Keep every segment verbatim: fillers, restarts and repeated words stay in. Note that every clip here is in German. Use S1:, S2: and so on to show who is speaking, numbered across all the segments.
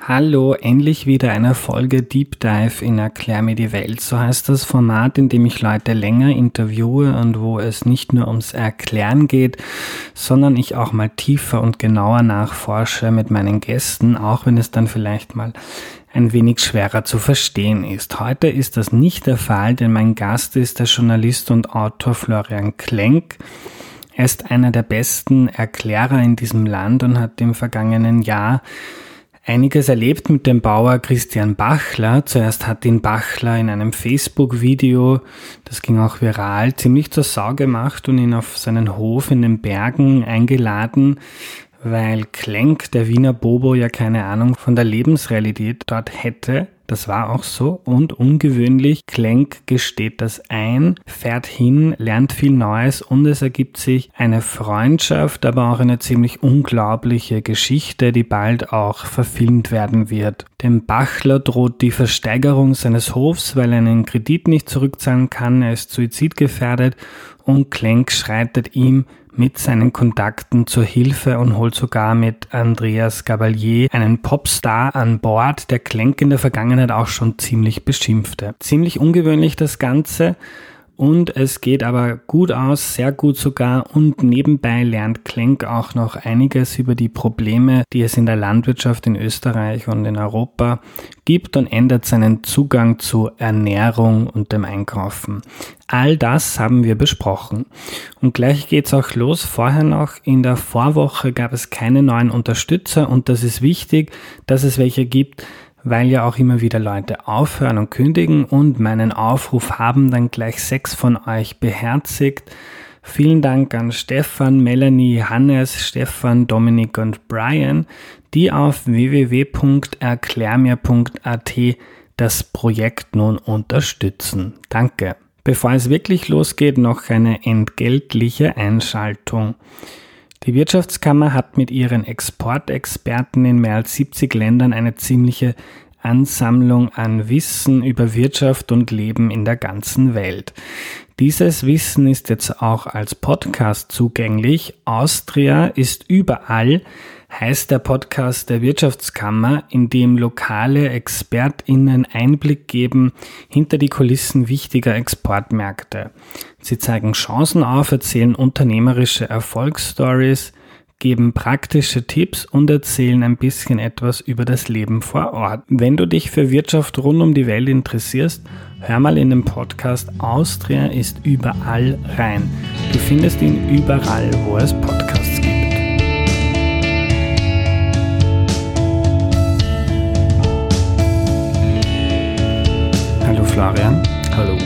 S1: Hallo, endlich wieder eine Folge Deep Dive in Erklär mir die Welt. So heißt das Format, in dem ich Leute länger interviewe und wo es nicht nur ums Erklären geht, sondern ich auch mal tiefer und genauer nachforsche mit meinen Gästen, auch wenn es dann vielleicht mal ein wenig schwerer zu verstehen ist. Heute ist das nicht der Fall, denn mein Gast ist der Journalist und Autor Florian Klenk. Er ist einer der besten Erklärer in diesem Land und hat im vergangenen Jahr einiges erlebt mit dem Bauer Christian Bachler. Zuerst hat ihn Bachler in einem Facebook-Video, das ging auch viral, ziemlich zur Sau gemacht und ihn auf seinen Hof in den Bergen eingeladen, weil Klenk, der Wiener Bobo, ja keine Ahnung von der Lebensrealität dort hätte. Das war auch so und ungewöhnlich. Klenk gesteht das ein, fährt hin, lernt viel Neues und es ergibt sich eine Freundschaft, aber auch eine ziemlich unglaubliche Geschichte, die bald auch verfilmt werden wird. Dem Bachler droht die Versteigerung seines Hofs, weil er einen Kredit nicht zurückzahlen kann, er ist suizidgefährdet und Klenk schreitet ihm mit seinen Kontakten zur Hilfe und holt sogar mit Andreas Gabalier einen Popstar an Bord, der Klenk in der Vergangenheit auch schon ziemlich beschimpfte. Ziemlich ungewöhnlich das Ganze und es geht aber gut aus, sehr gut sogar und nebenbei lernt Klenk auch noch einiges über die Probleme, die es in der Landwirtschaft in Österreich und in Europa gibt und ändert seinen Zugang zu Ernährung und dem Einkaufen. All das haben wir besprochen. Und gleich geht's auch los. Vorher noch, in der Vorwoche gab es keine neuen Unterstützer und das ist wichtig, dass es welche gibt, weil ja auch immer wieder Leute aufhören und kündigen und meinen Aufruf haben dann gleich sechs von euch beherzigt. Vielen Dank an Stefan, Melanie, Hannes, Stefan, Dominik und Brian, die auf w w w punkt erklärmir punkt a t das Projekt nun unterstützen. Danke. Bevor es wirklich losgeht, noch eine entgeltliche Einschaltung. Die Wirtschaftskammer hat mit ihren Exportexperten in mehr als siebzig Ländern eine ziemliche Ansammlung an Wissen über Wirtschaft und Leben in der ganzen Welt. Dieses Wissen ist jetzt auch als Podcast zugänglich. Austria ist überall, heißt der Podcast der Wirtschaftskammer, in dem lokale ExpertInnen Einblick geben hinter die Kulissen wichtiger Exportmärkte. Sie zeigen Chancen auf, erzählen unternehmerische Erfolgsstories, geben praktische Tipps und erzählen ein bisschen etwas über das Leben vor Ort. Wenn du dich für Wirtschaft rund um die Welt interessierst, hör mal in den Podcast Austria ist überall rein. Du findest ihn überall, wo es Podcasts gibt. Hallo Florian.
S2: Hallo.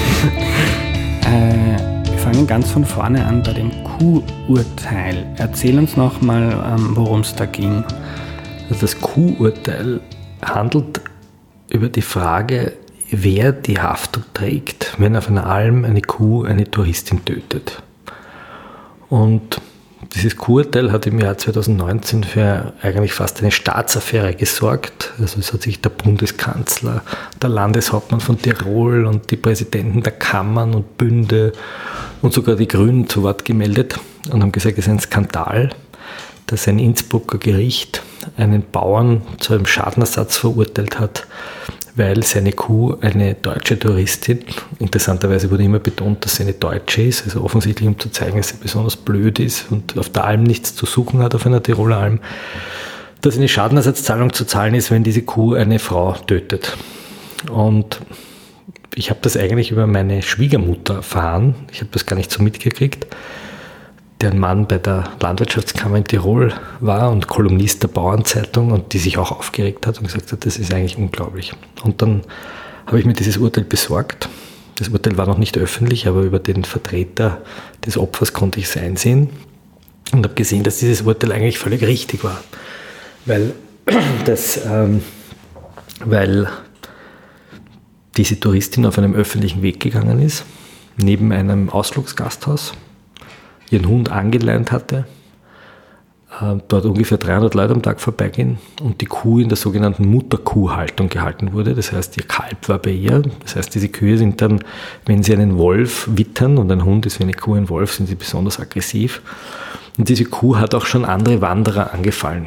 S1: äh, wir fangen ganz von vorne an bei dem Kuh-Urteil. Erzähl uns nochmal, ähm, worum es da ging.
S2: Also das Kuh-Urteil handelt über die Frage, wer die Haftung trägt, wenn auf einer Alm eine Kuh eine Touristin tötet. Und dieses Kuh-Urteil hat im Jahr zweitausendneunzehn für eigentlich fast eine Staatsaffäre gesorgt. Also es hat sich der Bundeskanzler, der Landeshauptmann von Tirol und die Präsidenten der Kammern und Bünde und sogar die Grünen zu Wort gemeldet und haben gesagt, es ist ein Skandal, dass ein Innsbrucker Gericht einen Bauern zu einem Schadenersatz verurteilt hat, weil seine Kuh eine deutsche Touristin, interessanterweise wurde immer betont, dass sie eine Deutsche ist, also offensichtlich um zu zeigen, dass sie besonders blöd ist und auf der Alm nichts zu suchen hat, auf einer Tiroler Alm, dass eine Schadenersatzzahlung zu zahlen ist, wenn diese Kuh eine Frau tötet. Und ich habe das eigentlich über meine Schwiegermutter erfahren, ich habe das gar nicht so mitgekriegt, deren Mann bei der Landwirtschaftskammer in Tirol war und Kolumnist der Bauernzeitung und die sich auch aufgeregt hat und gesagt hat, das ist eigentlich unglaublich. Und dann habe ich mir dieses Urteil besorgt. Das Urteil war noch nicht öffentlich, aber über den Vertreter des Opfers konnte ich es einsehen und habe gesehen, dass dieses Urteil eigentlich völlig richtig war. Weil, das, ähm, weil diese Touristin auf einem öffentlichen Weg gegangen ist, neben einem Ausflugsgasthaus, ihren Hund angeleint hatte, äh, dort ungefähr dreihundert Leute am Tag vorbeigehen und die Kuh in der sogenannten Mutterkuhhaltung gehalten wurde. Das heißt, ihr Kalb war bei ihr. Das heißt, diese Kühe sind dann, wenn sie einen Wolf wittern, und ein Hund ist wie eine Kuh ein Wolf, sind sie besonders aggressiv. Und diese Kuh hat auch schon andere Wanderer angefallen.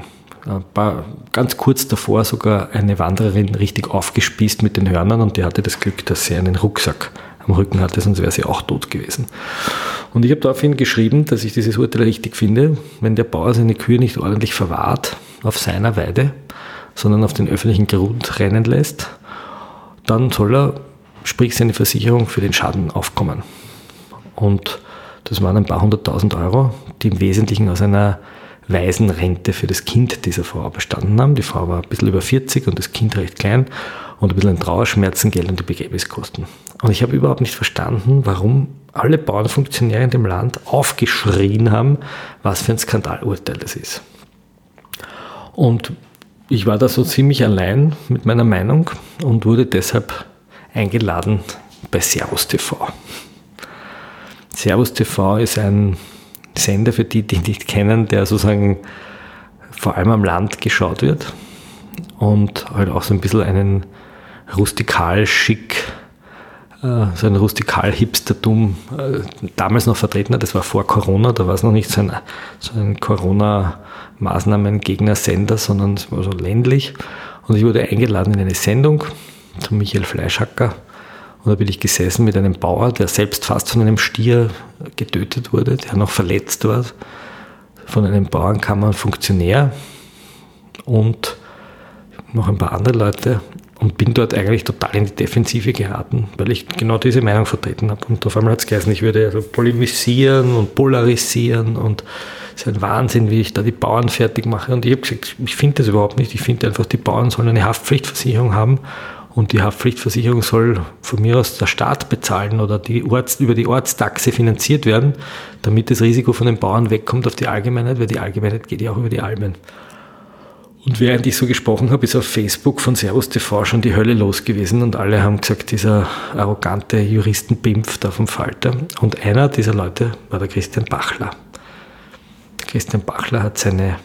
S2: ein paar, ganz kurz davor sogar eine Wandererin richtig aufgespießt mit den Hörnern und die hatte das Glück, dass sie einen Rucksack am Rücken hatte, sonst wäre sie auch tot gewesen. Und ich habe daraufhin geschrieben, dass ich dieses Urteil richtig finde, wenn der Bauer seine Kühe nicht ordentlich verwahrt auf seiner Weide, sondern auf den öffentlichen Grund rennen lässt, dann soll er, sprich seine Versicherung, für den Schaden aufkommen. Und das waren ein paar hunderttausend Euro, die im Wesentlichen aus einer Waisenrente für das Kind dieser Frau bestanden haben. Die Frau war ein bisschen über vierzig und das Kind recht klein und ein bisschen ein Trauerschmerzengeld und die Begräbniskosten. Und ich habe überhaupt nicht verstanden, warum alle Bauernfunktionäre in dem Land aufgeschrien haben, was für ein Skandalurteil das ist. Und ich war da so ziemlich allein mit meiner Meinung und wurde deshalb eingeladen bei Servus T V. Servus T V ist ein Sender, für die, die ihn nicht kennen, der sozusagen vor allem am Land geschaut wird und halt auch so ein bisschen einen rustikal-schick, äh, so ein rustikal-Hipstertum äh, damals noch vertreten hat. Das war vor Corona, da war es noch nicht so ein, so ein Corona-Maßnahmen-Gegner-Sender, sondern es war so ländlich. Und ich wurde eingeladen in eine Sendung zu Michael Fleischhacker. Und da bin ich gesessen mit einem Bauer, der selbst fast von einem Stier getötet wurde, der noch verletzt war. Von einem Bauern kam ein Funktionär und noch ein paar andere Leute und bin dort eigentlich total in die Defensive geraten, weil ich genau diese Meinung vertreten habe. Und auf einmal hat es geheißen, ich würde also polemisieren und polarisieren und es ist ein Wahnsinn, wie ich da die Bauern fertig mache. Und ich habe gesagt, ich finde das überhaupt nicht. Ich finde einfach, die Bauern sollen eine Haftpflichtversicherung haben. Und die Haftpflichtversicherung soll von mir aus der Staat bezahlen oder die Orts, über die Ortstaxe finanziert werden, damit das Risiko von den Bauern wegkommt auf die Allgemeinheit, weil die Allgemeinheit geht ja auch über die Almen. Und während ich so gesprochen habe, ist auf Facebook von Servus T V schon die Hölle los gewesen und alle haben gesagt, dieser arrogante Juristenbimpf da vom Falter. Und einer dieser Leute war der Christian Bachler. Der Christian Bachler hat seine,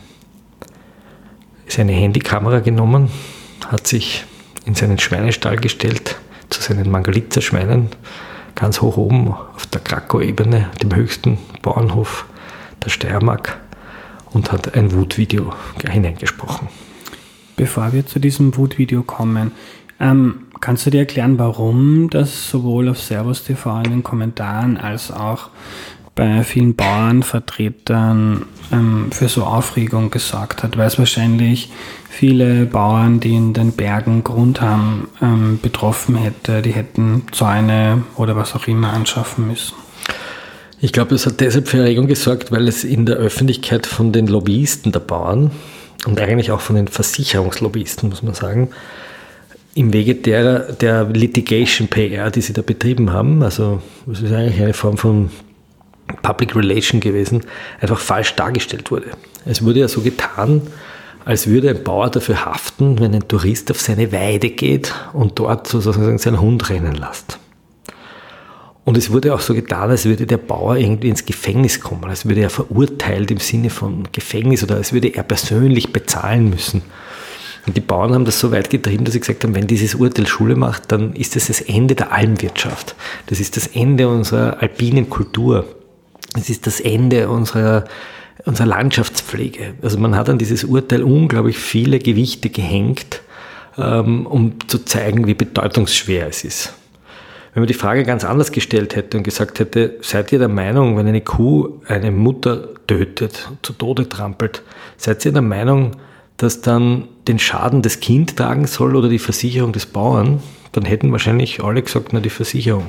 S2: seine Handykamera genommen, hat sich in seinen Schweinestall gestellt, zu seinen Mangalitzer-Schweinen, ganz hoch oben auf der Krakow-Ebene, dem höchsten Bauernhof der Steiermark, und hat ein Wutvideo hineingesprochen.
S1: Bevor wir zu diesem Wutvideo kommen, ähm, kannst du dir erklären, warum das sowohl auf Servus T V in den Kommentaren als auch bei vielen Bauernvertretern ähm, für so Aufregung gesorgt hat, weil es wahrscheinlich viele Bauern, die in den Bergen Grund haben, ähm, betroffen hätte, die hätten Zäune oder was auch immer anschaffen müssen.
S2: Ich glaube, es hat deshalb für Erregung gesorgt, weil es in der Öffentlichkeit von den Lobbyisten der Bauern und eigentlich auch von den Versicherungslobbyisten, muss man sagen, im Wege der, der Litigation-P R, die sie da betrieben haben, also das ist eigentlich eine Form von Public Relation gewesen, einfach falsch dargestellt wurde. Es wurde ja so getan, als würde ein Bauer dafür haften, wenn ein Tourist auf seine Weide geht und dort sozusagen seinen Hund rennen lässt. Und es wurde auch so getan, als würde der Bauer irgendwie ins Gefängnis kommen, als würde er verurteilt im Sinne von Gefängnis oder als würde er persönlich bezahlen müssen. Und die Bauern haben das so weit getrieben, dass sie gesagt haben, wenn dieses Urteil Schule macht, dann ist das das Ende der Almwirtschaft. Das ist das Ende unserer alpinen Kultur. Es ist das Ende unserer, unserer Landschaftspflege. Also man hat an dieses Urteil unglaublich viele Gewichte gehängt, ähm, um zu zeigen, wie bedeutungsschwer es ist. Wenn man die Frage ganz anders gestellt hätte und gesagt hätte, seid ihr der Meinung, wenn eine Kuh eine Mutter tötet, zu Tode trampelt, seid ihr der Meinung, dass dann den Schaden das Kind tragen soll oder die Versicherung des Bauern, dann hätten wahrscheinlich alle gesagt, na die Versicherung.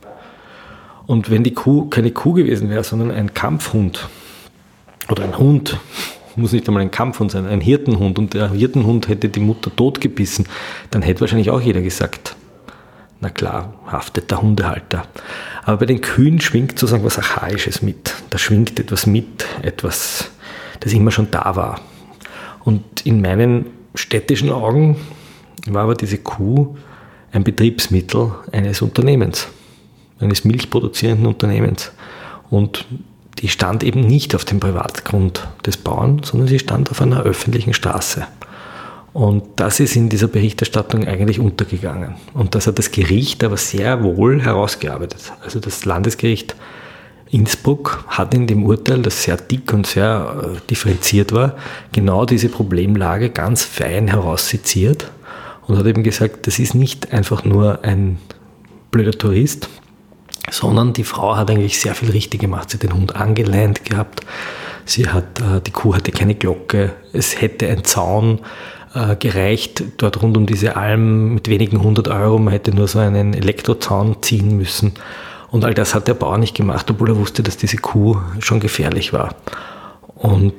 S2: Und wenn die Kuh keine Kuh gewesen wäre, sondern ein Kampfhund oder ein Hund, muss nicht einmal ein Kampfhund sein, ein Hirtenhund, und der Hirtenhund hätte die Mutter totgebissen, dann hätte wahrscheinlich auch jeder gesagt, na klar, haftet der Hundehalter. Aber bei den Kühen schwingt sozusagen was Archaisches mit. Da schwingt etwas mit, etwas, das immer schon da war. Und in meinen städtischen Augen war aber diese Kuh ein Betriebsmittel eines Unternehmens, eines milchproduzierenden Unternehmens. Und die stand eben nicht auf dem Privatgrund des Bauern, sondern sie stand auf einer öffentlichen Straße. Und das ist in dieser Berichterstattung eigentlich untergegangen. Und das hat das Gericht aber sehr wohl herausgearbeitet. Also das Landesgericht Innsbruck hat in dem Urteil, das sehr dick und sehr äh, differenziert war, genau diese Problemlage ganz fein herausseziert und hat eben gesagt, das ist nicht einfach nur ein blöder Tourist, sondern die Frau hat eigentlich sehr viel richtig gemacht. Sie hat den Hund angeleint gehabt, sie hat, äh, die Kuh hatte keine Glocke, es hätte ein Zaun äh, gereicht, dort rund um diese Alm mit wenigen hundert Euro, man hätte nur so einen Elektrozaun ziehen müssen. Und all das hat der Bauer nicht gemacht, obwohl er wusste, dass diese Kuh schon gefährlich war. Und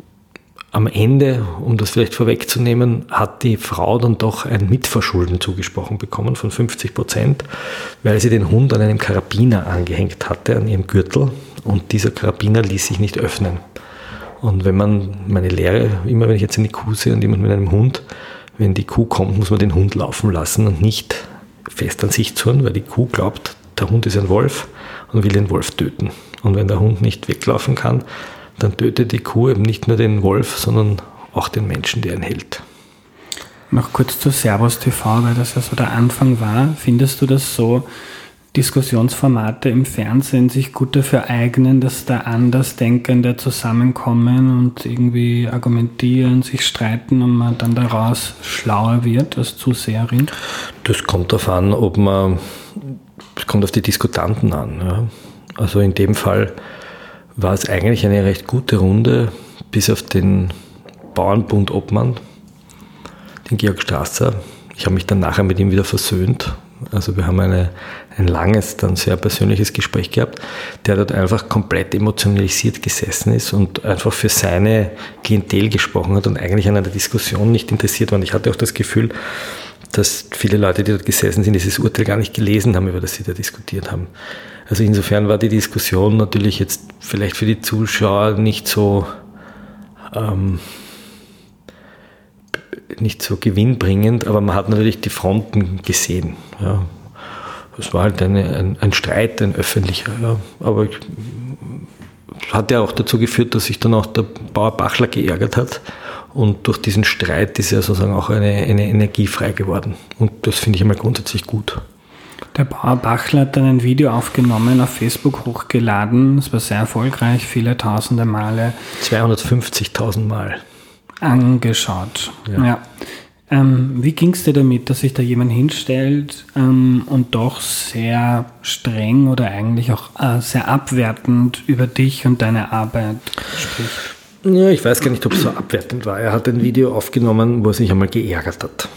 S2: am Ende, um das vielleicht vorwegzunehmen, hat die Frau dann doch ein Mitverschulden zugesprochen bekommen von fünfzig Prozent, weil sie den Hund an einem Karabiner angehängt hatte, an ihrem Gürtel. Und dieser Karabiner ließ sich nicht öffnen. Und wenn man, meine Lehre, immer wenn ich jetzt eine Kuh sehe und jemand mit einem Hund, wenn die Kuh kommt, muss man den Hund laufen lassen und nicht fest an sich zurren, weil die Kuh glaubt, der Hund ist ein Wolf und will den Wolf töten. Und wenn der Hund nicht weglaufen kann, dann tötet die Kuh eben nicht nur den Wolf, sondern auch den Menschen, der ihn hält.
S1: Noch kurz zu Servus T V, weil das ja so der Anfang war. Findest du das so, Diskussionsformate im Fernsehen sich gut dafür eignen, dass da Andersdenkende zusammenkommen und irgendwie argumentieren, sich streiten und man dann daraus schlauer wird als Zuseherin?
S2: Das kommt darauf an, ob man, es kommt auf die Diskutanten an. Ja. Also in dem Fall war es eigentlich eine recht gute Runde, bis auf den Bauernbund Obmann, den Georg Strasser. Ich habe mich dann nachher mit ihm wieder versöhnt. Also wir haben eine, ein langes, dann sehr persönliches Gespräch gehabt, der dort einfach komplett emotionalisiert gesessen ist und einfach für seine Klientel gesprochen hat und eigentlich an einer Diskussion nicht interessiert war. Und ich hatte auch das Gefühl, dass viele Leute, die dort gesessen sind, dieses Urteil gar nicht gelesen haben, über das sie da diskutiert haben. Also insofern war die Diskussion natürlich jetzt vielleicht für die Zuschauer nicht so ähm, nicht so gewinnbringend, aber man hat natürlich die Fronten gesehen. Ja. Es war halt eine, ein, ein Streit, ein öffentlicher. Ja. Aber ich, hat ja auch dazu geführt, dass sich dann auch der Bauer Bachler geärgert hat. Und durch diesen Streit ist ja sozusagen auch eine, eine Energie frei geworden. Und das finde ich einmal grundsätzlich gut.
S1: Der Bauer Bachler hat dann ein Video aufgenommen, auf Facebook hochgeladen. Es war sehr erfolgreich, viele tausende Male.
S2: zweihundertfünfzigtausend Mal.
S1: Angeschaut. Ja. Ja. Ähm, wie ging es dir damit, dass sich da jemand hinstellt ähm, und doch sehr streng oder eigentlich auch äh, sehr abwertend über dich und deine Arbeit spricht?
S2: Ja, ich weiß gar nicht, ob es so abwertend war. Er hat ein Video aufgenommen, wo er sich einmal geärgert hat.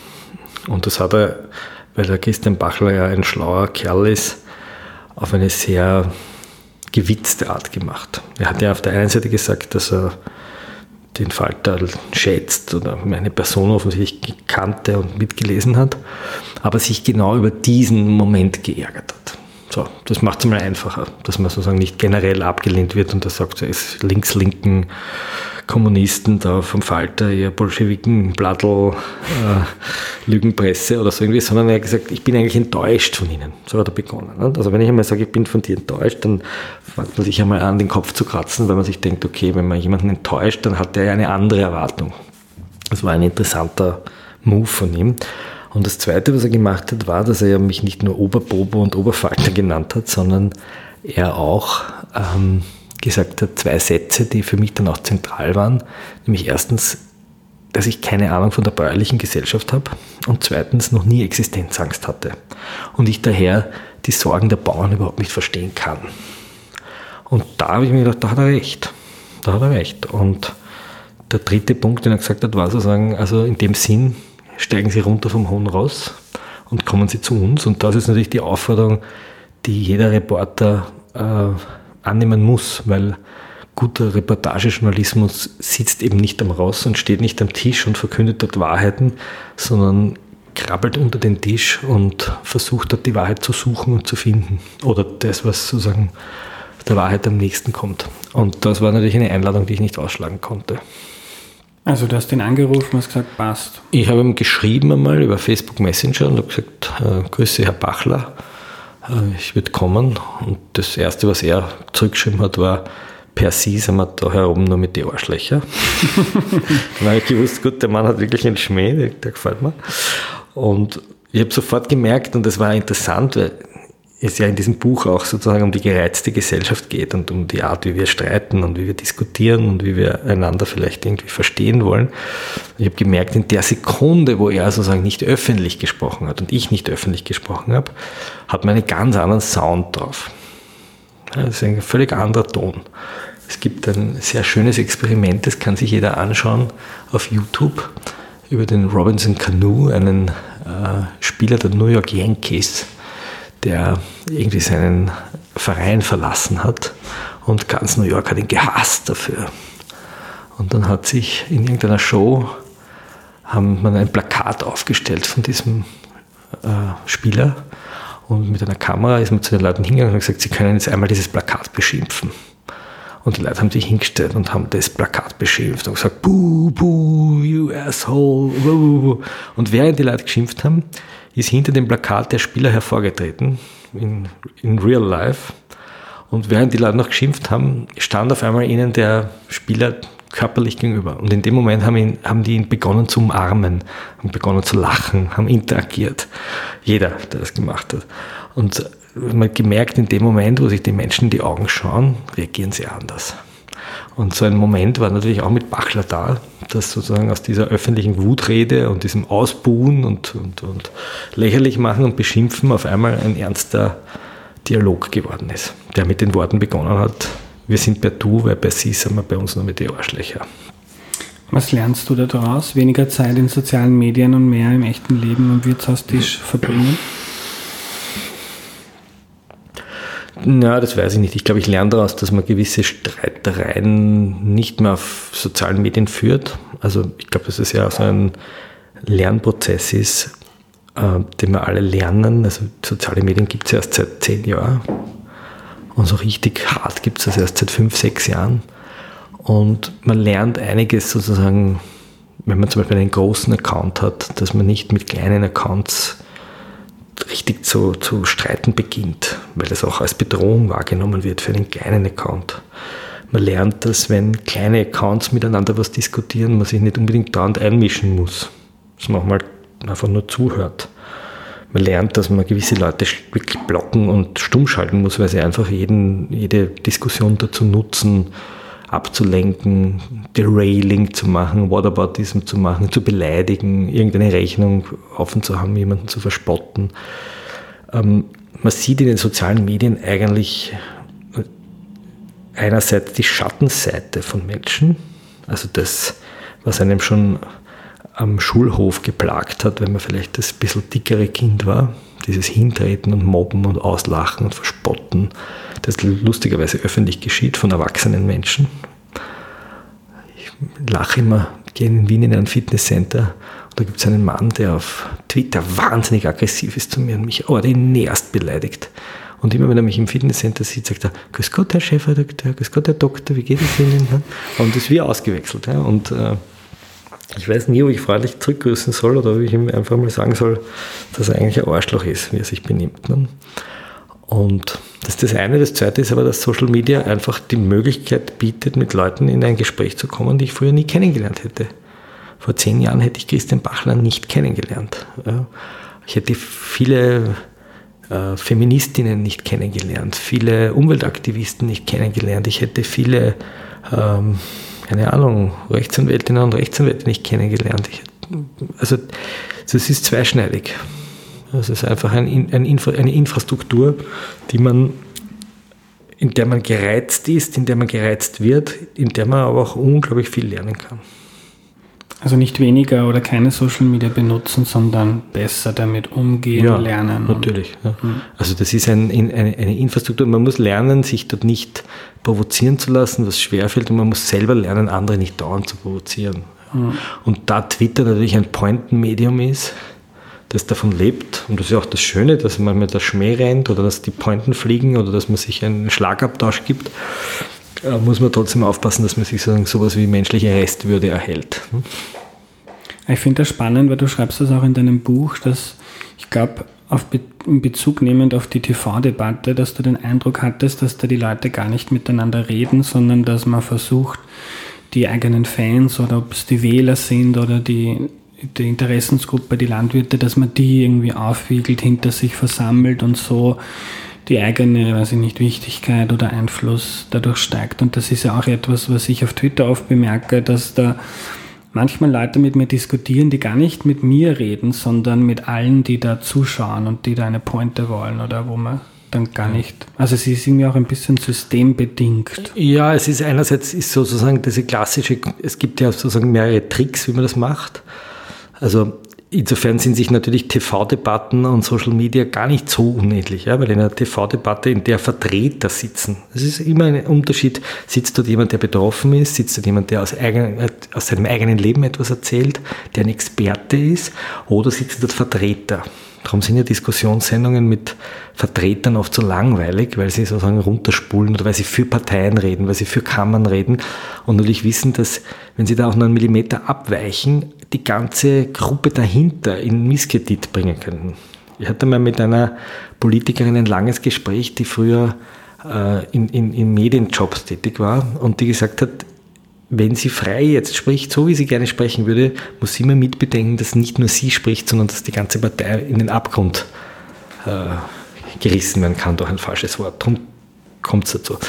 S2: Und das hat er, weil der Christian Bachler ja ein schlauer Kerl ist, auf eine sehr gewitzte Art gemacht. Er hat ja auf der einen Seite gesagt, dass er den Falter schätzt oder meine Person offensichtlich kannte und mitgelesen hat, aber sich genau über diesen Moment geärgert hat. So, das macht es mal einfacher, dass man sozusagen nicht generell abgelehnt wird und da sagt, er ist links-linken Kommunisten da vom Falter, ihr Bolschewiken, Blattl, äh, Lügenpresse oder so irgendwie, sondern er hat gesagt, ich bin eigentlich enttäuscht von ihnen. So hat er begonnen. Ne? Also wenn ich einmal sage, ich bin von dir enttäuscht, dann fängt man sich einmal an, den Kopf zu kratzen, weil man sich denkt, okay, wenn man jemanden enttäuscht, dann hat der ja eine andere Erwartung. Das war ein interessanter Move von ihm. Und das Zweite, was er gemacht hat, war, dass er ja mich nicht nur Oberbobo und Oberfalter genannt hat, sondern er auch ähm, gesagt hat, zwei Sätze, die für mich dann auch zentral waren. Nämlich erstens, dass ich keine Ahnung von der bäuerlichen Gesellschaft habe und zweitens noch nie Existenzangst hatte. Und ich daher die Sorgen der Bauern überhaupt nicht verstehen kann. Und da habe ich mir gedacht, da hat er recht. Da hat er recht. Und der dritte Punkt, den er gesagt hat, war sozusagen, also in dem Sinn, steigen Sie runter vom hohen Ross und kommen Sie zu uns. Und das ist natürlich die Aufforderung, die jeder Reporter äh, annehmen muss, weil guter Reportagejournalismus sitzt eben nicht am Ross und steht nicht am Tisch und verkündet dort Wahrheiten, sondern krabbelt unter den Tisch und versucht dort die Wahrheit zu suchen und zu finden. Oder das, was sozusagen der Wahrheit am nächsten kommt. Und das war natürlich eine Einladung, die ich nicht ausschlagen konnte.
S1: Also du hast ihn angerufen und hast gesagt, passt.
S2: Ich habe ihm geschrieben einmal über Facebook Messenger und habe gesagt, äh, Grüße Herr Bachler, äh, ich würde kommen. Und das Erste, was er zurückgeschrieben hat, war, per Sie sind wir da herum nur mit den Arschlöcher. Dann habe ich gewusst, gut, der Mann hat wirklich einen Schmäh, der, der gefällt mir. Und ich habe sofort gemerkt, und das war interessant, weil es ja in diesem Buch auch sozusagen um die gereizte Gesellschaft geht und um die Art, wie wir streiten und wie wir diskutieren und wie wir einander vielleicht irgendwie verstehen wollen. Ich habe gemerkt, in der Sekunde, wo er sozusagen nicht öffentlich gesprochen hat und ich nicht öffentlich gesprochen habe, hat man einen ganz anderen Sound drauf. Das ist ein völlig anderer Ton. Es gibt ein sehr schönes Experiment, das kann sich jeder anschauen auf YouTube, über den Robinson Cano, einen äh, Spieler der New York Yankees, der irgendwie seinen Verein verlassen hat und ganz New York hat ihn gehasst dafür. Und dann hat sich in irgendeiner Show haben man ein Plakat aufgestellt von diesem äh, Spieler und mit einer Kamera ist man zu den Leuten hingegangen und gesagt, sie können jetzt einmal dieses Plakat beschimpfen. Und die Leute haben sich hingestellt und haben das Plakat beschimpft und gesagt, buh, buh, you asshole, buh, buh. Und während die Leute geschimpft haben, ist hinter dem Plakat der Spieler hervorgetreten, in, in real life. Und während die Leute noch geschimpft haben, stand auf einmal ihnen der Spieler körperlich gegenüber. Und in dem Moment haben, ihn, haben die ihn begonnen zu umarmen, haben begonnen zu lachen, haben interagiert. Jeder, der das gemacht hat. Und man hat gemerkt, in dem Moment, wo sich die Menschen in die Augen schauen, reagieren sie anders. Und so ein Moment war natürlich auch mit Bachler da, dass sozusagen aus dieser öffentlichen Wutrede und diesem Ausbuhen und, und, und lächerlich machen und beschimpfen auf einmal ein ernster Dialog geworden ist, der mit den Worten begonnen hat, wir sind per Du, weil per Sie sind wir bei uns nur mit die Arschlöcher.
S1: Was lernst du da daraus? Weniger Zeit in sozialen Medien und mehr im echten Leben am Wirtshaustisch verbringen?
S2: Na, das weiß ich nicht. Ich glaube, ich lerne daraus, dass man gewisse Streitereien nicht mehr auf sozialen Medien führt. Also ich glaube, dass es ja so ein Lernprozess ist, äh, den wir alle lernen. Also soziale Medien gibt es erst seit zehn Jahren. Und so richtig hart gibt es das erst seit fünf, sechs Jahren. Und man lernt einiges sozusagen, wenn man zum Beispiel einen großen Account hat, dass man nicht mit kleinen Accounts richtig zu, zu streiten beginnt, weil das auch als Bedrohung wahrgenommen wird für einen kleinen Account. Man lernt, dass wenn kleine Accounts miteinander was diskutieren, man sich nicht unbedingt dauernd einmischen muss, dass man auch mal einfach nur zuhört. Man lernt, dass man gewisse Leute wirklich blocken und stumm schalten muss, weil sie einfach jeden, jede Diskussion dazu nutzen, abzulenken, Derailing zu machen, Whataboutism zu machen, zu beleidigen, irgendeine Rechnung offen zu haben, jemanden zu verspotten. Ähm, man sieht in den sozialen Medien eigentlich einerseits die Schattenseite von Menschen, also das, was einem schon am Schulhof geplagt hat, wenn man vielleicht das bisschen dickere Kind war, dieses Hintreten und Mobben und Auslachen und Verspotten, das lustigerweise öffentlich geschieht von erwachsenen Menschen. Ich lache immer, gehe in Wien in ein Fitnesscenter und da gibt es einen Mann, der auf Twitter wahnsinnig aggressiv ist zu mir und mich ordinärst beleidigt. Und immer wenn er mich im Fitnesscenter sieht, sagt er, grüß Gott, Herr Chefredakteur, grüß Gott, Herr Doktor, wie geht es Ihnen? Und das ist wie ausgewechselt. Und äh, ich weiß nie, ob ich freundlich zurückgrüßen soll oder ob ich ihm einfach mal sagen soll, dass er eigentlich ein Arschloch ist, wie er sich benimmt. Ne? Und das ist das eine. Das zweite ist aber, dass Social Media einfach die Möglichkeit bietet, mit Leuten in ein Gespräch zu kommen, die ich früher nie kennengelernt hätte. Vor zehn Jahren hätte ich Christian Bachler nicht kennengelernt. Ja? Ich hätte viele äh, Feministinnen nicht kennengelernt, viele Umweltaktivisten nicht kennengelernt. Ich hätte viele ähm, keine Ahnung, Rechtsanwältinnen und Rechtsanwälte nicht kennengelernt. Ich, also das ist zweischneidig. Es ist einfach ein, ein Infra, eine Infrastruktur, die man, in der man gereizt ist, in der man gereizt wird, in der man aber auch unglaublich viel lernen kann.
S1: Also nicht weniger oder keine Social Media benutzen, sondern besser damit umgehen,
S2: ja,
S1: lernen.
S2: Natürlich. Ja. Mhm. Also das ist ein, eine, eine Infrastruktur. Man muss lernen, sich dort nicht provozieren zu lassen, was schwerfällt, und man muss selber lernen, andere nicht dauernd zu provozieren. Mhm. Und da Twitter natürlich ein Pointen-Medium ist, das davon lebt, und das ist ja auch das Schöne, dass man mit der Schmäh rennt oder dass die Pointen fliegen oder dass man sich einen Schlagabtausch gibt, muss man trotzdem aufpassen, dass man sich so sowas wie menschliche Restwürde erhält.
S1: Ich finde das spannend, weil du schreibst das auch in deinem Buch, dass ich glaube, auf Be- in Bezug nehmend auf die T V-Debatte, dass du den Eindruck hattest, dass da die Leute gar nicht miteinander reden, sondern dass man versucht, die eigenen Fans oder ob es die Wähler sind oder die die Interessensgruppe, die Landwirte, dass man die irgendwie aufwiegelt, hinter sich versammelt und so die eigene, weiß ich nicht, Wichtigkeit oder Einfluss dadurch steigt. Und das ist ja auch etwas, was ich auf Twitter oft bemerke, dass da manchmal Leute mit mir diskutieren, die gar nicht mit mir reden, sondern mit allen, die da zuschauen und die da eine Pointe wollen oder wo man dann gar nicht. Also es ist irgendwie auch ein bisschen systembedingt.
S2: Ja, es ist einerseits ist sozusagen diese klassische, es gibt ja sozusagen mehrere Tricks, wie man das macht. Also insofern sind sich natürlich T V-Debatten und Social Media gar nicht so unähnlich, ja, weil in einer T V-Debatte, in der Vertreter sitzen, es ist immer ein Unterschied, sitzt dort jemand, der betroffen ist, sitzt dort jemand, der aus, eigen, aus seinem eigenen Leben etwas erzählt, der ein Experte ist, oder sitzen dort Vertreter. Darum sind ja Diskussionssendungen mit Vertretern oft so langweilig, weil sie sozusagen runterspulen oder weil sie für Parteien reden, weil sie für Kammern reden und natürlich wissen, dass, wenn sie da auch nur einen Millimeter abweichen, die ganze Gruppe dahinter in Misskredit bringen könnten. Ich hatte mal mit einer Politikerin ein langes Gespräch, die früher äh, in, in, in Medienjobs tätig war und die gesagt hat, wenn sie frei jetzt spricht, so wie sie gerne sprechen würde, muss sie immer mitbedenken, dass nicht nur sie spricht, sondern dass die ganze Partei in den Abgrund äh, gerissen werden kann durch ein falsches Wort. Darum kommt es dazu.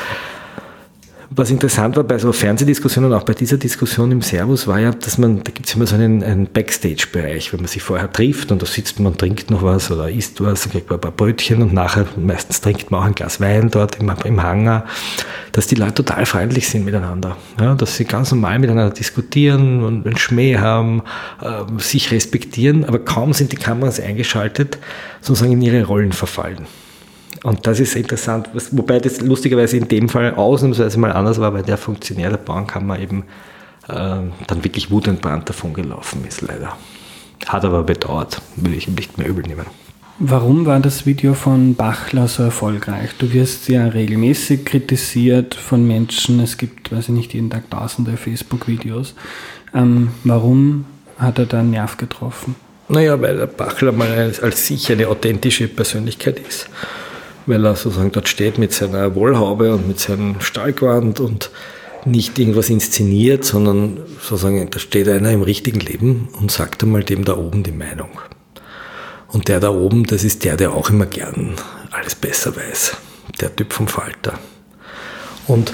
S2: Was interessant war bei so Fernsehdiskussionen, auch bei dieser Diskussion im Servus, war ja, dass man, da gibt es immer so einen, einen Backstage-Bereich, wenn man sich vorher trifft und da sitzt man, trinkt noch was oder isst was, dann kriegt man ein paar Brötchen und nachher, meistens trinkt man auch ein Glas Wein dort im, im Hangar, dass die Leute total freundlich sind miteinander, ja, dass sie ganz normal miteinander diskutieren und einen Schmäh haben, äh, sich respektieren, aber kaum sind die Kameras eingeschaltet, sozusagen in ihre Rollen verfallen. Und das ist interessant, was, wobei das lustigerweise in dem Fall ausnahmsweise mal anders war, weil der Funktionär der Bauernkammer eben äh, dann wirklich wutentbrannt davon gelaufen ist, leider. Hat aber bedauert, will ich ihm nicht mehr übel nehmen.
S1: Warum war das Video von Bachler so erfolgreich? Du wirst ja regelmäßig kritisiert von Menschen, es gibt, weiß ich nicht, jeden Tag tausende Facebook-Videos. Ähm, warum hat er da einen Nerv getroffen?
S2: Naja, weil der Bachler mal als, als sich eine authentische Persönlichkeit ist. Weil er sozusagen dort steht mit seiner Wollhaube und mit seinem Stahlgewand und nicht irgendwas inszeniert, sondern sozusagen, da steht einer im richtigen Leben und sagt einmal dem da oben die Meinung. Und der da oben, das ist der, der auch immer gern alles besser weiß. Der Typ vom Falter. Und,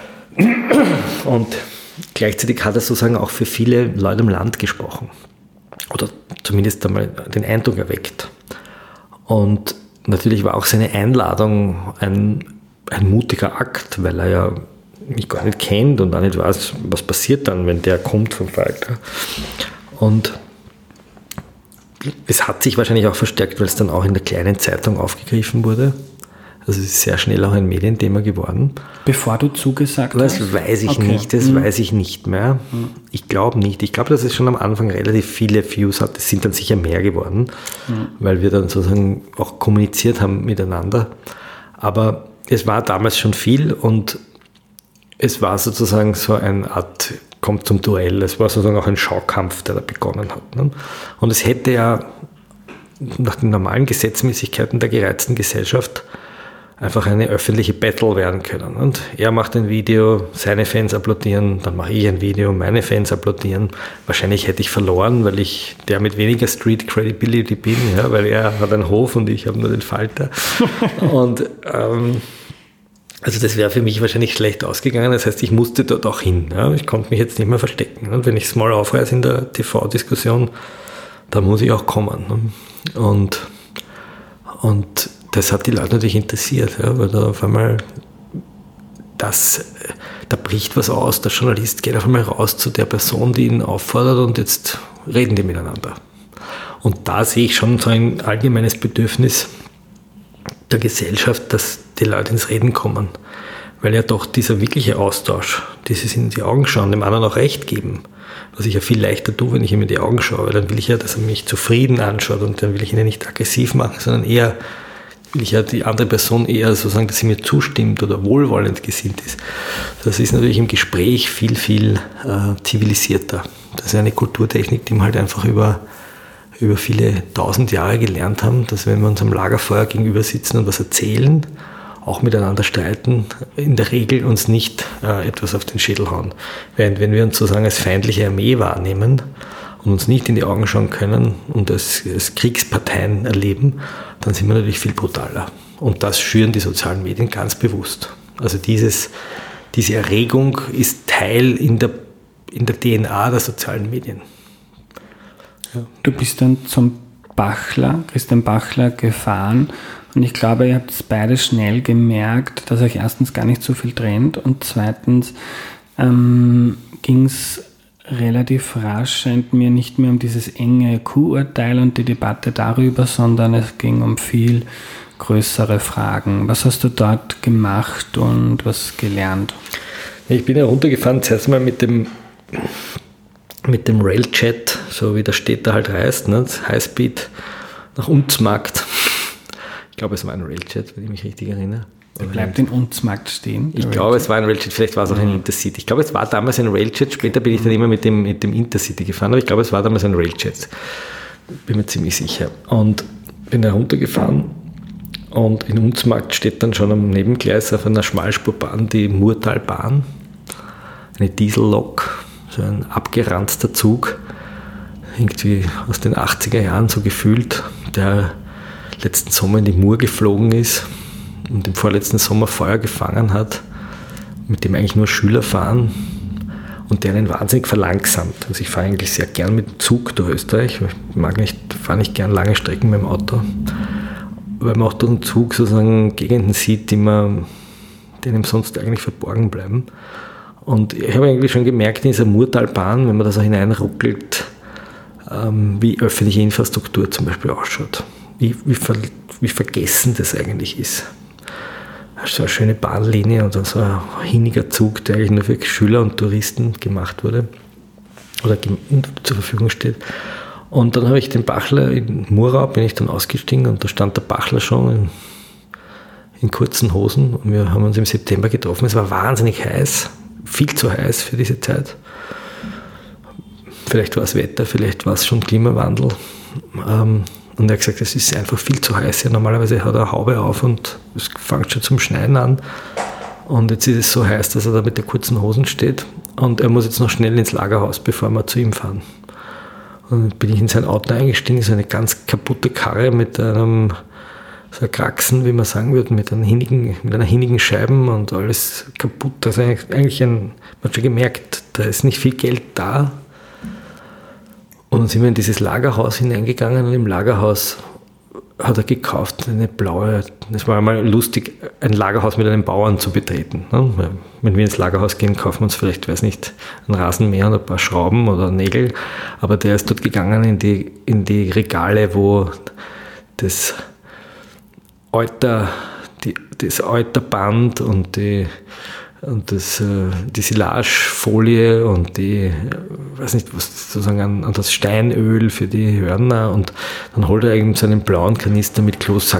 S2: und gleichzeitig hat er sozusagen auch für viele Leute im Land gesprochen. Oder zumindest einmal den Eindruck erweckt. Und natürlich war auch seine Einladung ein, ein mutiger Akt, weil er ja mich gar nicht kennt und auch nicht weiß, was passiert dann, wenn der kommt vom Falter. Und es hat sich wahrscheinlich auch verstärkt, weil es dann auch in der kleinen Zeitung aufgegriffen wurde. Also es ist sehr schnell auch ein Medienthema geworden.
S1: Bevor du zugesagt
S2: das
S1: hast?
S2: Das weiß ich
S1: okay.
S2: nicht, das
S1: mhm.
S2: weiß ich nicht mehr. Mhm. Ich glaube nicht. Ich glaube, dass es schon am Anfang relativ viele Views hat. Es sind dann sicher mehr geworden, mhm. weil wir dann sozusagen auch kommuniziert haben miteinander. Aber es war damals schon viel und es war sozusagen so eine Art, kommt zum Duell. Es war sozusagen auch ein Schaukampf, der da begonnen hat. Ne? Und es hätte ja nach den normalen Gesetzmäßigkeiten der gereizten Gesellschaft einfach eine öffentliche Battle werden können. Und er macht ein Video, seine Fans applaudieren, dann mache ich ein Video, meine Fans applaudieren. Wahrscheinlich hätte ich verloren, weil ich der mit weniger Street Credibility bin, ja, weil er hat einen Hof und ich habe nur den Falter. Und ähm, also das wäre für mich wahrscheinlich schlecht ausgegangen. Das heißt, ich musste dort auch hin. Ja. Ich konnte mich jetzt nicht mehr verstecken. Und wenn ich es mal aufreiße in der T V-Diskussion, dann muss ich auch kommen. Und, und das hat die Leute natürlich interessiert, ja, weil da auf einmal das, da bricht was aus. Der Journalist geht auf einmal raus zu der Person, die ihn auffordert und jetzt reden die miteinander. Und da sehe ich schon so ein allgemeines Bedürfnis der Gesellschaft, dass die Leute ins Reden kommen. Weil ja doch dieser wirkliche Austausch, dieses in die Augen schauen, dem anderen auch Recht geben, was ich ja viel leichter tue, wenn ich ihm in die Augen schaue, weil dann will ich ja, dass er mich zufrieden anschaut und dann will ich ihn ja nicht aggressiv machen, sondern eher will ich ja die andere Person eher so sagen, dass sie mir zustimmt oder wohlwollend gesinnt ist. Das ist natürlich im Gespräch viel, viel äh, zivilisierter. Das ist eine Kulturtechnik, die wir halt einfach über, über viele tausend Jahre gelernt haben, dass wenn wir uns am Lagerfeuer gegenüber sitzen und was erzählen, auch miteinander streiten, in der Regel uns nicht äh, etwas auf den Schädel hauen. Während wenn wir uns sozusagen als feindliche Armee wahrnehmen und uns nicht in die Augen schauen können und als, als Kriegsparteien erleben, dann sind wir natürlich viel brutaler. Und das schüren die sozialen Medien ganz bewusst. Also dieses, diese Erregung ist Teil in der, in der D N A der sozialen Medien.
S1: Ja. Du bist dann zum Bachler, Christian Bachler, gefahren und ich glaube, ihr habt es beide schnell gemerkt, dass euch erstens gar nicht so viel trennt und zweitens ähm, ging es relativ rasch, scheint mir, nicht mehr um dieses enge Q-Urteil und die Debatte darüber, sondern es ging um viel größere Fragen. Was hast du dort gemacht und was gelernt?
S2: Ich bin heruntergefahren, zuerst mal mit dem mit dem Railjet, so wie der Städter halt reist, ne, Highspeed nach Unzmarkt. Ich glaube, es war ein Railjet, wenn ich mich richtig erinnere.
S1: Der bleibt in Unzmarkt stehen.
S2: Ich glaube, Railjet. Es war ein Railjet, vielleicht war es auch ein Intercity. Ich glaube, es war damals ein Railjet, später bin ich dann immer mit dem, mit dem Intercity gefahren, aber ich glaube, es war damals ein Railjet. Bin mir ziemlich sicher. Und bin da runtergefahren und in Unzmarkt steht dann schon am Nebengleis auf einer Schmalspurbahn die Murtalbahn, eine Diesellok, so ein abgeranzter Zug, irgendwie aus den achtziger Jahren so gefühlt, der letzten Sommer in die Mur geflogen ist und im vorletzten Sommer Feuer gefangen hat, mit dem eigentlich nur Schüler fahren und der einen wahnsinnig verlangsamt. Also ich fahre eigentlich sehr gern mit dem Zug durch Österreich, ich mag nicht, fahre nicht gern lange Strecken mit dem Auto, weil man auch durch den Zug sozusagen Gegenden sieht, die man, die einem sonst eigentlich verborgen bleiben. Und ich habe eigentlich schon gemerkt in dieser Murtalbahn, wenn man da so hineinruckelt, ähm, wie öffentliche Infrastruktur zum Beispiel ausschaut. Wie, wie, ver, wie vergessen das eigentlich ist. So eine schöne Bahnlinie und so ein hinniger Zug, der eigentlich nur für Schüler und Touristen gemacht wurde oder zur Verfügung steht. Und dann habe ich den Bachler in Murau, bin ich dann ausgestiegen und da stand der Bachler schon in, in kurzen Hosen und wir haben uns im September getroffen. Es war wahnsinnig heiß. Viel zu heiß für diese Zeit. Vielleicht war es Wetter, vielleicht war es schon Klimawandel. Und er hat gesagt, es ist einfach viel zu heiß. Ja, normalerweise hat er eine Haube auf und es fängt schon zum Schneien an. Und jetzt ist es so heiß, dass er da mit den kurzen Hosen steht. Und er muss jetzt noch schnell ins Lagerhaus, bevor wir zu ihm fahren. Und dann bin ich in sein Auto eingestiegen, so eine ganz kaputte Karre mit einem so ein Kraxen, wie man sagen würde, mit, einem hinnigen, mit einer hinnigen Scheiben und alles kaputt. Also eigentlich ein, man hat schon gemerkt, da ist nicht viel Geld da. Und dann sind wir in dieses Lagerhaus hineingegangen und im Lagerhaus hat er gekauft eine blaue, das war einmal lustig, ein Lagerhaus mit einem Bauern zu betreten. Wenn wir ins Lagerhaus gehen, kaufen wir uns vielleicht, weiß nicht, ein Rasenmäher und ein paar Schrauben oder Nägel, aber der ist dort gegangen in die, in die Regale, wo das Euter, die, das Euterband und die und das, die Silagefolie und die, weiß nicht, was sozusagen an, an das Steinöl für die Hörner und dann holt er eben so einen blauen Kanister mit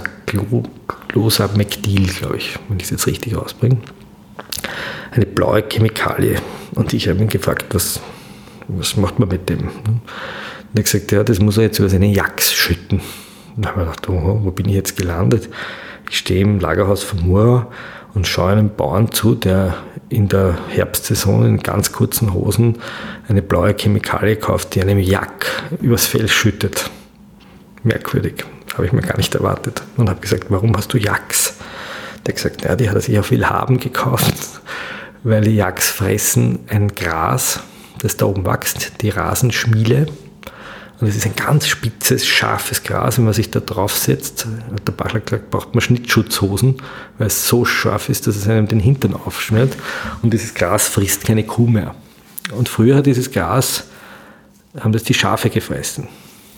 S2: Closamectil, glaube ich, wenn ich es jetzt richtig ausbringe. Eine blaue Chemikalie. Und ich habe ihn gefragt, was, was macht man mit dem? Und er hat gesagt, ja, das muss er jetzt über seine Jacks schütten. Und da habe ich gedacht, oh, wo bin ich jetzt gelandet? Ich stehe im Lagerhaus von Murau und schaue einem Bauern zu, der in der Herbstsaison in ganz kurzen Hosen eine blaue Chemikalie kauft, die einem Jack übers Fell schüttet. Merkwürdig, habe ich mir gar nicht erwartet. Und habe gesagt, warum hast du Jacks? Der hat gesagt, ja, die hat er sich auf Willhaben gekauft, weil die Jacks fressen ein Gras, das da oben wächst, die Rasenschmiele. Und es ist ein ganz spitzes, scharfes Gras, wenn man sich da draufsetzt. Hat der Bachler gesagt, braucht man Schnittschutzhosen, weil es so scharf ist, dass es einem den Hintern aufschneidet. Und dieses Gras frisst keine Kuh mehr. Und früher hat dieses Gras, haben das die Schafe gefressen.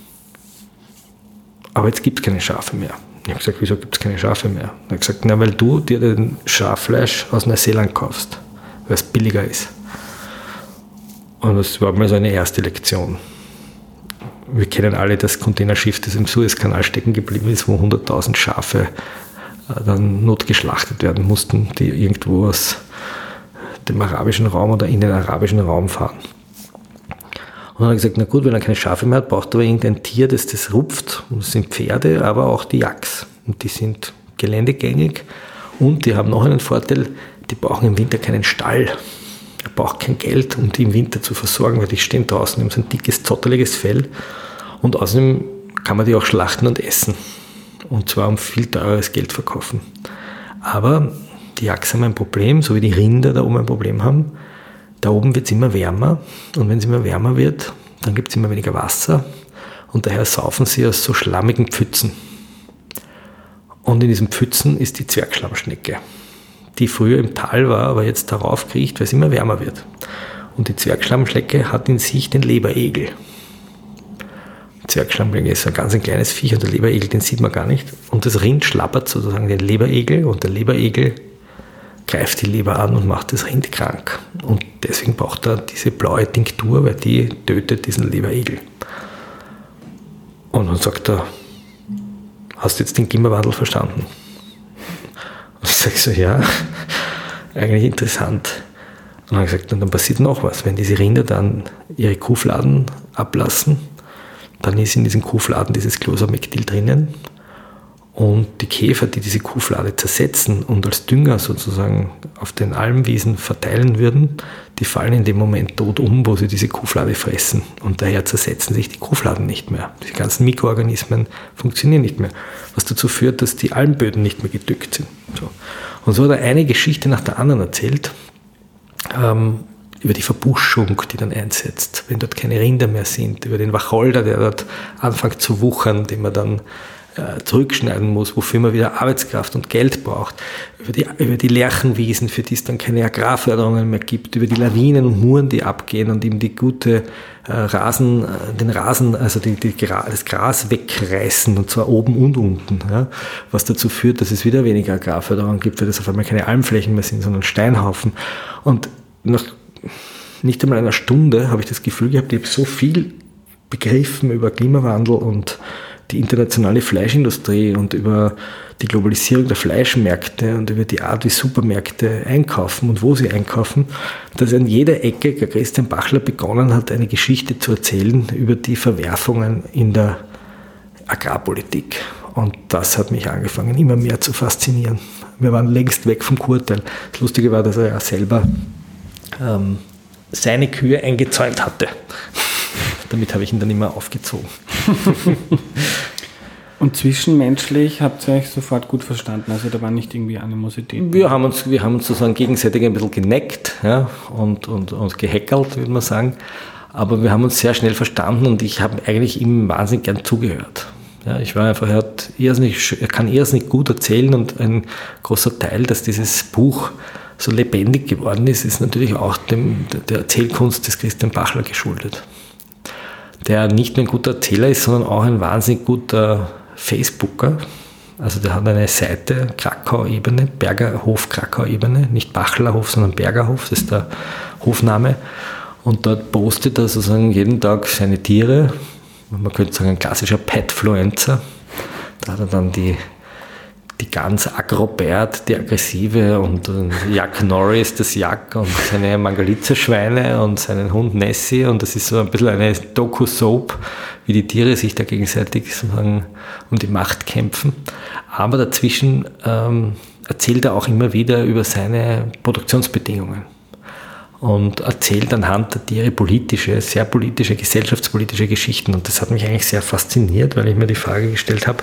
S2: Aber jetzt gibt es keine Schafe mehr. Ich habe gesagt, wieso gibt es keine Schafe mehr? Er hat gesagt, na, weil du dir den Schaffleisch aus Neuseeland kaufst, weil es billiger ist. Und das war mal so eine erste Lektion. Wir kennen alle das Containerschiff, das im Suezkanal stecken geblieben ist, wo hunderttausend Schafe dann notgeschlachtet werden mussten, die irgendwo aus dem arabischen Raum oder in den arabischen Raum fahren. Und dann hat er gesagt, na gut, wenn er keine Schafe mehr hat, braucht er aber irgendein Tier, das das rupft. Und das sind Pferde, aber auch die Yaks. Und die sind geländegängig und die haben noch einen Vorteil, die brauchen im Winter keinen Stall. Er braucht kein Geld, um die im Winter zu versorgen, weil die stehen draußen, die haben so ein dickes, zotteliges Fell. Und außerdem kann man die auch schlachten und essen. Und zwar um viel teures Geld verkaufen. Aber die Yaks haben ein Problem, so wie die Rinder da oben ein Problem haben. Da oben wird es immer wärmer. Und wenn es immer wärmer wird, dann gibt es immer weniger Wasser. Und daher saufen sie aus so schlammigen Pfützen. Und in diesen Pfützen ist die Zwergschlammschnecke, die früher im Tal war, aber jetzt darauf kriecht, weil es immer wärmer wird. Und die Zwergschlammschnecke hat in sich den Leberegel. Zwergschlammschnecke ist ein ganz ein kleines Viech und der Leberegel, den sieht man gar nicht. Und das Rind schlappert sozusagen den Leberegel und der Leberegel greift die Leber an und macht das Rind krank. Und deswegen braucht er diese blaue Tinktur, weil die tötet diesen Leberegel. Und dann sagt er, hast du jetzt den Klimawandel verstanden? Und ich sage so, ja, eigentlich interessant. Und dann habe ich gesagt, und dann passiert noch was. Wenn diese Rinder dann ihre Kuhfladen ablassen, dann ist in diesen Kuhfladen dieses Closamectil drinnen. Und die Käfer, die diese Kuhflade zersetzen und als Dünger sozusagen auf den Almwiesen verteilen würden, die fallen in dem Moment tot um, wo sie diese Kuhflade fressen. Und daher zersetzen sich die Kuhfladen nicht mehr. Die ganzen Mikroorganismen funktionieren nicht mehr. Was dazu führt, dass die Almböden nicht mehr gedückt sind. So. Und so hat er eine Geschichte nach der anderen erzählt, ähm, über die Verbuschung, die dann einsetzt, wenn dort keine Rinder mehr sind, über den Wacholder, der dort anfängt zu wuchern, den man dann zurückschneiden muss, wofür man wieder Arbeitskraft und Geld braucht, über die, über die Lärchenwiesen, für die es dann keine Agrarförderungen mehr gibt, über die Lawinen und Muren, die abgehen und ihm die gute äh, Rasen, den Rasen, also die, die, das Gras wegreißen, und zwar oben und unten, ja, was dazu führt, dass es wieder weniger Agrarförderung gibt, weil das auf einmal keine Almflächen mehr sind, sondern Steinhaufen. Und nach nicht einmal einer Stunde habe ich das Gefühl gehabt, ich habe so viel begriffen über Klimawandel und die internationale Fleischindustrie und über die Globalisierung der Fleischmärkte und über die Art, wie Supermärkte einkaufen und wo sie einkaufen, dass an jeder Ecke der Christian Bachler begonnen hat, eine Geschichte zu erzählen über die Verwerfungen in der Agrarpolitik. Und das hat mich angefangen, immer mehr zu faszinieren. Wir waren längst weg vom Kurteil. Das Lustige war, dass er ja selber ähm, seine Kühe eingezäunt hatte. Damit habe ich ihn dann immer aufgezogen.
S1: Und zwischenmenschlich habt ihr euch sofort gut verstanden? Also da war nicht irgendwie Animosität?
S2: Wir haben uns, wir haben uns sozusagen gegenseitig ein bisschen geneckt, ja, und, und, und gehackelt, würde man sagen. Aber wir haben uns sehr schnell verstanden und ich habe eigentlich ihm wahnsinnig gern zugehört. Ja, ich war einfach, er, hat irrsinnig, er kann irrsinnig gut erzählen und ein großer Teil, dass dieses Buch so lebendig geworden ist, ist natürlich auch dem, der Erzählkunst des Christian Bachler geschuldet. Der nicht nur ein guter Erzähler ist, sondern auch ein wahnsinnig guter Facebooker. Also der hat eine Seite, Krakau-Ebene, Bergerhof Krakau-Ebene, nicht Bachlerhof, sondern Bergerhof, das ist der Hofname. Und dort postet er sozusagen jeden Tag seine Tiere. Man könnte sagen, ein klassischer Petfluencer. Da hat er dann die die Gans Agrobert, die aggressive, und Jack Norris, das Jack, und seine Mangalitzer-Schweine und seinen Hund Nessie, und das ist so ein bisschen eine Doku-Soap, wie die Tiere sich da gegenseitig sozusagen um die Macht kämpfen. Aber dazwischen ähm, erzählt er auch immer wieder über seine Produktionsbedingungen und erzählt anhand der Tiere politische, sehr politische, gesellschaftspolitische Geschichten, und das hat mich eigentlich sehr fasziniert, weil ich mir die Frage gestellt habe,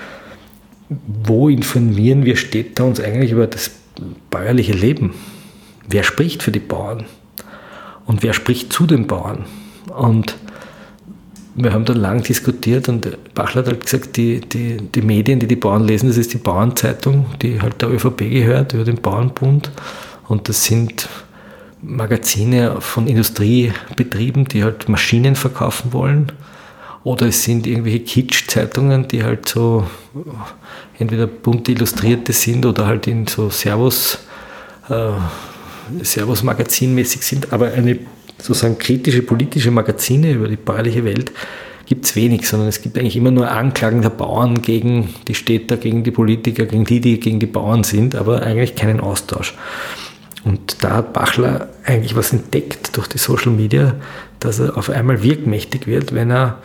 S2: wo informieren wir Städter uns eigentlich über das bäuerliche Leben? Wer spricht für die Bauern? Und wer spricht zu den Bauern? Und wir haben dann lang diskutiert und Bachler hat halt gesagt, die, die, die Medien, die die Bauern lesen, das ist die Bauernzeitung, die halt der ÖVP gehört, über den Bauernbund. Und das sind Magazine von Industriebetrieben, die halt Maschinen verkaufen wollen. Oder es sind irgendwelche Kitsch-Zeitungen, die halt so entweder bunt illustrierte sind oder halt in so Servus, äh, Servus-Magazinmäßig sind. Aber eine sozusagen kritische politische Magazine über die bäuerliche Welt gibt es wenig, sondern es gibt eigentlich immer nur Anklagen der Bauern gegen die Städter, gegen die Politiker, gegen die, die gegen die Bauern sind, aber eigentlich keinen Austausch. Und da hat Bachler eigentlich was entdeckt durch die Social Media, dass er auf einmal wirkmächtig wird, wenn er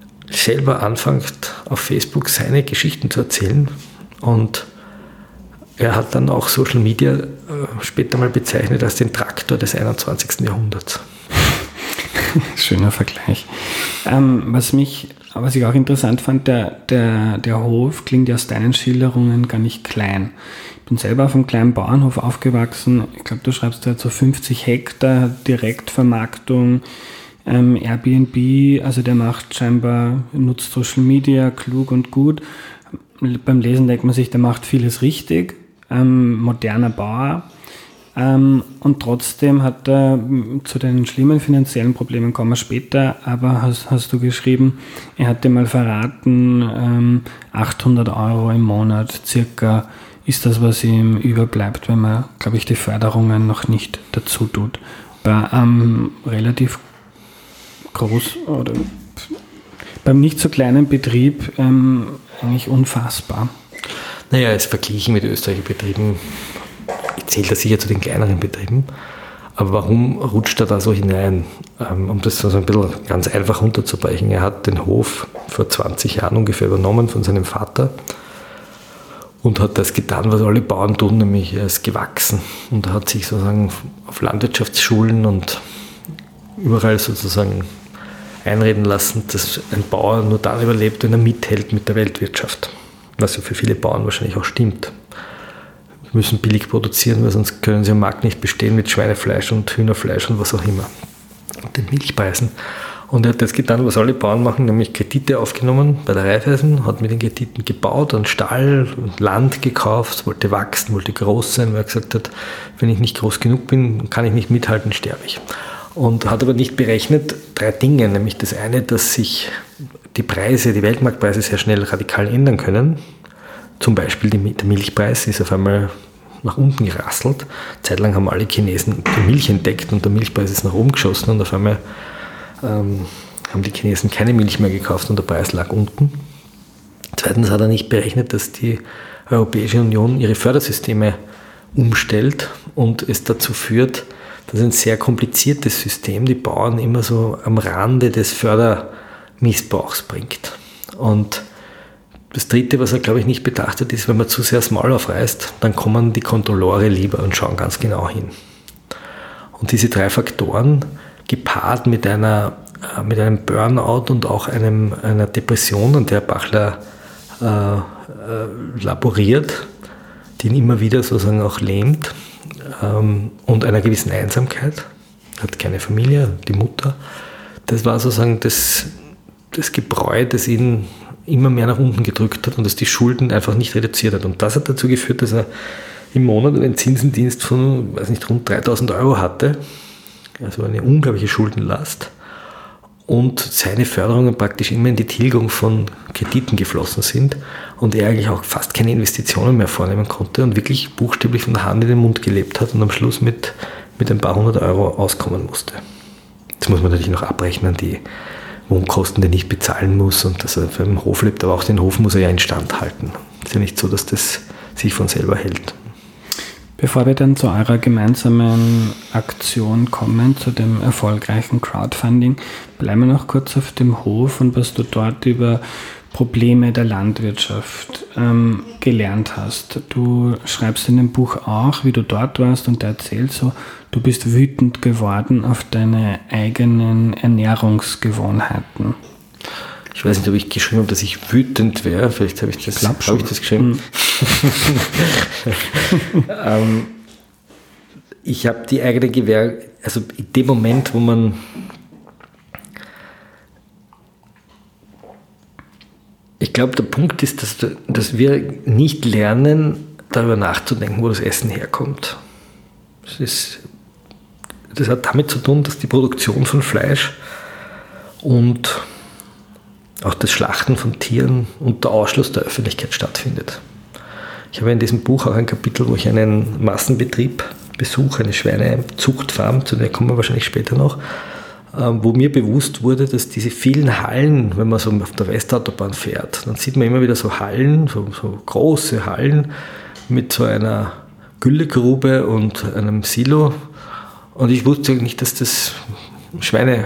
S2: selber anfängt, auf Facebook seine Geschichten zu erzählen und er hat dann auch Social Media äh, später mal bezeichnet als den Traktor des einundzwanzigsten Jahrhunderts.
S1: Schöner Vergleich. Ähm, was mich, was ich auch interessant fand, der, der, der Hof klingt ja aus deinen Schilderungen gar nicht klein. Ich bin selber auf einem kleinen Bauernhof aufgewachsen. Ich glaube, du schreibst da so fünfzig Hektar, Direktvermarktung, ähm, Airbnb, also der macht scheinbar, nutzt Social Media klug und gut. Beim Lesen denkt man sich, der macht vieles richtig, ähm, moderner Bauer. Ähm, und trotzdem hat er, zu den schlimmen finanziellen Problemen kommen wir später, aber hast, hast du geschrieben, er hat dir mal verraten, ähm, achthundert Euro im Monat circa ist das, was ihm überbleibt, wenn man, glaube ich, die Förderungen noch nicht dazu tut. Bei einem relativ groß oder beim nicht so kleinen Betrieb ähm, eigentlich unfassbar.
S2: Naja, es verglichen mit österreichischen Betrieben zählt er sicher zu den kleineren Betrieben. Aber warum rutscht er da so hinein? Um das so ein bisschen ganz einfach runterzubrechen. Er hat den Hof vor zwanzig Jahren ungefähr übernommen von seinem Vater und hat das getan, was alle Bauern tun, nämlich er ist gewachsen und hat sich sozusagen auf Landwirtschaftsschulen und überall sozusagen einreden lassen, dass ein Bauer nur dann überlebt, wenn er mithält mit der Weltwirtschaft. Was ja für viele Bauern wahrscheinlich auch stimmt. Wir müssen billig produzieren, weil sonst können sie am Markt nicht bestehen mit Schweinefleisch und Hühnerfleisch und was auch immer. Und den Milchpreisen. Und er hat das getan, was alle Bauern machen, nämlich Kredite aufgenommen bei der Raiffeisen, hat mit den Krediten gebaut und Stall und Land gekauft, wollte wachsen, wollte groß sein, weil er gesagt hat, wenn ich nicht groß genug bin, kann ich nicht mithalten, sterbe ich. Und hat aber nicht berechnet drei Dinge, nämlich das eine, dass sich die Preise, die Weltmarktpreise sehr schnell radikal ändern können. Zum Beispiel die, der Milchpreis ist auf einmal nach unten gerasselt. Zeitlang haben alle Chinesen die Milch entdeckt und der Milchpreis ist nach oben geschossen und auf einmal ähm, haben die Chinesen keine Milch mehr gekauft und der Preis lag unten. Zweitens hat er nicht berechnet, dass die Europäische Union ihre Fördersysteme umstellt und es dazu führt, dass ein sehr kompliziertes System die Bauern immer so am Rande des Fördermissbrauchs bringt. Und das Dritte, was er, glaube ich, nicht bedacht hat, ist, wenn man zu sehr das Maul aufreißt, dann kommen die Kontrolleure lieber und schauen ganz genau hin. Und diese drei Faktoren, gepaart mit, einer, äh, mit einem Burnout und auch einem, einer Depression, an der Bachler äh, äh, laboriert, die ihn immer wieder sozusagen auch lähmt, ähm, und einer gewissen Einsamkeit, hat keine Familie, die Mutter, das war sozusagen das, das Gebräu, das ihn immer mehr nach unten gedrückt hat und das die Schulden einfach nicht reduziert hat. Und das hat dazu geführt, dass er im Monat einen Zinsendienst von, weiß nicht, rund dreitausend Euro hatte, also eine unglaubliche Schuldenlast, und seine Förderungen praktisch immer in die Tilgung von Krediten geflossen sind und er eigentlich auch fast keine Investitionen mehr vornehmen konnte und wirklich buchstäblich von der Hand in den Mund gelebt hat und am Schluss mit, mit ein paar hundert Euro auskommen musste. Jetzt muss man natürlich noch abrechnen, die Wohnkosten, die er nicht bezahlen muss und dass er auf einem Hof lebt, aber auch den Hof muss er ja instand halten. Es ist ja nicht so, dass das sich von selber hält.
S1: Bevor wir dann zu eurer gemeinsamen Aktion kommen, zu dem erfolgreichen Crowdfunding, bleiben wir noch kurz auf dem Hof und was du dort über Probleme der Landwirtschaft ähm, gelernt hast. Du schreibst in dem Buch auch, wie du dort warst und erzählst so, du bist wütend geworden auf deine eigenen Ernährungsgewohnheiten.
S2: Ich weiß nicht, ob ich geschrieben habe, dass ich wütend wäre. Vielleicht habe ich das, hab ich das geschrieben. Mhm. ähm, ich habe die eigene Gewehr, also in dem Moment, wo man ich glaube, der Punkt ist, dass, dass wir nicht lernen, darüber nachzudenken, wo das Essen herkommt. Das ist, das hat damit zu tun, dass die Produktion von Fleisch und auch das Schlachten von Tieren unter Ausschluss der Öffentlichkeit stattfindet. Ich habe in diesem Buch auch ein Kapitel, wo ich einen Massenbetrieb besuche, eine Schweinezuchtfarm, zu der kommen wir wahrscheinlich später noch, wo mir bewusst wurde, dass diese vielen Hallen, wenn man so auf der Westautobahn fährt, dann sieht man immer wieder so Hallen, so, so große Hallen mit so einer Güllegrube und einem Silo. Und ich wusste nicht, dass das Schweine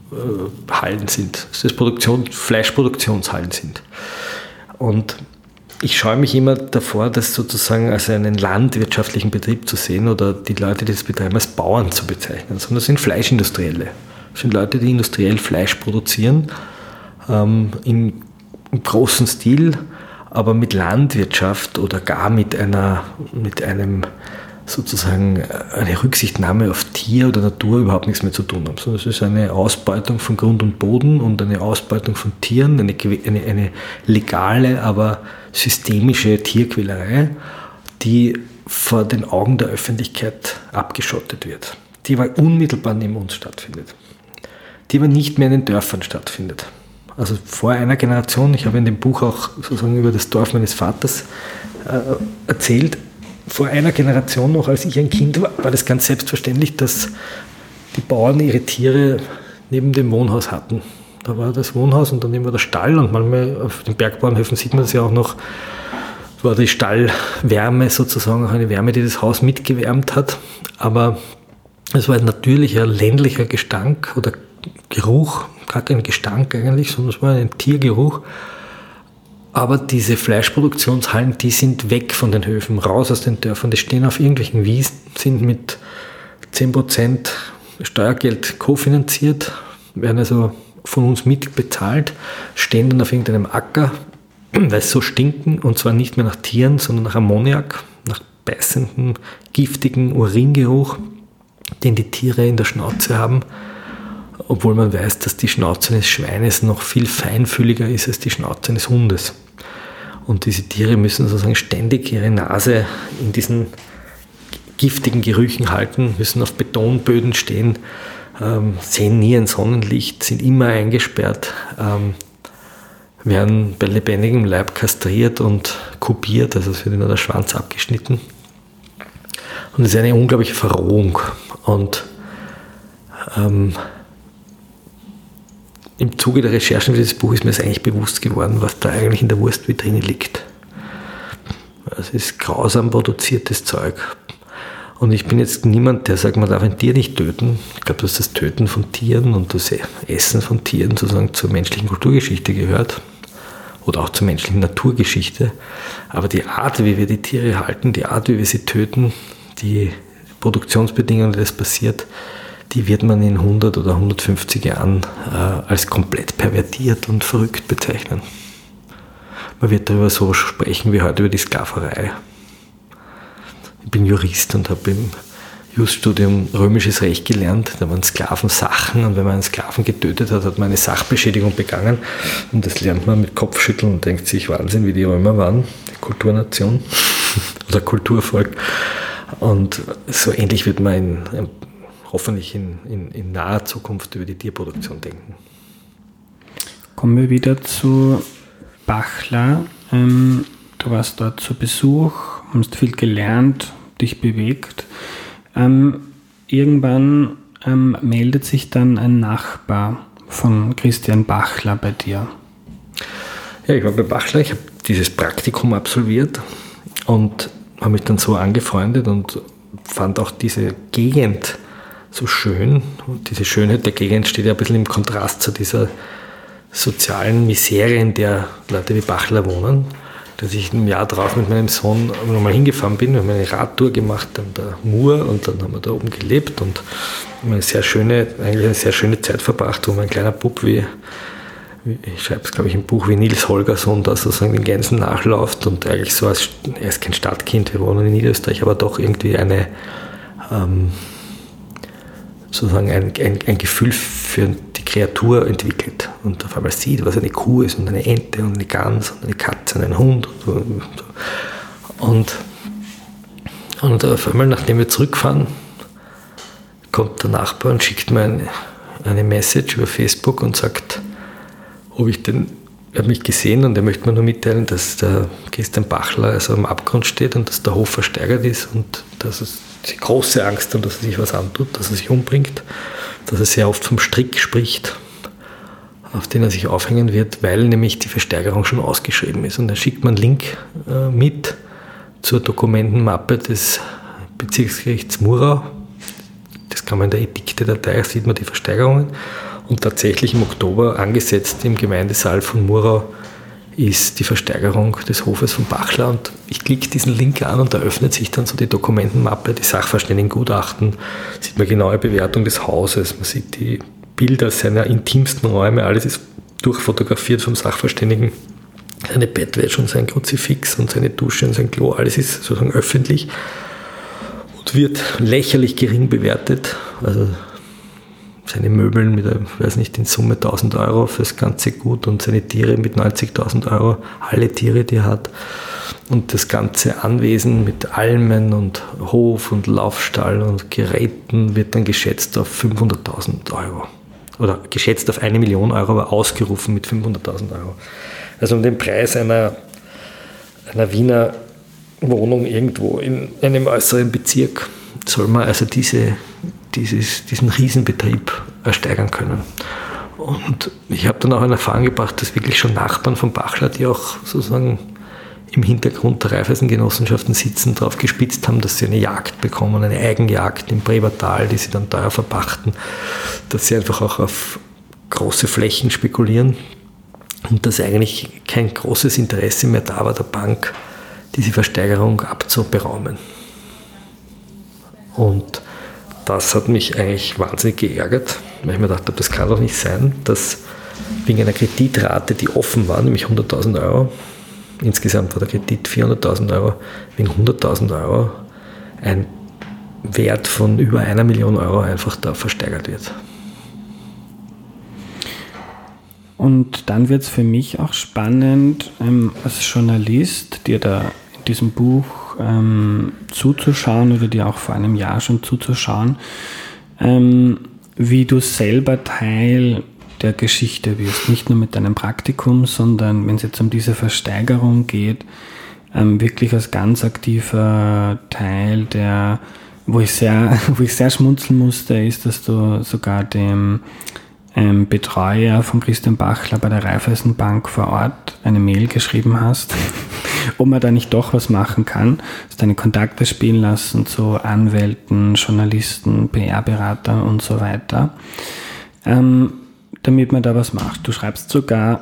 S2: Hallen sind, dass das Produktion, Fleischproduktionshallen sind. Und ich scheue mich immer davor, das sozusagen als einen landwirtschaftlichen Betrieb zu sehen oder die Leute, die das betreiben, als Bauern zu bezeichnen, sondern das sind Fleischindustrielle. Das sind Leute, die industriell Fleisch produzieren, ähm, in, im großen Stil, aber mit Landwirtschaft oder gar mit einer, mit einem sozusagen eine Rücksichtnahme auf Tier oder Natur überhaupt nichts mehr zu tun haben. Sondern es ist eine Ausbeutung von Grund und Boden und eine Ausbeutung von Tieren, eine, eine, eine legale, aber systemische Tierquälerei, die vor den Augen der Öffentlichkeit abgeschottet wird, die aber unmittelbar neben uns stattfindet, die aber nicht mehr in den Dörfern stattfindet. Also vor einer Generation, ich habe in dem Buch auch sozusagen über das Dorf meines Vaters äh, erzählt, vor einer Generation noch, als ich ein Kind war, war das ganz selbstverständlich, dass die Bauern ihre Tiere neben dem Wohnhaus hatten. Da war das Wohnhaus und daneben war der Stall und manchmal auf den Bergbauernhöfen sieht man das ja auch noch, war die Stallwärme sozusagen auch eine Wärme, die das Haus mitgewärmt hat. Aber es war ein natürlicher ländlicher Gestank oder Geruch, gar kein Gestank eigentlich, sondern es war ein Tiergeruch. Aber diese Fleischproduktionshallen, die sind weg von den Höfen, raus aus den Dörfern. Die stehen auf irgendwelchen Wiesen, sind mit zehn Prozent Steuergeld kofinanziert, werden also von uns mitbezahlt, stehen dann auf irgendeinem Acker, weil sie so stinken, und zwar nicht mehr nach Tieren, sondern nach Ammoniak, nach beißendem, giftigen Uringeruch, den die Tiere in der Schnauze haben, obwohl man weiß, dass die Schnauze eines Schweines noch viel feinfühliger ist als die Schnauze eines Hundes. Und diese Tiere müssen sozusagen ständig ihre Nase in diesen giftigen Gerüchen halten, müssen auf Betonböden stehen, ähm, sehen nie ein Sonnenlicht, sind immer eingesperrt, ähm, werden bei lebendigem Leib kastriert und kupiert, also es wird ihnen der Schwanz abgeschnitten. Und es ist eine unglaubliche Verrohung. Und ähm, im Zuge der Recherchen für dieses Buch ist mir das eigentlich bewusst geworden, was da eigentlich in der Wurstvitrine liegt. Es ist grausam produziertes Zeug. Und ich bin jetzt niemand, der sagt, man darf ein Tier nicht töten. Ich glaube, dass das Töten von Tieren und das Essen von Tieren sozusagen zur menschlichen Kulturgeschichte gehört oder auch zur menschlichen Naturgeschichte. Aber die Art, wie wir die Tiere halten, die Art, wie wir sie töten, die Produktionsbedingungen, die das passiert, die wird man in hundert oder hundertfünfzig Jahren äh, als komplett pervertiert und verrückt bezeichnen. Man wird darüber so sprechen wie heute über die Sklaverei. Ich bin Jurist und habe im Juststudium römisches Recht gelernt. Da waren Sklavensachen und wenn man einen Sklaven getötet hat, hat man eine Sachbeschädigung begangen. Und das lernt man mit Kopfschütteln und denkt sich, Wahnsinn, wie die Römer waren, die Kulturnation oder Kulturvolk. Und so ähnlich wird man in, in hoffentlich in, in, in naher Zukunft über die Tierproduktion denken.
S1: Kommen wir wieder zu Bachler. Ähm, du warst dort zu Besuch, hast viel gelernt, dich bewegt. Ähm, irgendwann ähm, meldet sich dann ein Nachbar von Christian Bachler bei dir.
S2: Ja, ich war bei Bachler, ich habe dieses Praktikum absolviert und habe mich dann so angefreundet und fand auch diese Gegend so schön. Und diese Schönheit der Gegend steht ja ein bisschen im Kontrast zu dieser sozialen Misere, in der Leute wie Bachler wohnen. Dass ich ein Jahr drauf mit meinem Sohn nochmal hingefahren bin. Wir haben eine Radtour gemacht an der Mur und dann haben wir da oben gelebt und haben eine sehr schöne, eigentlich eine sehr schöne Zeit verbracht, wo mein kleiner Bub wie, wie ich schreibe es glaube ich im Buch, wie Nils Holgersson da sozusagen den Gänsen nachläuft und eigentlich so als, er ist kein Stadtkind, wir wohnen in Niederösterreich, aber doch irgendwie eine ähm, sozusagen ein, ein, ein Gefühl für die Kreatur entwickelt und auf einmal sieht, was eine Kuh ist und eine Ente und eine Gans und eine Katze und ein Hund und, und, und auf einmal, nachdem wir zurückfahren, kommt der Nachbar und schickt mir eine, eine Message über Facebook und sagt, ob ich den, er hat mich gesehen und er möchte mir nur mitteilen, dass der Christian Bachler also am Abgrund steht und dass der Hof versteigert ist und dass es die große Angst hat, dass er sich was antut, dass er sich umbringt, dass er sehr oft vom Strick spricht, auf den er sich aufhängen wird, weil nämlich die Versteigerung schon ausgeschrieben ist. Und er schickt mir einen Link äh, mit zur Dokumentenmappe des Bezirksgerichts Murau. Das kann man in der Edikte-Datei, sieht man die Versteigerungen. Und tatsächlich im Oktober angesetzt im Gemeindesaal von Murau ist die Versteigerung des Hofes von Bachler. Und ich klicke diesen Link an und da öffnet sich dann so die Dokumentenmappe, die Sachverständigengutachten, sieht man genaue Bewertung des Hauses, man sieht die Bilder seiner intimsten Räume, alles ist durchfotografiert vom Sachverständigen. Seine Bettwäsche und sein Kruzifix und seine Dusche und sein Klo, alles ist sozusagen öffentlich und wird lächerlich gering bewertet. Also seine Möbel mit, ich weiß nicht, in Summe tausend Euro fürs ganze Gut und seine Tiere mit neunzigtausend Euro, alle Tiere, die er hat. Und das ganze Anwesen mit Almen und Hof und Laufstall und Geräten wird dann geschätzt auf fünfhunderttausend Euro. Oder geschätzt auf eine Million Euro, aber ausgerufen mit fünfhunderttausend Euro. Also um den Preis einer, einer Wiener Wohnung irgendwo in einem äußeren Bezirk soll man also diese, dieses, diesen Riesenbetrieb ersteigern können. Und ich habe dann auch in Erfahrung gebracht, dass wirklich schon Nachbarn von Bachler, die auch sozusagen im Hintergrund der Raiffeisengenossenschaften sitzen, darauf gespitzt haben, dass sie eine Jagd bekommen, eine Eigenjagd im Bremertal, die sie dann teuer verpachten, dass sie einfach auch auf große Flächen spekulieren und dass eigentlich kein großes Interesse mehr da war, der Bank diese Versteigerung abzuberaumen. Und das hat mich eigentlich wahnsinnig geärgert, weil ich mir gedacht habe, das kann doch nicht sein, dass wegen einer Kreditrate, die offen war, nämlich hunderttausend Euro, insgesamt war der Kredit vierhunderttausend Euro, wegen hunderttausend Euro ein Wert von über einer Million Euro einfach da versteigert wird.
S1: Und dann wird es für mich auch spannend, ähm, als Journalist, dir da in diesem Buch ähm, zuzuschauen oder dir auch vor einem Jahr schon zuzuschauen, ähm, wie du selber Teil der Geschichte wirst. Nicht nur mit deinem Praktikum, sondern wenn es jetzt um diese Versteigerung geht, ähm, wirklich als ganz aktiver Teil der, wo ich sehr, wo ich sehr schmunzeln musste, ist, dass du sogar dem ähm, Betreuer von Christian Bachler bei der Raiffeisenbank vor Ort eine Mail geschrieben hast, ob man da nicht doch was machen kann, hast deine Kontakte spielen lassen zu Anwälten, Journalisten, P R-Beratern und so weiter, ähm, damit man da was macht. Du schreibst sogar,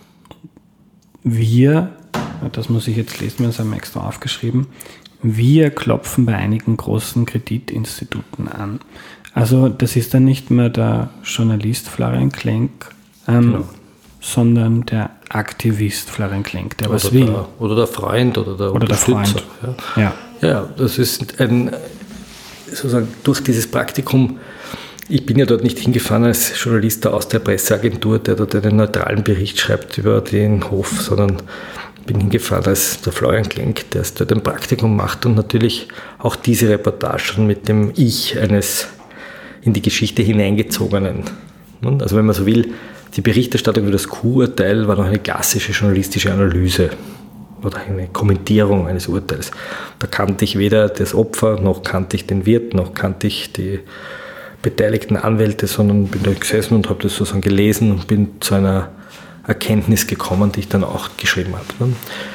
S1: wir, das muss ich jetzt lesen, das haben wir extra aufgeschrieben, wir klopfen bei einigen großen Kreditinstituten an. Also das ist dann nicht mehr der Journalist Florian Klenk, ähm, genau. sondern der Aktivist Florian Klenk, der
S2: oder
S1: was will.
S2: Der, oder der Freund oder der
S1: oder
S2: Unterstützer.
S1: Der Freund. Ja.
S2: Ja. ja, das ist ein, sozusagen durch dieses Praktikum, ich bin ja dort nicht hingefahren als Journalist aus der Presseagentur, der dort einen neutralen Bericht schreibt über den Hof, sondern bin hingefahren als der Florian Klenk, der dort ein Praktikum macht und natürlich auch diese Reportagen mit dem Ich eines in die Geschichte hineingezogenen. Also wenn man so will, die Berichterstattung über das Q-Urteil war noch eine klassische journalistische Analyse oder eine Kommentierung eines Urteils. Da kannte ich weder das Opfer, noch kannte ich den Wirt, noch kannte ich die beteiligten Anwälte, sondern bin da gesessen und habe das sozusagen gelesen und bin zu einer Erkenntnis gekommen, die ich dann auch geschrieben habe.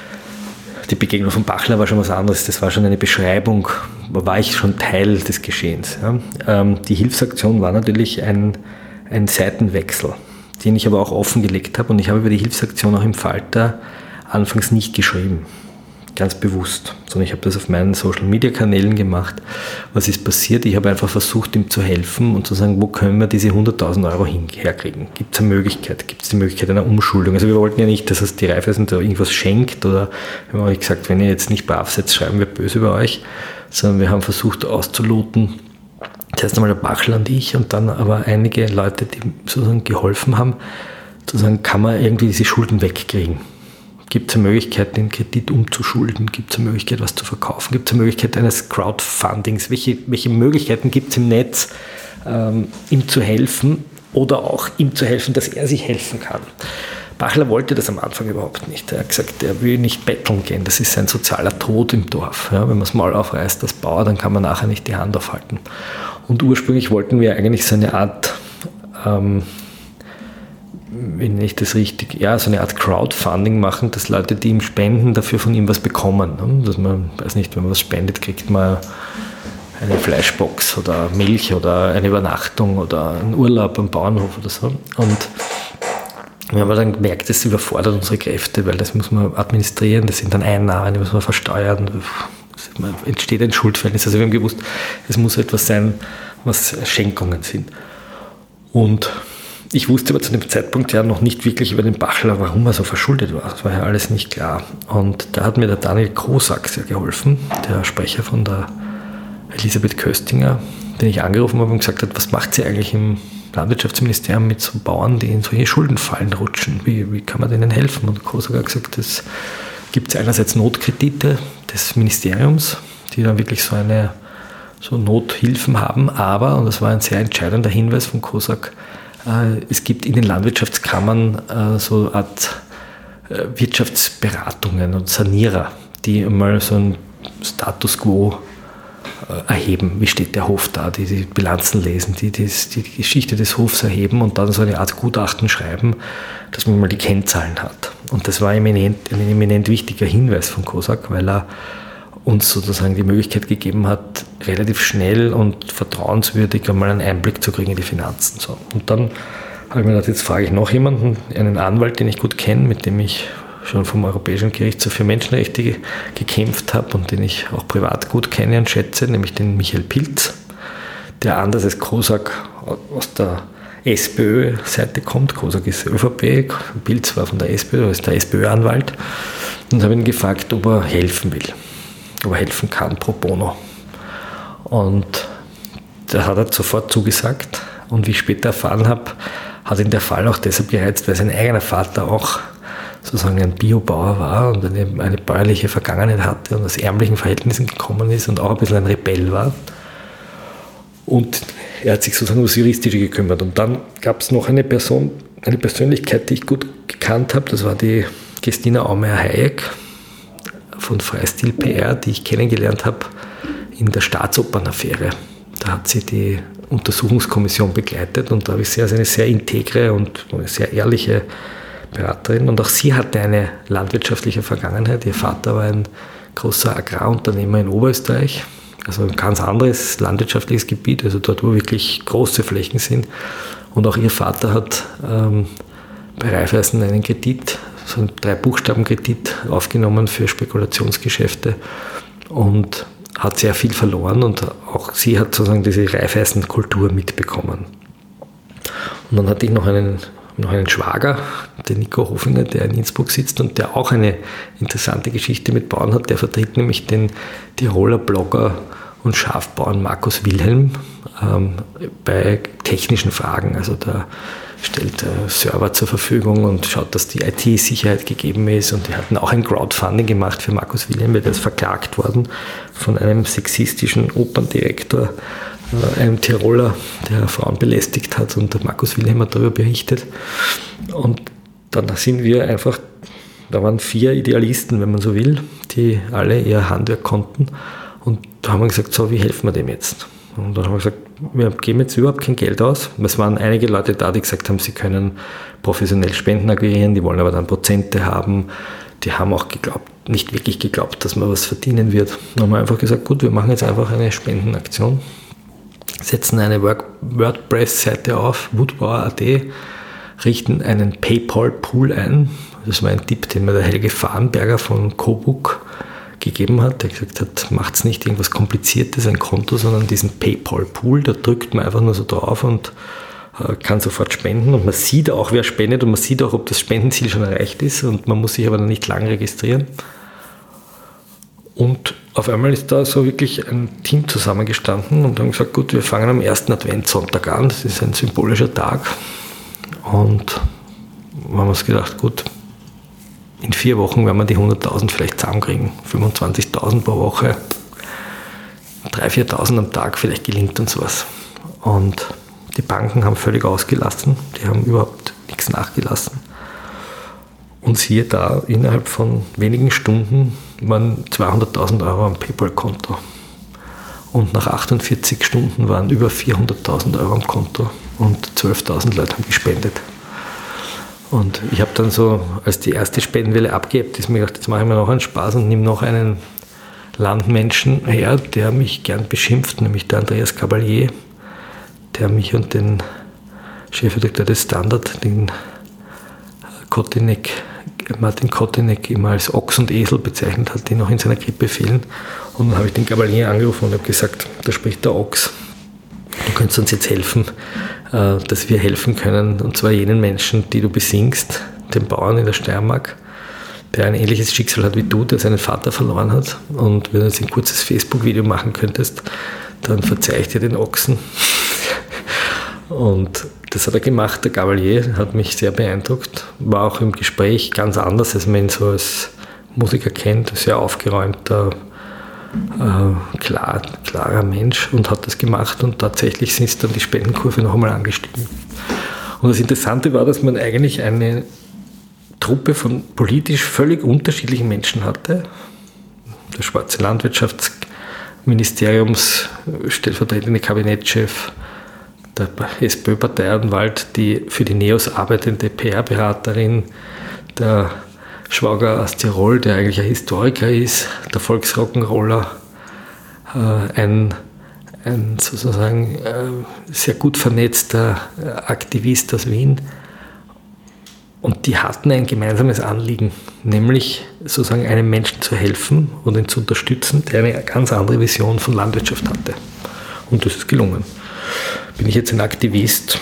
S2: Die Begegnung von Bachler war schon was anderes, das war schon eine Beschreibung, da war ich schon Teil des Geschehens. Die Hilfsaktion war natürlich ein, ein Seitenwechsel, den ich aber auch offengelegt habe und ich habe über die Hilfsaktion auch im Falter anfangs nicht geschrieben. Ganz bewusst, sondern ich habe das auf meinen Social-Media-Kanälen gemacht. Was ist passiert? Ich habe einfach versucht, ihm zu helfen und zu sagen, wo können wir diese hunderttausend Euro hin, herkriegen? Gibt es eine Möglichkeit? Gibt es die Möglichkeit einer Umschuldung? Also wir wollten ja nicht, dass es die Raiffeisen da irgendwas schenkt oder wir haben auch gesagt, wenn ihr jetzt nicht brav seid, schreiben wir böse über euch, sondern wir haben versucht auszuloten, zuerst einmal der Bachler und ich und dann aber einige Leute, die sozusagen geholfen haben, zu sagen, kann man irgendwie diese Schulden wegkriegen? Gibt es eine Möglichkeit, den Kredit umzuschulden? Gibt es eine Möglichkeit, was zu verkaufen? Gibt es eine Möglichkeit eines Crowdfundings? Welche, welche Möglichkeiten gibt es im Netz, ähm, ihm zu helfen oder auch ihm zu helfen, dass er sich helfen kann? Bachler wollte das am Anfang überhaupt nicht. Er hat gesagt, er will nicht betteln gehen. Das ist ein sozialer Tod im Dorf. Ja, wenn man das Maul aufreißt als Bauer, dann kann man nachher nicht die Hand aufhalten. Und ursprünglich wollten wir eigentlich so eine Art... Ähm, wenn nicht das richtig, ja, so eine Art Crowdfunding machen, dass Leute, die ihm spenden, dafür von ihm was bekommen. Dass man, weiß nicht, wenn man was spendet, kriegt man eine Fleischbox oder Milch oder eine Übernachtung oder einen Urlaub am Bauernhof oder so. Und Wir haben dann gemerkt, das überfordert unsere Kräfte, weil das muss man administrieren, das sind dann Einnahmen, die muss man versteuern, es entsteht ein Schuldverhältnis. Also wir haben gewusst, es muss etwas sein, was Schenkungen sind. Und ich wusste aber zu dem Zeitpunkt ja noch nicht wirklich über den Bachelor, warum er so verschuldet war. Das war ja alles nicht klar. Und da hat mir der Daniel Krosak sehr geholfen, der Sprecher von der Elisabeth Köstinger, den ich angerufen habe und gesagt habe, was macht sie eigentlich im Landwirtschaftsministerium mit so Bauern, die in solche Schuldenfallen rutschen? Wie, wie kann man denen helfen? Und Krosak hat gesagt, es gibt einerseits Notkredite des Ministeriums, die dann wirklich so eine so Nothilfen haben, aber, und das war ein sehr entscheidender Hinweis von Krosak, es gibt in den Landwirtschaftskammern äh, so eine Art äh, Wirtschaftsberatungen und Sanierer, die einmal so einen Status quo äh, erheben. Wie steht der Hof da? Die die Bilanzen lesen, die, die die Geschichte des Hofs erheben und dann so eine Art Gutachten schreiben, dass man mal die Kennzahlen hat. Und das war eminent, ein eminent wichtiger Hinweis von Krosak, weil er uns sozusagen die Möglichkeit gegeben hat, relativ schnell und vertrauenswürdig einmal einen Einblick zu kriegen in die Finanzen. So. Und dann habe ich mir gedacht, jetzt frage ich noch jemanden, einen Anwalt, den ich gut kenne, mit dem ich schon vom Europäischen Gerichtshof für Menschenrechte gekämpft habe und den ich auch privat gut kenne und schätze, nämlich den Michael Pilz, der anders als Krosak aus der SPÖ-Seite kommt. Krosak ist ÖVP, Pilz war von der SPÖ, er ist der SPÖ-Anwalt, und habe ihn gefragt, ob er helfen will. ob er helfen kann pro bono. Und da hat er sofort zugesagt. Und wie ich später erfahren habe, hat ihn der Fall auch deshalb gereizt, weil sein eigener Vater auch sozusagen ein Biobauer war und eine, eine bäuerliche Vergangenheit hatte und aus ärmlichen Verhältnissen gekommen ist und auch ein bisschen ein Rebell war. Und er hat sich sozusagen um das Juristische gekümmert. Und dann gab es noch eine Person, eine Persönlichkeit, die ich gut gekannt habe, das war die Christina Aumeier-Hayek von Freistil P R, die ich kennengelernt habe in der Staatsopernaffäre. Da hat sie die Untersuchungskommission begleitet und da habe ich sehr, eine sehr integre und eine sehr ehrliche Beraterin. Und auch sie hatte eine landwirtschaftliche Vergangenheit. Ihr Vater war ein großer Agrarunternehmer in Oberösterreich, also ein ganz anderes landwirtschaftliches Gebiet, also dort, wo wirklich große Flächen sind. Und auch ihr Vater hat ähm, bei Raiffeisen einen Kredit, so einen Drei-Buchstaben-Kredit aufgenommen für Spekulationsgeschäfte und hat sehr viel verloren und auch sie hat sozusagen diese Raiffeisen-Kultur mitbekommen. Und dann hatte ich noch einen, noch einen Schwager, den Nico Hofinger, der in Innsbruck sitzt und der auch eine interessante Geschichte mit Bauern hat. Der vertritt nämlich den Tiroler Blogger und Schafbauern Markus Wilhelm ähm, bei technischen Fragen. Also da stellt äh, Server zur Verfügung und schaut, dass die I T-Sicherheit gegeben ist. Und die hatten auch ein Crowdfunding gemacht für Markus Wilhelm, weil der ist verklagt worden von einem sexistischen Operndirektor, äh, einem Tiroler, der Frauen belästigt hat. Und der Markus Wilhelm hat darüber berichtet. Und dann sind wir einfach, da waren vier Idealisten, wenn man so will, die alle ihr Handwerk konnten. Und da haben wir gesagt, so, wie helfen wir dem jetzt? Und dann haben wir gesagt, wir geben jetzt überhaupt kein Geld aus. Es waren einige Leute da, die gesagt haben, sie können professionell Spenden akquirieren, die wollen aber dann Prozente haben. Die haben auch geglaubt, nicht wirklich geglaubt, dass man was verdienen wird. Dann haben wir einfach gesagt, gut, wir machen jetzt einfach eine Spendenaktion, setzen eine WordPress-Seite auf, woodbauer punkt at, richten einen PayPal-Pool ein. Das war ein Tipp, den mir der Helge Fahrenberger von Cobook gegeben hat, der gesagt hat, macht's nicht irgendwas Kompliziertes, ein Konto, sondern diesen PayPal-Pool, da drückt man einfach nur so drauf und äh, kann sofort spenden und man sieht auch, wer spendet und man sieht auch, ob das Spendenziel schon erreicht ist und man muss sich aber dann nicht lang registrieren. Und auf einmal ist da so wirklich ein Team zusammengestanden und haben gesagt, gut, wir fangen am ersten Adventssonntag an, das ist ein symbolischer Tag und wir haben uns gedacht, gut, in vier Wochen werden wir die hunderttausend vielleicht zusammenkriegen, fünfundzwanzigtausend pro Woche, dreitausend, viertausend am Tag, vielleicht gelingt uns was. Und die Banken haben völlig ausgelassen, die haben überhaupt nichts nachgelassen. Und siehe da, innerhalb von wenigen Stunden waren zweihunderttausend Euro am PayPal-Konto. Und nach achtundvierzig Stunden waren über vierhunderttausend Euro am Konto und zwölftausend Leute haben gespendet. Und ich habe dann so, als die erste Spendenwelle abgehebt ist, mir gedacht, jetzt mache ich mir noch einen Spaß und nehme noch einen Landmenschen her, der mich gern beschimpft, nämlich der Andreas Cavalier, der mich und den Chefredakteur des Standard, den Kotinek, Martin Kotinek immer als Ochs und Esel bezeichnet hat, die noch in seiner Krippe fehlen. Und dann habe ich den Gabalier angerufen und habe gesagt, da spricht der Ochs, du könntest uns jetzt helfen, dass wir helfen können, und zwar jenen Menschen, die du besingst, den Bauern in der Steiermark, der ein ähnliches Schicksal hat wie du, der seinen Vater verloren hat. Und wenn du jetzt ein kurzes Facebook-Video machen könntest, dann verzeih ich dir den Ochsen. Und das hat er gemacht, der Gabalier, hat mich sehr beeindruckt, war auch im Gespräch ganz anders, als man ihn so als Musiker kennt, sehr aufgeräumter, äh, klar, klarer Mensch, und hat das gemacht, und tatsächlich ist dann die Spendenkurve noch einmal angestiegen. Und das Interessante war, dass man eigentlich eine Truppe von politisch völlig unterschiedlichen Menschen hatte. Der schwarze Landwirtschaftsministeriums stellvertretende Kabinettschef, der SPÖ-Parteianwalt, die für die NEOS arbeitende P R-Beraterin, der Schwager aus Tirol, der eigentlich ein Historiker ist, der Volksrock'n'Roller, äh, ein, ein sozusagen äh, sehr gut vernetzter Aktivist aus Wien. Und die hatten ein gemeinsames Anliegen, nämlich sozusagen einem Menschen zu helfen und ihn zu unterstützen, der eine ganz andere Vision von Landwirtschaft hatte. Und das ist gelungen. Bin ich jetzt ein Aktivist?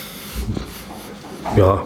S2: Ja.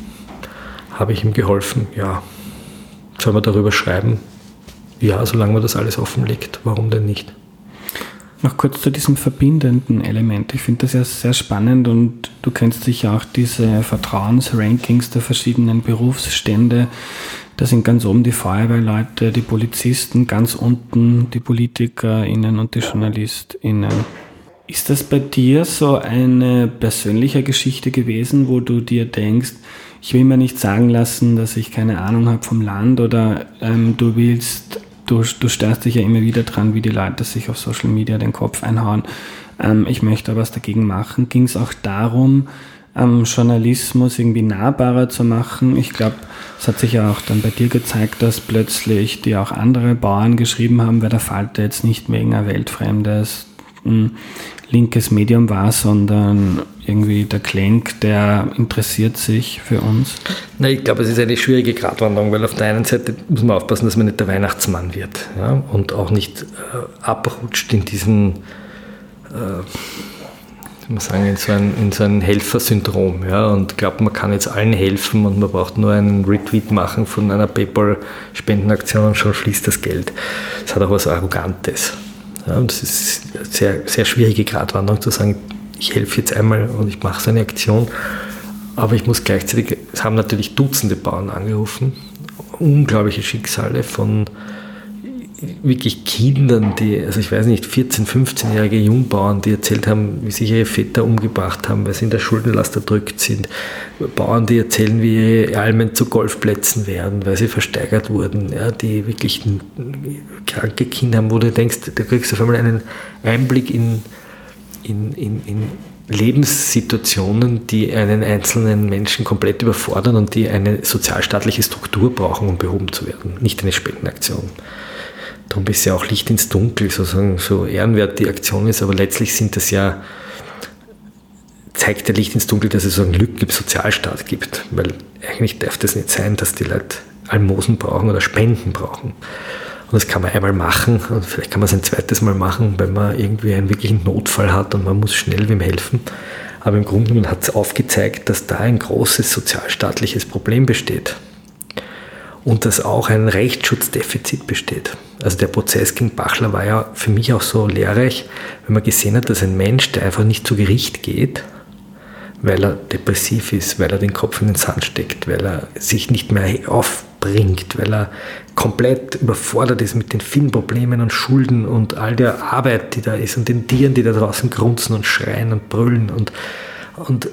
S2: Habe ich ihm geholfen? Ja. Sollen wir darüber schreiben? Ja, solange man das alles offenlegt. Warum denn nicht?
S1: Noch kurz zu diesem verbindenden Element. Ich finde das ja sehr spannend, und du kennst sicher auch diese Vertrauensrankings der verschiedenen Berufsstände. Da sind ganz oben die Feuerwehrleute, die Polizisten, ganz unten die PolitikerInnen und die JournalistInnen. Ist das bei dir so eine persönliche Geschichte gewesen, wo du dir denkst, ich will mir nicht sagen lassen, dass ich keine Ahnung habe vom Land, oder ähm, du willst, du, du störst dich ja immer wieder dran, wie die Leute sich auf Social Media den Kopf einhauen. Ähm, ich möchte aber was dagegen machen. Ging es auch darum, ähm, Journalismus irgendwie nahbarer zu machen? Ich glaube, es hat sich ja auch dann bei dir gezeigt, dass plötzlich die auch andere Bauern geschrieben haben, weil der Falter jetzt nicht wegen ein weltfremdes ein linkes Medium war, sondern irgendwie der Klenk, der interessiert sich für uns?
S2: Na, ich glaube, es ist eine schwierige Gratwanderung, weil auf der einen Seite muss man aufpassen, dass man nicht der Weihnachtsmann wird, ja, und auch nicht äh, abrutscht in diesen, äh, wie man sagen, in so ein, in so ein Helfersyndrom, ja, und glaubt, man kann jetzt allen helfen und man braucht nur einen Retweet machen von einer PayPal-Spendenaktion und schon fließt das Geld. Das hat auch was Arrogantes. Ja, und es ist eine sehr, sehr schwierige Gratwanderung zu sagen, ich helfe jetzt einmal und ich mache so eine Aktion, aber ich muss gleichzeitig, es haben natürlich Dutzende Bauern angerufen, unglaubliche Schicksale von wirklich Kindern, die, also ich weiß nicht, vierzehn-, fünfzehnjährige Jungbauern, die erzählt haben, wie sich ihre Väter umgebracht haben, weil sie in der Schuldenlast erdrückt sind. Bauern, die erzählen, wie ihre Almen zu Golfplätzen werden, weil sie versteigert wurden, ja, die wirklich kranke Kinder haben, wo du denkst, da kriegst du auf einmal einen Einblick in, in, in, in Lebenssituationen, die einen einzelnen Menschen komplett überfordern und die eine sozialstaatliche Struktur brauchen, um behoben zu werden, nicht eine Spendenaktion. Darum ist ja auch Licht ins Dunkel, sozusagen, so ehrenwert die Aktion ist, aber letztlich sind das ja, zeigt der Licht ins Dunkel, dass es so eine Lücke im Sozialstaat gibt, weil eigentlich darf das nicht sein, dass die Leute Almosen brauchen oder Spenden brauchen. Und das kann man einmal machen und vielleicht kann man es ein zweites Mal machen, wenn man irgendwie einen wirklichen Notfall hat und man muss schnell wem helfen. Aber im Grunde genommen hat es aufgezeigt, dass da ein großes sozialstaatliches Problem besteht. Und dass auch ein Rechtsschutzdefizit besteht. Also der Prozess gegen Bachler war ja für mich auch so lehrreich, wenn man gesehen hat, dass ein Mensch, der einfach nicht zu Gericht geht, weil er depressiv ist, weil er den Kopf in den Sand steckt, weil er sich nicht mehr aufbringt, weil er komplett überfordert ist mit den vielen Problemen und Schulden und all der Arbeit, die da ist und den Tieren, die da draußen grunzen und schreien und brüllen, und, und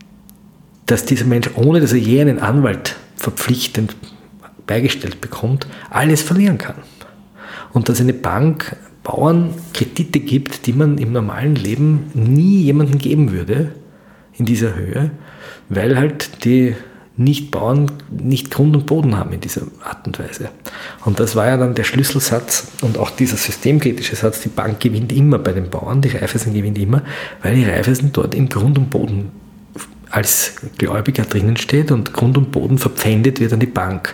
S2: dass dieser Mensch, ohne dass er je einen Anwalt verpflichtend beigestellt bekommt, alles verlieren kann. Und dass eine Bank Bauern Kredite gibt, die man im normalen Leben nie jemandem geben würde, in dieser Höhe, weil halt die Nicht-Bauern nicht Grund und Boden haben in dieser Art und Weise. Und das war ja dann der Schlüsselsatz und auch dieser systemkritische Satz, die Bank gewinnt immer bei den Bauern, die Raiffeisen gewinnt immer, weil die Raiffeisen dort im Grund und Boden als Gläubiger drinnen steht und Grund und Boden verpfändet wird an die Bank.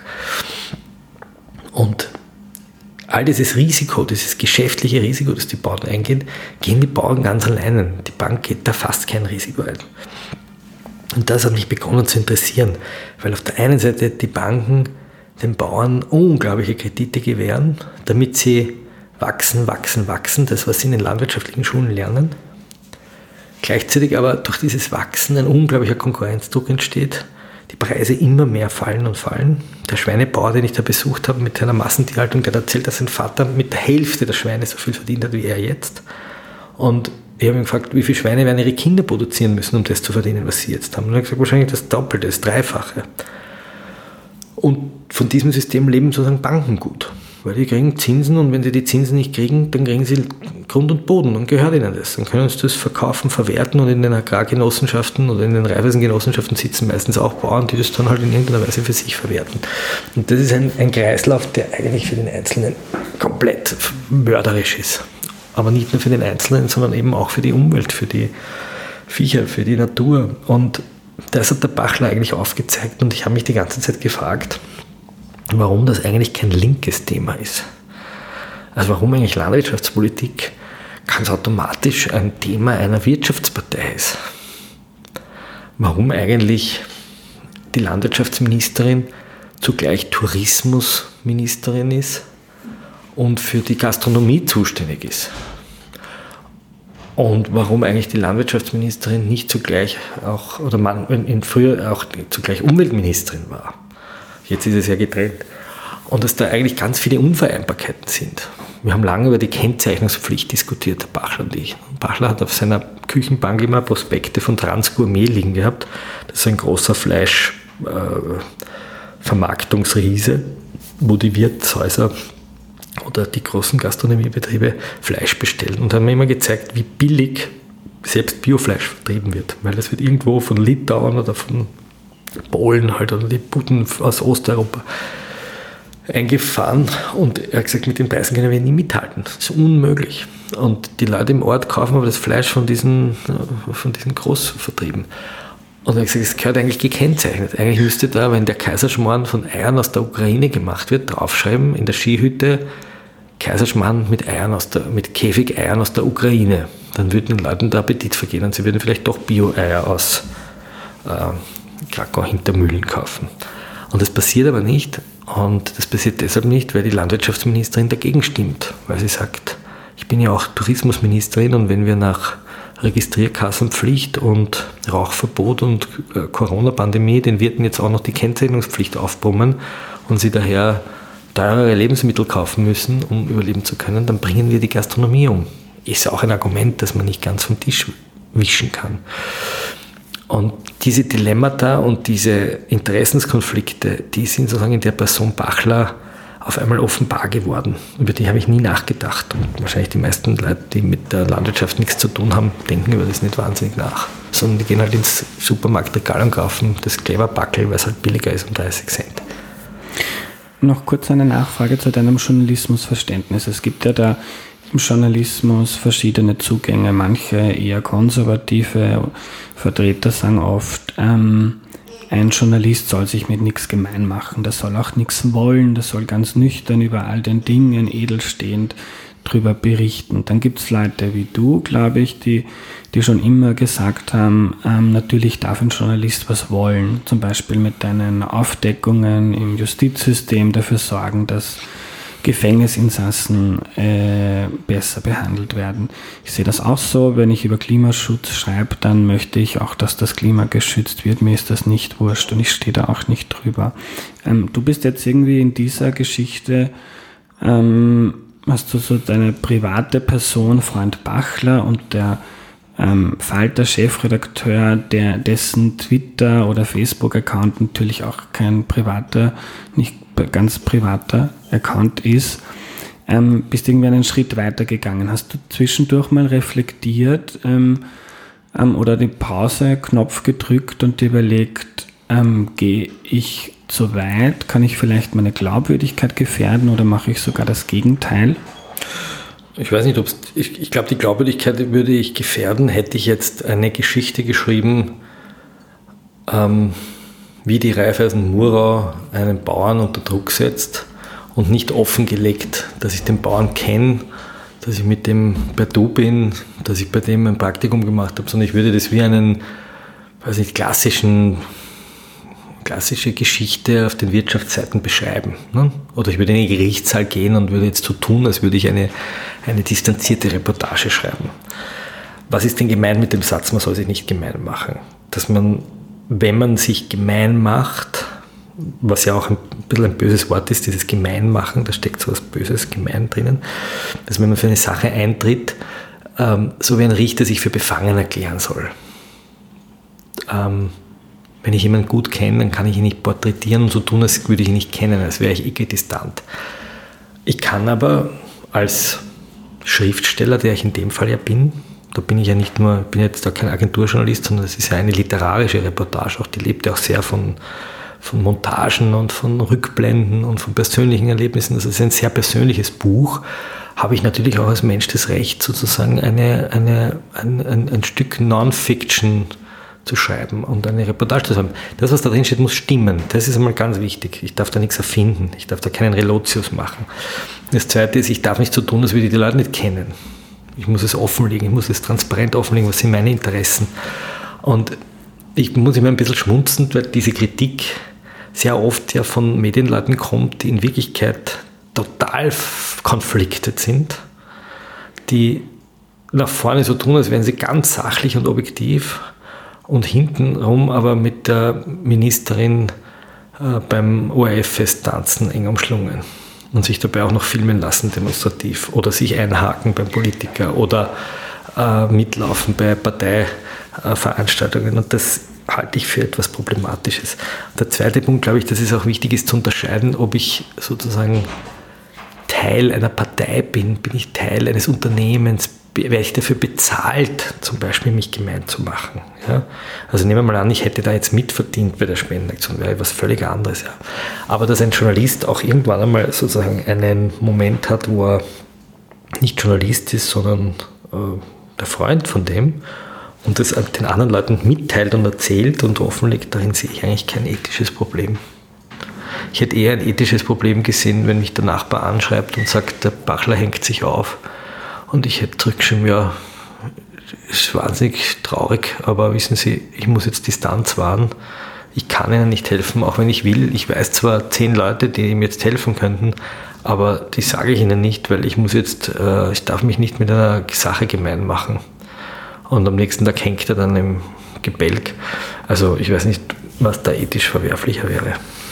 S2: Und all dieses Risiko, dieses geschäftliche Risiko, das die Bauern eingehen, gehen die Bauern ganz alleine. Die Bank geht da fast kein Risiko ein. Und das hat mich begonnen zu interessieren, weil auf der einen Seite die Banken den Bauern unglaubliche Kredite gewähren, damit sie wachsen, wachsen, wachsen, das, was sie in den landwirtschaftlichen Schulen lernen. Gleichzeitig aber durch dieses Wachsen ein unglaublicher Konkurrenzdruck entsteht, die Preise immer mehr fallen und fallen. Der Schweinebauer, den ich da besucht habe mit seiner Massentierhaltung, der hat erzählt, dass sein Vater mit der Hälfte der Schweine so viel verdient hat wie er jetzt. Und ich habe ihn gefragt, wie viele Schweine werden ihre Kinder produzieren müssen, um das zu verdienen, was sie jetzt haben. Und er hat gesagt, wahrscheinlich das Doppelte, das Dreifache. Und von diesem System leben sozusagen Banken gut, weil die kriegen Zinsen und wenn sie die Zinsen nicht kriegen, dann kriegen sie Grund und Boden, dann gehört ihnen das. Dann können sie das verkaufen, verwerten und in den Agrargenossenschaften oder in den Raiffeisengenossenschaften sitzen meistens auch Bauern, die das dann halt in irgendeiner Weise für sich verwerten. Und das ist ein, ein Kreislauf, der eigentlich für den Einzelnen komplett mörderisch ist. Aber nicht nur für den Einzelnen, sondern eben auch für die Umwelt, für die Viecher, für die Natur. Und das hat der Bachler eigentlich aufgezeigt und ich habe mich die ganze Zeit gefragt, warum das eigentlich kein linkes Thema ist. Also warum eigentlich Landwirtschaftspolitik ganz automatisch ein Thema einer Wirtschaftspartei ist. Warum eigentlich die Landwirtschaftsministerin zugleich Tourismusministerin ist und für die Gastronomie zuständig ist. Und warum eigentlich die Landwirtschaftsministerin nicht zugleich auch, oder man in früher auch zugleich Umweltministerin war. Jetzt ist es ja getrennt. Und dass da eigentlich ganz viele Unvereinbarkeiten sind. Wir haben lange über die Kennzeichnungspflicht diskutiert, der Bachler und ich. Bachler hat auf seiner Küchenbank immer Prospekte von Transgourmet liegen gehabt. Das ist ein großer Fleischvermarktungsriese, äh, wo die Wirtshäuser oder die großen Gastronomiebetriebe Fleisch bestellen und haben mir immer gezeigt, wie billig selbst Biofleisch vertrieben wird, weil das wird irgendwo von Litauen oder von Polen halt oder die Buden aus Osteuropa eingefahren und er hat gesagt, mit den Preisen können wir nie mithalten. Das ist unmöglich. Und die Leute im Ort kaufen aber das Fleisch von diesen, von diesen Großvertrieben. Und er hat gesagt, es gehört eigentlich gekennzeichnet. Eigentlich müsste da, wenn der Kaiserschmarrn von Eiern aus der Ukraine gemacht wird, draufschreiben in der Skihütte Kaiserschmarrn mit Eiern aus der, mit Käfigeiern aus der Ukraine. Dann würden den Leuten der Appetit vergehen und sie würden vielleicht doch Bio-Eier aus äh, Krakau Hintermühlen kaufen. Und das passiert aber nicht. Und das passiert deshalb nicht, weil die Landwirtschaftsministerin dagegen stimmt. Weil sie sagt, ich bin ja auch Tourismusministerin und wenn wir nach Registrierkassenpflicht und Rauchverbot und äh, Corona-Pandemie den Wirten jetzt auch noch die Kennzeichnungspflicht aufbrummen und sie daher teurere Lebensmittel kaufen müssen, um überleben zu können, dann bringen wir die Gastronomie um. Ist auch ein Argument, das man nicht ganz vom Tisch wischen kann. Und diese Dilemmata und diese Interessenskonflikte, die sind sozusagen in der Person Bachler auf einmal offenbar geworden. Über die habe ich nie nachgedacht. Und wahrscheinlich die meisten Leute, die mit der Landwirtschaft nichts zu tun haben, denken über das nicht wahnsinnig nach. Sondern die gehen halt ins Supermarktregal und kaufen das Kleberbackel, weil es halt billiger ist, um dreißig Cent.
S1: Noch kurz eine Nachfrage zu deinem Journalismusverständnis. Es gibt ja da im Journalismus verschiedene Zugänge. Manche eher konservative Vertreter sagen oft, ähm, ein Journalist soll sich mit nichts gemein machen, der soll auch nichts wollen, der soll ganz nüchtern über all den Dingen edelstehend drüber berichten. Dann gibt es Leute wie du, glaube ich, die, die schon immer gesagt haben, ähm, natürlich darf ein Journalist was wollen, zum Beispiel mit deinen Aufdeckungen im Justizsystem dafür sorgen, dass Gefängnisinsassen äh, besser behandelt werden. Ich sehe das auch so, wenn ich über Klimaschutz schreibe, dann möchte ich auch, dass das Klima geschützt wird. Mir ist das nicht wurscht und ich stehe da auch nicht drüber. Ähm, du bist jetzt irgendwie in dieser Geschichte, ähm, hast du so deine private Person, Freund Bachler und der ähm, Falter-Chefredakteur, der dessen Twitter- oder Facebook-Account natürlich auch kein privater, nicht ganz privater Account ist, ähm, bist irgendwie einen Schritt weiter gegangen. Hast du zwischendurch mal reflektiert ähm, ähm, oder den Pause-Knopf gedrückt und dir überlegt, ähm, gehe ich zu weit? Kann ich vielleicht meine Glaubwürdigkeit gefährden oder mache ich sogar das Gegenteil?
S2: Ich weiß nicht, ob es, ich, ich glaube, die Glaubwürdigkeit würde ich gefährden, hätte ich jetzt eine Geschichte geschrieben, ähm, wie die Raiffeisen Murau einen Bauern unter Druck setzt und nicht offengelegt, dass ich den Bauern kenne, dass ich mit dem per Du bin, dass ich bei dem ein Praktikum gemacht habe, sondern ich würde das wie einen, weiß nicht, klassischen, klassische Geschichte auf den Wirtschaftsseiten beschreiben. Ne? Oder ich würde in den Gerichtssaal gehen und würde jetzt so tun, als würde ich eine, eine distanzierte Reportage schreiben. Was ist denn gemeint mit dem Satz, man soll sich nicht gemein machen? Dass man, wenn man sich gemein macht, was ja auch ein bisschen ein böses Wort ist, dieses Gemeinmachen, da steckt so was Böses, gemein drinnen, dass wenn man für eine Sache eintritt, ähm, so wie ein Richter sich für befangen erklären soll. Ähm, wenn ich jemanden gut kenne, dann kann ich ihn nicht porträtieren und so tun, als würde ich ihn nicht kennen, als wäre ich äquidistant. Ich kann aber als Schriftsteller, der ich in dem Fall ja bin, da bin ich ja nicht nur, bin jetzt da kein Agenturjournalist, sondern das ist ja eine literarische Reportage, auch die lebt ja auch sehr von von Montagen und von Rückblenden und von persönlichen Erlebnissen. Das ist ein sehr persönliches Buch. Habe ich natürlich auch als Mensch das Recht, sozusagen eine, eine, ein, ein, ein Stück Non-Fiction zu schreiben und eine Reportage zu haben. Das, was da drin steht, muss stimmen. Das ist einmal ganz wichtig. Ich darf da nichts erfinden. Ich darf da keinen Relotius machen. Das Zweite ist, ich darf nicht so tun, als würde ich die Leute nicht kennen. Ich muss es offenlegen. Ich muss es transparent offenlegen. Was sind meine Interessen? Und ich muss immer ein bisschen schmunzen, weil diese Kritik sehr oft ja von Medienleuten kommt, die in Wirklichkeit total konfliktet sind, die nach vorne so tun, als wären sie ganz sachlich und objektiv und hintenrum aber mit der Ministerin äh, beim O R F-Fest tanzen, eng umschlungen und sich dabei auch noch filmen lassen demonstrativ oder sich einhaken beim Politiker oder äh, mitlaufen bei Parteiveranstaltungen und das halte ich für etwas Problematisches. Der zweite Punkt, glaube ich, dass es auch wichtig ist zu unterscheiden, ob ich sozusagen Teil einer Partei bin, bin ich Teil eines Unternehmens, werde ich dafür bezahlt, zum Beispiel mich gemein zu machen. Ja? Also nehmen wir mal an, ich hätte da jetzt mitverdient bei der Spendenaktion, wäre was völlig anderes. Ja? Aber dass ein Journalist auch irgendwann einmal sozusagen einen Moment hat, wo er nicht Journalist ist, sondern äh, der Freund von dem, und das den anderen Leuten mitteilt und erzählt und offenlegt, darin sehe ich eigentlich kein ethisches Problem. Ich hätte eher ein ethisches Problem gesehen, wenn mich der Nachbar anschreibt und sagt, der Bachler hängt sich auf. Und ich hätte zurückgeschrieben, ja, ist wahnsinnig traurig, aber wissen Sie, ich muss jetzt Distanz wahren. Ich kann Ihnen nicht helfen, auch wenn ich will. Ich weiß zwar zehn Leute, die ihm jetzt helfen könnten, aber die sage ich Ihnen nicht, weil ich muss jetzt, äh, ich darf mich nicht mit einer Sache gemein machen. Und am nächsten Tag hängt er dann im Gebälk. Also ich weiß nicht, was da ethisch verwerflicher wäre.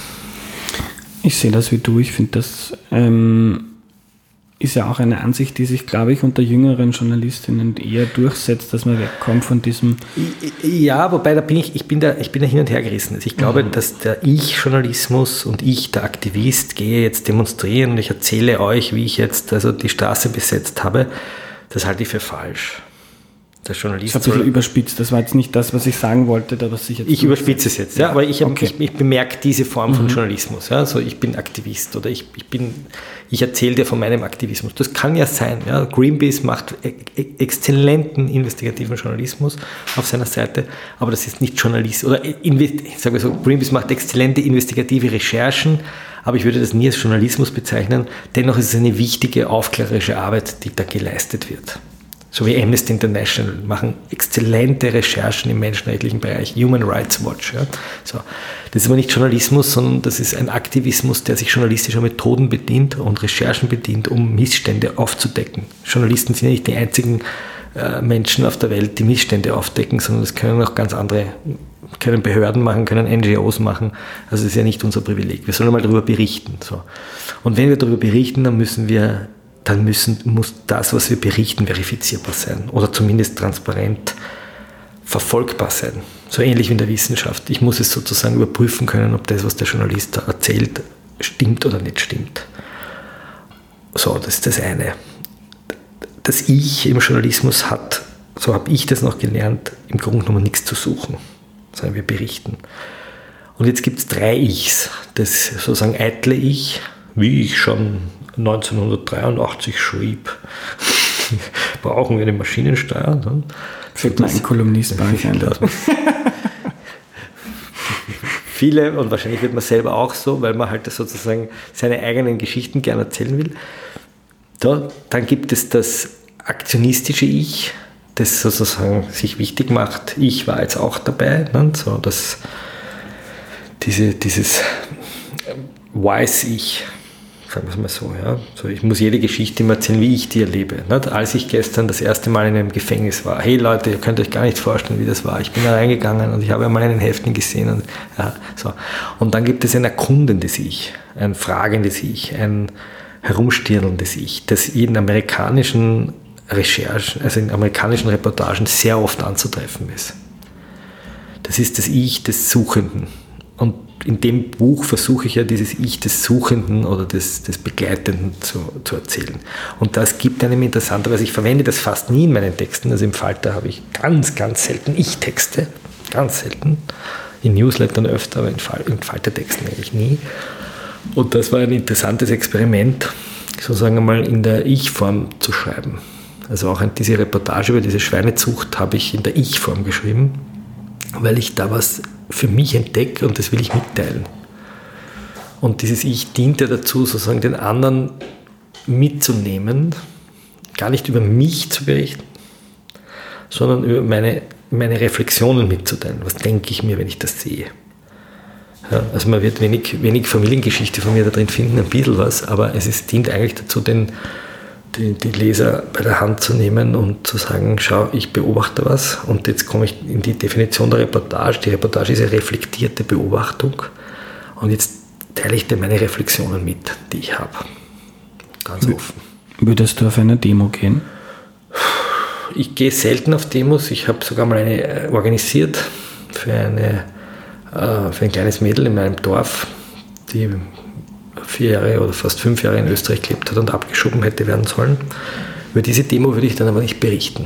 S1: Ich sehe das wie du. Ich finde, das ähm, ist ja auch eine Ansicht, die sich, glaube ich, unter jüngeren Journalistinnen eher durchsetzt, dass man wegkommt von diesem...
S2: Ja, wobei da bin ich, ich bin da, ich bin da hin und her gerissen. Also ich glaube, mhm. dass der Ich-Journalismus und ich, der Aktivist, gehe jetzt demonstrieren und ich erzähle euch, wie ich jetzt also die Straße besetzt habe. Das halte ich für falsch. Der Journalist.
S1: Das ist ein bisschen überspitzt, das war jetzt nicht das, was ich sagen wollte, da was ich jetzt...
S2: Ich überspitze es jetzt, ja, aber ich, okay. ich, ich bemerke diese Form mhm. von Journalismus. Ja, so ich bin Aktivist oder ich, ich bin, ich erzähle dir von meinem Aktivismus. Das kann ja sein. Ja. Greenpeace macht e- e- exzellenten investigativen Journalismus auf seiner Seite, aber das ist nicht Journalismus. Oder ich sage so, Greenpeace macht exzellente investigative Recherchen, aber ich würde das nie als Journalismus bezeichnen. Dennoch ist es eine wichtige aufklärerische Arbeit, die da geleistet wird. So wie Amnesty International machen exzellente Recherchen im menschenrechtlichen Bereich, Human Rights Watch. Ja. So. Das ist aber nicht Journalismus, sondern das ist ein Aktivismus, der sich journalistischer Methoden bedient und Recherchen bedient, um Missstände aufzudecken. Journalisten sind ja nicht die einzigen äh, Menschen auf der Welt, die Missstände aufdecken, sondern das können auch ganz andere, können Behörden machen, können N G Os machen. Also das ist ja nicht unser Privileg. Wir sollen mal darüber berichten. So. Und wenn wir darüber berichten, dann müssen wir dann müssen, muss das, was wir berichten, verifizierbar sein oder zumindest transparent verfolgbar sein. So ähnlich wie in der Wissenschaft. Ich muss es sozusagen überprüfen können, ob das, was der Journalist da erzählt, stimmt oder nicht stimmt. So, das ist das eine. Das Ich im Journalismus hat, so habe ich das noch gelernt, im Grunde genommen nichts zu suchen, sondern wir berichten. Und jetzt gibt es drei Ichs. Das sozusagen eitle Ich, wie ich schon neunzehnhundertdreiundachtzig schrieb, brauchen wir eine Maschinensteuer. Ne?
S1: Für mein Kolumnist war ich ein.
S2: viele, und wahrscheinlich wird man selber auch so, weil man halt sozusagen seine eigenen Geschichten gerne erzählen will. Da, dann gibt es das aktionistische Ich, das sozusagen sich wichtig macht. Ich war jetzt auch dabei. Ne? So, das, diese, dieses Wise-Ich, sagen wir es mal so, ja. So, ich muss jede Geschichte immer erzählen, wie ich die erlebe. Nicht? Als ich gestern das erste Mal in einem Gefängnis war, hey Leute, ihr könnt euch gar nicht vorstellen, wie das war. Ich bin da reingegangen und ich habe einmal einen Häftling gesehen. Und, ja, so. Und dann gibt es ein erkundendes Ich, ein fragendes Ich, ein herumstirnendes Ich, das in amerikanischen Recherchen, also in amerikanischen Reportagen sehr oft anzutreffen ist. Das ist das Ich des Suchenden. Und in dem Buch versuche ich ja dieses Ich des Suchenden oder des, des Begleitenden zu, zu erzählen. Und das gibt einem interessanterweise, ich verwende das fast nie in meinen Texten, also im Falter habe ich ganz, ganz selten Ich-Texte, ganz selten, in Newslettern öfter, aber in, Fal- in Falter-Texten eigentlich nie. Und das war ein interessantes Experiment, sozusagen einmal in der Ich-Form zu schreiben. Also auch diese Reportage über diese Schweinezucht habe ich in der Ich-Form geschrieben, weil ich da was für mich entdecke und das will ich mitteilen. Und dieses Ich dient ja dazu, sozusagen den anderen mitzunehmen, gar nicht über mich zu berichten, sondern über meine, meine Reflexionen mitzuteilen. Was denke ich mir, wenn ich das sehe? Ja, also man wird wenig, wenig Familiengeschichte von mir da drin finden, ein bisschen was, aber es ist, dient eigentlich dazu, den, die, die Leser bei der Hand zu nehmen und zu sagen, schau, ich beobachte was und jetzt komme ich in die Definition der Reportage. Die Reportage ist eine reflektierte Beobachtung und jetzt teile ich dir meine Reflexionen mit, die ich habe. Ganz offen.
S1: Würdest du auf eine Demo gehen?
S2: Ich gehe selten auf Demos. Ich habe sogar mal eine organisiert für, eine, für ein kleines Mädel in meinem Dorf, die vier Jahre oder fast fünf Jahre in Österreich gelebt hat und abgeschoben hätte werden sollen. Über diese Demo würde ich dann aber nicht berichten.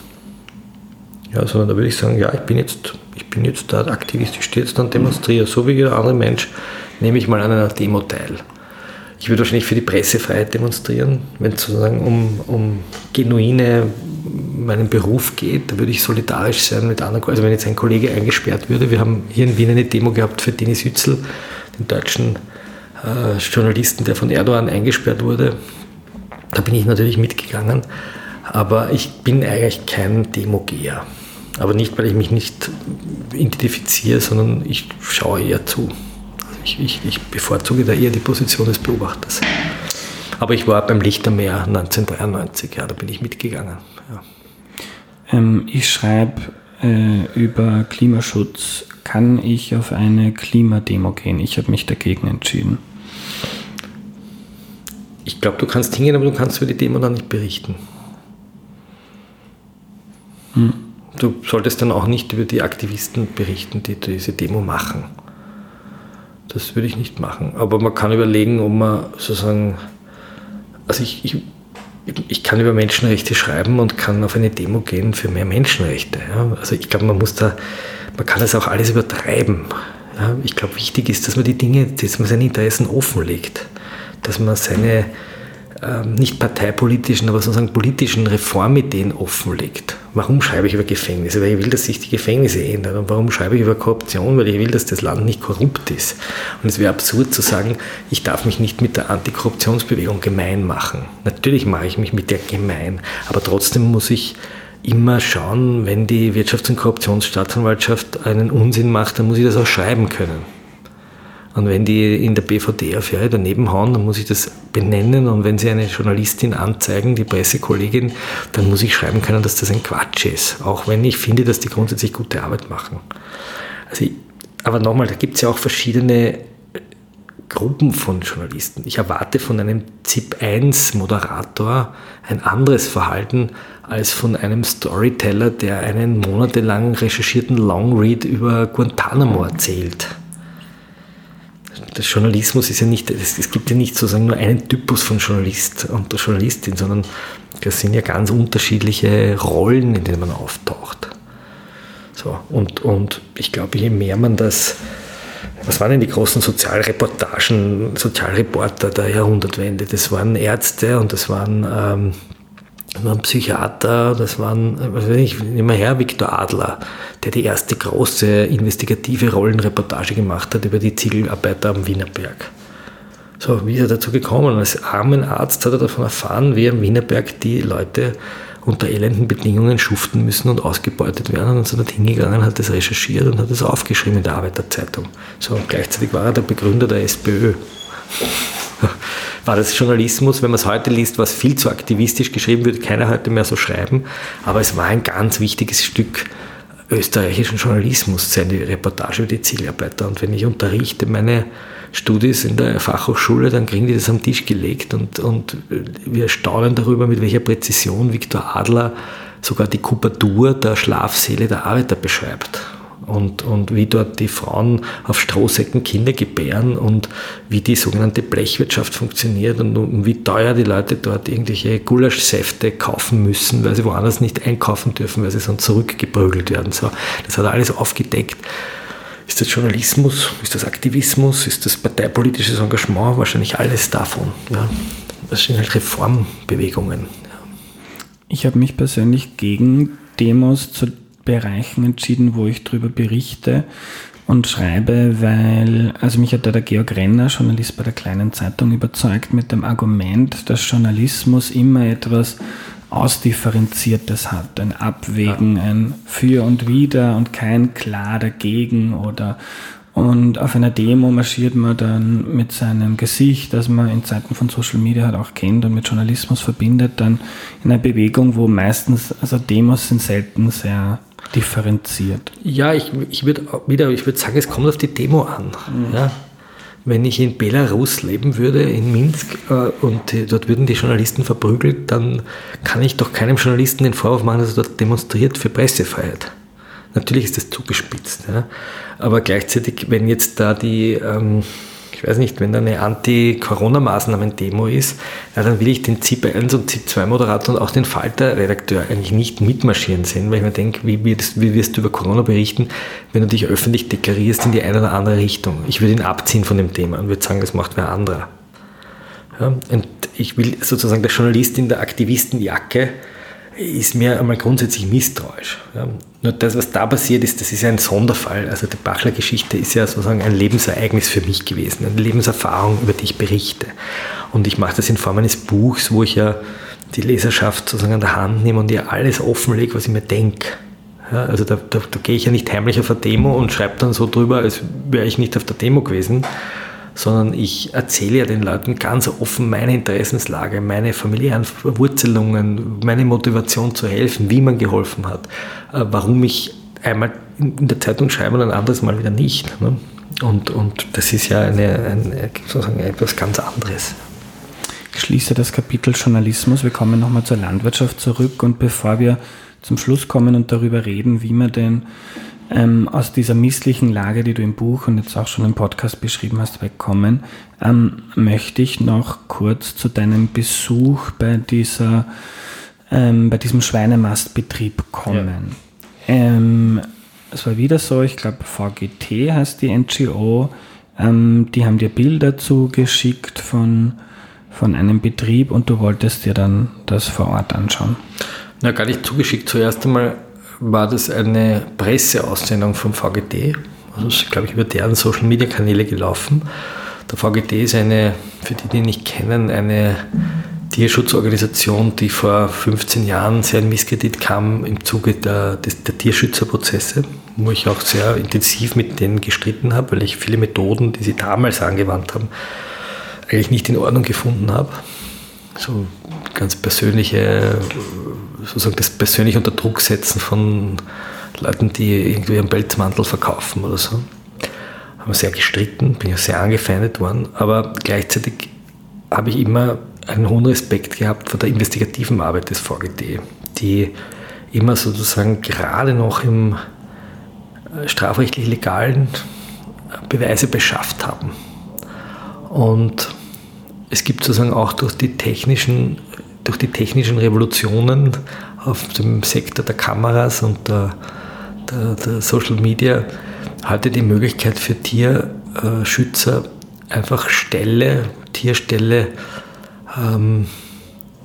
S2: Ja, sondern da würde ich sagen, ja, ich bin jetzt, ich bin jetzt da Aktivist, ich stehe jetzt da und demonstriere. So wie jeder andere Mensch nehme ich mal an einer Demo teil. Ich würde wahrscheinlich für die Pressefreiheit demonstrieren, wenn es sozusagen um, um genuine meinen Beruf geht, da würde ich solidarisch sein mit anderen. Also wenn jetzt ein Kollege eingesperrt würde, wir haben hier in Wien eine Demo gehabt für Denis Yücel, den deutschen äh, Journalisten, der von Erdogan eingesperrt wurde. Da bin ich natürlich mitgegangen, aber ich bin eigentlich kein Demogeher. Aber nicht, weil ich mich nicht identifiziere, sondern ich schaue eher zu. Also ich, ich, ich bevorzuge da eher die Position des Beobachters. Aber ich war beim Lichtermeer neunzehnhundertdreiundneunzig, ja, da bin ich mitgegangen. Ja.
S1: Ähm, ich schreibe äh, über Klimaschutz. Kann ich auf eine Klimademo gehen? Ich habe mich dagegen entschieden.
S2: Ich glaube, du kannst hingehen, aber du kannst über die Demo dann nicht berichten. Hm. Du solltest dann auch nicht über die Aktivisten berichten, die diese Demo machen. Das würde ich nicht machen. Aber man kann überlegen, ob man sozusagen... Also ich, ich, ich kann über Menschenrechte schreiben und kann auf eine Demo gehen für mehr Menschenrechte. Ja? Also ich glaube, man muss da... Man kann das auch alles übertreiben. Ja? Ich glaube, wichtig ist, dass man die Dinge, dass man seine Interessen offenlegt. Dass man seine ähm, nicht parteipolitischen, aber sozusagen politischen Reformideen offenlegt. Warum schreibe ich über Gefängnisse? Weil ich will, dass sich die Gefängnisse ändern. Und warum schreibe ich über Korruption? Weil ich will, dass das Land nicht korrupt ist. Und es wäre absurd zu sagen, ich darf mich nicht mit der Antikorruptionsbewegung gemein machen. Natürlich mache ich mich mit der gemein, aber trotzdem muss ich immer schauen, wenn die Wirtschafts- und Korruptionsstaatsanwaltschaft einen Unsinn macht, dann muss ich das auch schreiben können. Und wenn die in der B V D-Affäre daneben hauen, dann muss ich das benennen. Und wenn sie eine Journalistin anzeigen, die Pressekollegin, dann muss ich schreiben können, dass das ein Quatsch ist. Auch wenn ich finde, dass die grundsätzlich gute Arbeit machen. Also ich, aber nochmal, da gibt es ja auch verschiedene Gruppen von Journalisten. Ich erwarte von einem Z I P eins Moderator ein anderes Verhalten als von einem Storyteller, der einen monatelang recherchierten Longread über Guantanamo erzählt. Der Journalismus ist ja nicht, es gibt ja nicht sozusagen nur einen Typus von Journalist und Journalistin, sondern das sind ja ganz unterschiedliche Rollen, in denen man auftaucht. So, und, und ich glaube, je mehr man das, was waren denn die großen Sozialreportagen, Sozialreporter der Jahrhundertwende? Das waren Ärzte und das waren ähm, Das war ein Psychiater, das waren, ich nehme her, Viktor Adler, der die erste große investigative Rollenreportage gemacht hat über die Ziegelarbeiter am Wienerberg. So, wie ist er dazu gekommen? Als Armenarzt hat er davon erfahren, wie am Wienerberg die Leute unter elenden Bedingungen schuften müssen und ausgebeutet werden. Und ist er dort hingegangen, hat das recherchiert und hat das aufgeschrieben in der Arbeiterzeitung. So, und gleichzeitig war er der Begründer der SPÖ. War das Journalismus, wenn man es heute liest, was viel zu aktivistisch geschrieben wird, keiner heute mehr so schreiben, aber es war ein ganz wichtiges Stück österreichischen Journalismus, seine Reportage über die Ziegelarbeiter. Und wenn ich unterrichte meine Studis in der Fachhochschule, dann kriegen die das am Tisch gelegt und, und wir staunen darüber, mit welcher Präzision Viktor Adler sogar die Kubatur der Schlafsäle der Arbeiter beschreibt. Und, und wie dort die Frauen auf Strohsäcken Kinder gebären und wie die sogenannte Blechwirtschaft funktioniert und, und wie teuer die Leute dort irgendwelche Gulaschsäfte kaufen müssen, weil sie woanders nicht einkaufen dürfen, weil sie sonst zurückgeprügelt werden. So, das hat er alles aufgedeckt. Ist das Journalismus? Ist das Aktivismus? Ist das parteipolitisches Engagement? Wahrscheinlich alles davon. Ja. Das sind halt Reformbewegungen. Ja.
S1: Ich habe mich persönlich gegen Demos zu Bereichen entschieden, wo ich darüber berichte und schreibe, weil, also mich hat da der Georg Renner, Journalist bei der Kleinen Zeitung, überzeugt mit dem Argument, dass Journalismus immer etwas Ausdifferenziertes hat, ein Abwägen, ein Für und Wider und kein klar dagegen oder und auf einer Demo marschiert man dann mit seinem Gesicht, das man in Zeiten von Social Media halt auch kennt und mit Journalismus verbindet, dann in einer Bewegung, wo meistens, also Demos sind selten sehr differenziert.
S2: Ja, ich, ich würde wieder, ich würde sagen, es kommt auf die Demo an. Mhm. Ja. Wenn ich in Belarus leben würde, in Minsk, äh, und die, dort würden die Journalisten verprügelt, dann kann ich doch keinem Journalisten den Vorwurf machen, dass er dort demonstriert für Pressefreiheit. Natürlich ist das zugespitzt, ja. Aber gleichzeitig, wenn jetzt da die, ähm, ich weiß nicht, wenn da eine Anti-Corona-Maßnahmen-Demo ist, ja, dann will ich den Z I P eins und Z I P zwei Moderator und auch den Falter-Redakteur eigentlich nicht mitmarschieren sehen, weil ich mir denke, wie, wirst, wie wirst du über Corona berichten, wenn du dich öffentlich deklarierst in die eine oder andere Richtung. Ich würde ihn abziehen von dem Thema und würde sagen, das macht wer anderer. Ja, und ich will sozusagen, der Journalist in der Aktivistenjacke ist mir einmal grundsätzlich misstrauisch. Ja. Nur das, was da passiert ist, das ist ja ein Sonderfall. Also die Bachler-Geschichte ist ja sozusagen ein Lebensereignis für mich gewesen, eine Lebenserfahrung, über die ich berichte. Und ich mache das in Form eines Buchs, wo ich ja die Leserschaft sozusagen an der Hand nehme und ihr alles offenlege, was ich mir denke. Ja, also da, da, da gehe ich ja nicht heimlich auf eine Demo und schreibe dann so drüber, als wäre ich nicht auf der Demo gewesen, sondern ich erzähle ja den Leuten ganz offen meine Interessenslage, meine familiären Verwurzelungen, meine Motivation zu helfen, wie man geholfen hat, warum ich einmal in der Zeitung schreibe und ein anderes Mal wieder nicht. Und, und das ist ja eine, eine, sozusagen etwas ganz anderes.
S1: Ich schließe das Kapitel Journalismus. Wir kommen nochmal zur Landwirtschaft zurück und bevor wir zum Schluss kommen und darüber reden, wie man denn Ähm, aus dieser misslichen Lage, die du im Buch und jetzt auch schon im Podcast beschrieben hast, wegkommen, ähm, möchte ich noch kurz zu deinem Besuch bei dieser, ähm, bei diesem Schweinemastbetrieb kommen. Ja. Ähm, es war wieder so, ich glaube V G T heißt die N G O, ähm, die haben dir Bilder zugeschickt von, von einem Betrieb und du wolltest dir dann das vor Ort anschauen.
S2: Na, gar nicht zugeschickt. Zuerst einmal war das eine Presseaussendung vom V G T, also ist, glaube ich, über deren Social-Media-Kanäle gelaufen. Der V G T ist eine, für die, die nicht kennen, eine Tierschutzorganisation, die vor fünfzehn Jahren sehr in Misskredit kam im Zuge der, des, der Tierschützerprozesse, wo ich auch sehr intensiv mit denen gestritten habe, weil ich viele Methoden, die sie damals angewandt haben, eigentlich nicht in Ordnung gefunden habe. So ganz persönliche, sozusagen das persönliche unter Druck setzen von Leuten, die irgendwie einen Pelzmantel verkaufen oder so. Haben wir sehr gestritten, bin ja sehr angefeindet worden, aber gleichzeitig habe ich immer einen hohen Respekt gehabt vor der investigativen Arbeit des V G T, die immer sozusagen gerade noch im strafrechtlich legalen Beweise beschafft haben. Und es gibt sozusagen auch durch die technischen, durch die technischen Revolutionen auf dem Sektor der Kameras und der, der, der Social Media heute die Möglichkeit für Tierschützer einfach Ställe, Tierställe ähm,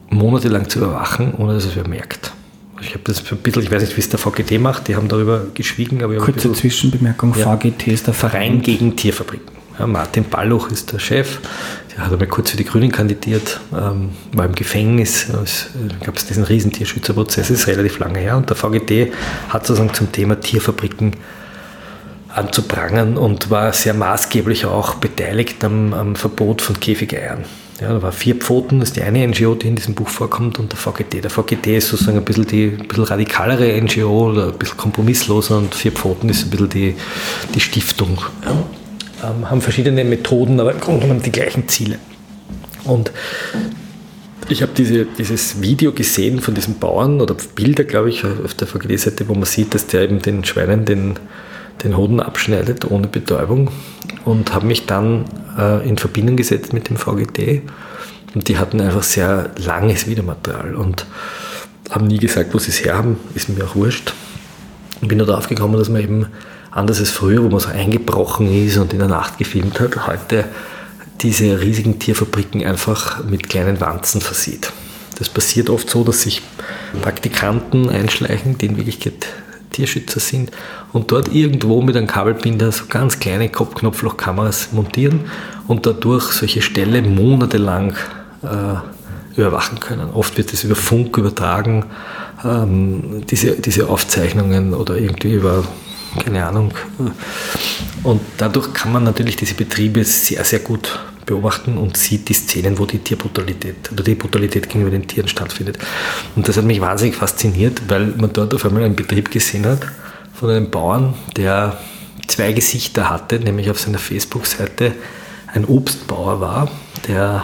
S2: monatelang zu überwachen, ohne dass es wer merkt. Ich habe das ein bisschen, ich weiß nicht, wie es der V G T macht, die haben darüber geschwiegen. Aber
S1: kurze bisschen, Zwischenbemerkung, ja, V G T ist der
S2: Verein gegen Tierfabriken. Ja, Martin Balluch ist der Chef, der hat einmal kurz für die Grünen kandidiert, ähm, war im Gefängnis, es gab es diesen riesen Tierschützerprozess, das ist relativ lange her, und der V G T hat sozusagen zum Thema Tierfabriken anzuprangern und war sehr maßgeblich auch beteiligt am, am Verbot von Käfigeiern. Ja, da war Vier Pfoten, das ist die eine N G O, die in diesem Buch vorkommt, und der V G T. Der V G T ist sozusagen ein bisschen die ein bisschen radikalere N G O oder ein bisschen kompromissloser, und Vier Pfoten ist ein bisschen die, die Stiftung. Ja. Ähm, haben verschiedene Methoden, aber im Grunde genommen die gleichen Ziele. Und ich habe diese, dieses Video gesehen von diesem Bauern, oder Bilder, glaube ich, auf der V G T-Seite, wo man sieht, dass der eben den Schweinen den, den Hoden abschneidet ohne Betäubung, und habe mich dann äh, in Verbindung gesetzt mit dem V G T, und die hatten einfach sehr langes Videomaterial und haben nie gesagt, wo sie es herhaben, ist mir auch wurscht. Ich bin nur darauf gekommen, dass man eben anders als früher, wo man so eingebrochen ist und in der Nacht gefilmt hat, heute diese riesigen Tierfabriken einfach mit kleinen Wanzen versieht. Das passiert oft so, dass sich Praktikanten einschleichen, die in Wirklichkeit Tierschützer sind, und dort irgendwo mit einem Kabelbinder so ganz kleine Kopfknopflochkameras montieren und dadurch solche Ställe monatelang äh, überwachen können. Oft wird das über Funk übertragen, ähm, diese, diese Aufzeichnungen, oder irgendwie über, keine Ahnung. Und dadurch kann man natürlich diese Betriebe sehr, sehr gut beobachten und sieht die Szenen, wo die Tierbrutalität oder die Brutalität gegenüber den Tieren stattfindet. Und das hat mich wahnsinnig fasziniert, weil man dort auf einmal einen Betrieb gesehen hat von einem Bauern, der zwei Gesichter hatte, nämlich auf seiner Facebook-Seite ein Obstbauer war, der,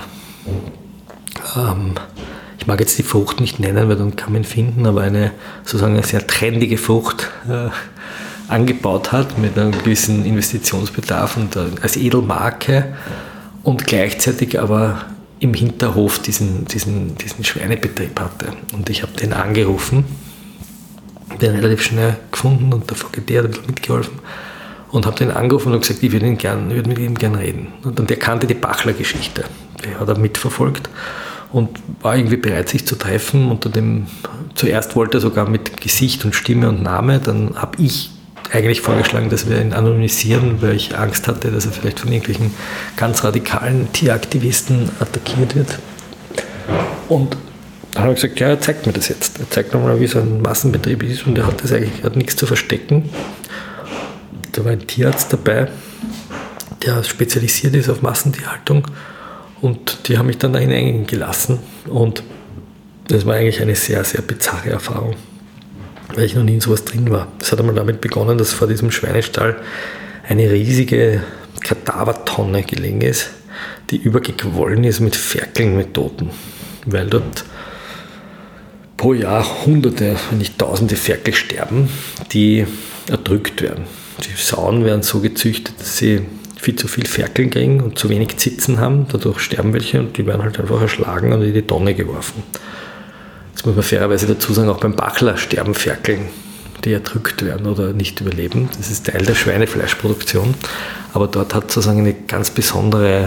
S2: ähm, ich mag jetzt die Frucht nicht nennen, weil dann kann man ihn finden, aber eine sozusagen eine sehr trendige Frucht äh, angebaut hat mit einem gewissen Investitionsbedarf und äh, als Edelmarke, und gleichzeitig aber im Hinterhof diesen, diesen, diesen Schweinebetrieb hatte. Und ich habe den angerufen, den relativ schnell gefunden, und der V G T hat ein bisschen mitgeholfen, und habe den angerufen und gesagt, ich würde ihn gern, ich würde mit ihm gerne reden. Und der kannte die Bachler-Geschichte, die hat er mitverfolgt und war irgendwie bereit, sich zu treffen. Unter dem, zuerst wollte er sogar mit Gesicht und Stimme und Name, dann habe ich eigentlich vorgeschlagen, dass wir ihn anonymisieren, weil ich Angst hatte, dass er vielleicht von irgendwelchen ganz radikalen Tieraktivisten attackiert wird. Und dann habe ich gesagt, ja, er zeigt mir das jetzt. Er zeigt nochmal, wie so ein Massenbetrieb ist, und er hat das eigentlich, hat nichts zu verstecken. Da war ein Tierarzt dabei, der spezialisiert ist auf Massentierhaltung, und die haben mich dann da hineingelassen, und das war eigentlich eine sehr, sehr bizarre Erfahrung, weil ich noch nie in sowas drin war. Das hat einmal damit begonnen, dass vor diesem Schweinestall eine riesige Kadavertonne gelegen ist, die übergequollen ist mit Ferkeln, mit Toten, weil dort pro Jahr Hunderte, wenn nicht Tausende Ferkel sterben, die erdrückt werden. Die Sauen werden so gezüchtet, dass sie viel zu viel Ferkeln kriegen und zu wenig Zitzen haben, dadurch sterben welche, und die werden halt einfach erschlagen und in die Tonne geworfen. Jetzt muss man fairerweise dazu sagen, auch beim Bachler sterben Ferkeln, die erdrückt werden oder nicht überleben. Das ist Teil der Schweinefleischproduktion. Aber dort hat es sozusagen eine ganz besondere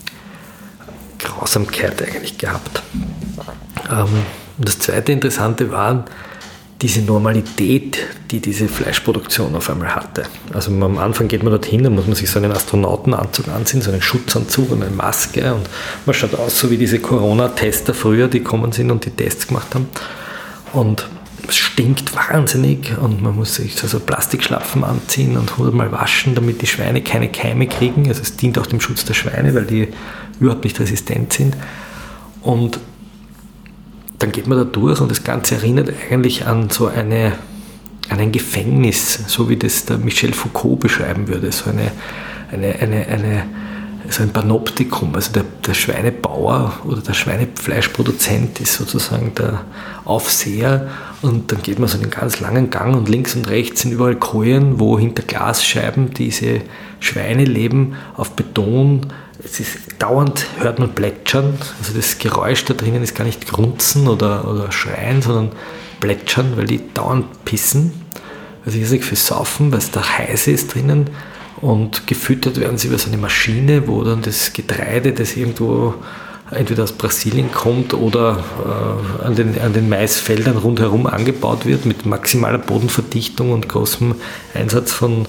S2: Grausamkeit eigentlich gehabt. Ähm, und das zweite Interessante war diese Normalität, die diese Fleischproduktion auf einmal hatte. Also am Anfang geht man dorthin, da muss man sich so einen Astronautenanzug anziehen, so einen Schutzanzug und eine Maske, und man schaut aus so wie diese Corona-Tester früher, die gekommen sind und die Tests gemacht haben. Und es stinkt wahnsinnig, und man muss sich so Plastikschlapfen anziehen und hundertmal waschen, damit die Schweine keine Keime kriegen. Also es dient auch dem Schutz der Schweine, weil die überhaupt nicht resistent sind. Und dann geht man da durch, und das Ganze erinnert eigentlich an so eine, an ein Gefängnis, so wie das der Michel Foucault beschreiben würde, so eine, eine, eine, eine, so ein Panoptikum. Also der, der Schweinebauer oder der Schweinefleischproduzent ist sozusagen der Aufseher, und dann geht man so einen ganz langen Gang, und links und rechts sind überall Kojen, wo hinter Glasscheiben diese Schweine leben, auf Beton. Es ist dauernd, hört man plätschern, also das Geräusch da drinnen ist gar nicht grunzen oder, oder schreien, sondern plätschern, weil die dauernd pissen. Also riesig viel saufen, weil es da heiß ist drinnen, und gefüttert werden sie über so eine Maschine, wo dann das Getreide, das irgendwo entweder aus Brasilien kommt oder äh, an, den, an den Maisfeldern rundherum angebaut wird, mit maximaler Bodenverdichtung und großem Einsatz von,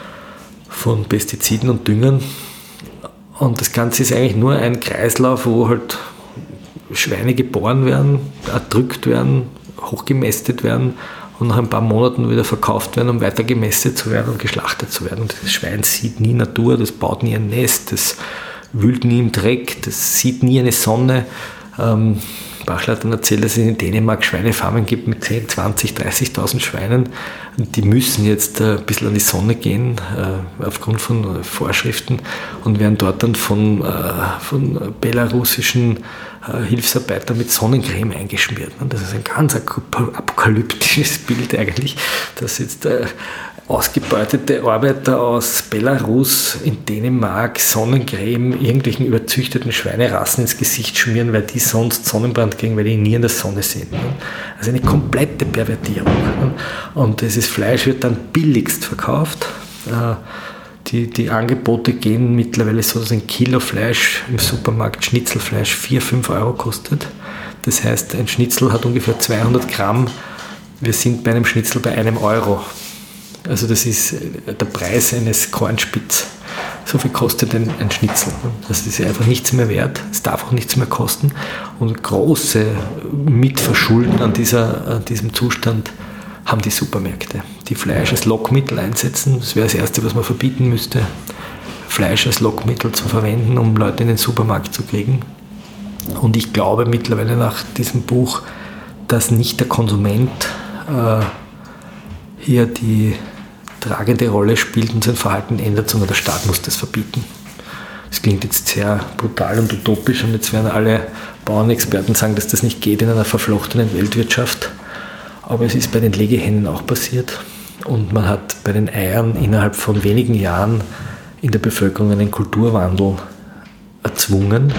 S2: von Pestiziden und Düngern. Und das Ganze ist eigentlich nur ein Kreislauf, wo halt Schweine geboren werden, erdrückt werden, hochgemästet werden und nach ein paar Monaten wieder verkauft werden, um weiter gemästet zu werden und geschlachtet zu werden. Und das Schwein sieht nie Natur, das baut nie ein Nest, das wühlt nie im Dreck, das sieht nie eine Sonne. Ähm, Bachler hat dann erzählt, dass es in Dänemark Schweinefarmen gibt mit zehn, zwanzig, dreißigtausend Schweinen. Und die müssen jetzt äh, ein bisschen an die Sonne gehen, äh, aufgrund von äh, Vorschriften, und werden dort dann von, äh, von belarussischen äh, Hilfsarbeitern mit Sonnencreme eingeschmiert. Und das ist ein ganz apokalyptisches Bild eigentlich, dass jetzt äh, ausgebeutete Arbeiter aus Belarus in Dänemark Sonnencreme irgendwelchen überzüchteten Schweinerassen ins Gesicht schmieren, weil die sonst Sonnenbrand kriegen, weil die nie in der Sonne sind. Also eine komplette Pervertierung. Und dieses Fleisch wird dann billigst verkauft. Die, die Angebote gehen mittlerweile so, dass ein Kilo Fleisch im Supermarkt, Schnitzelfleisch, vier, fünf Euro kostet. Das heißt, ein Schnitzel hat ungefähr zweihundert Gramm. Wir sind bei einem Schnitzel bei einem Euro. Also das ist der Preis eines Kornspitz. So viel kostet ein, ein Schnitzel. Das ist einfach nichts mehr wert. Es darf auch nichts mehr kosten. Und große Mitverschulden an, dieser, an diesem Zustand haben die Supermärkte, die Fleisch als Lockmittel einsetzen. Das wäre das Erste, was man verbieten müsste, Fleisch als Lockmittel zu verwenden, um Leute in den Supermarkt zu kriegen. Und ich glaube mittlerweile nach diesem Buch, dass nicht der Konsument äh, hier die tragende Rolle spielt und sein Verhalten ändert, sondern der Staat muss das verbieten. Das klingt jetzt sehr brutal und utopisch, und jetzt werden alle Bauernexperten sagen, dass das nicht geht in einer verflochtenen Weltwirtschaft. Aber es ist bei den Legehennen auch passiert, und man hat bei den Eiern innerhalb von wenigen Jahren in der Bevölkerung einen Kulturwandel erzwungen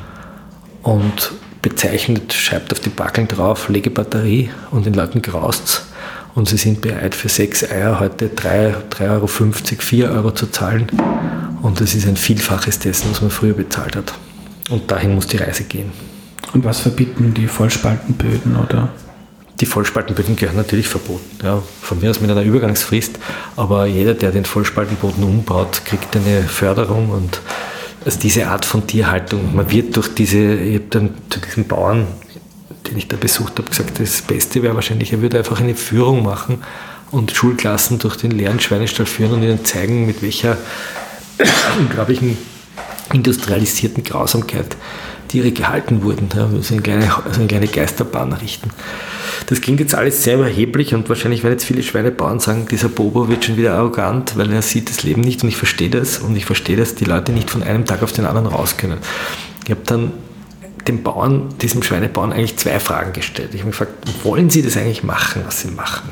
S2: und bezeichnet, schreibt auf die Backeln drauf, Legebatterie, und den Leuten graust's. Und sie sind bereit, für sechs Eier heute drei Euro fünfzig, vier Euro zu zahlen. Und das ist ein Vielfaches dessen, was man früher bezahlt hat. Und dahin muss die Reise gehen.
S1: Und was verbieten die Vollspaltenböden, oder?
S2: Die Vollspaltenböden gehören natürlich verboten. Ja, von mir aus mit einer Übergangsfrist. Aber jeder, der den Vollspaltenboden umbaut, kriegt eine Förderung. Und also diese Art von Tierhaltung, man wird durch diese, ich habe dann zu diesem Bauern, den ich da besucht habe, gesagt, das Beste wäre wahrscheinlich, er würde einfach eine Führung machen und Schulklassen durch den leeren Schweinestall führen und ihnen zeigen, mit welcher unglaublichen industrialisierten Grausamkeit Tiere gehalten wurden. Ja, also eine kleine, also eine kleine Geisterbahn errichten. Das klingt jetzt alles sehr überheblich, und wahrscheinlich werden jetzt viele Schweinebauern sagen, dieser Bobo wird schon wieder arrogant, weil er sieht das Leben nicht, und ich verstehe das, und ich verstehe, dass die Leute nicht von einem Tag auf den anderen raus können. Ich habe dann dem Bauern, diesem Schweinebauern, eigentlich zwei Fragen gestellt. Ich habe mich gefragt, wollen Sie das eigentlich machen, was Sie machen?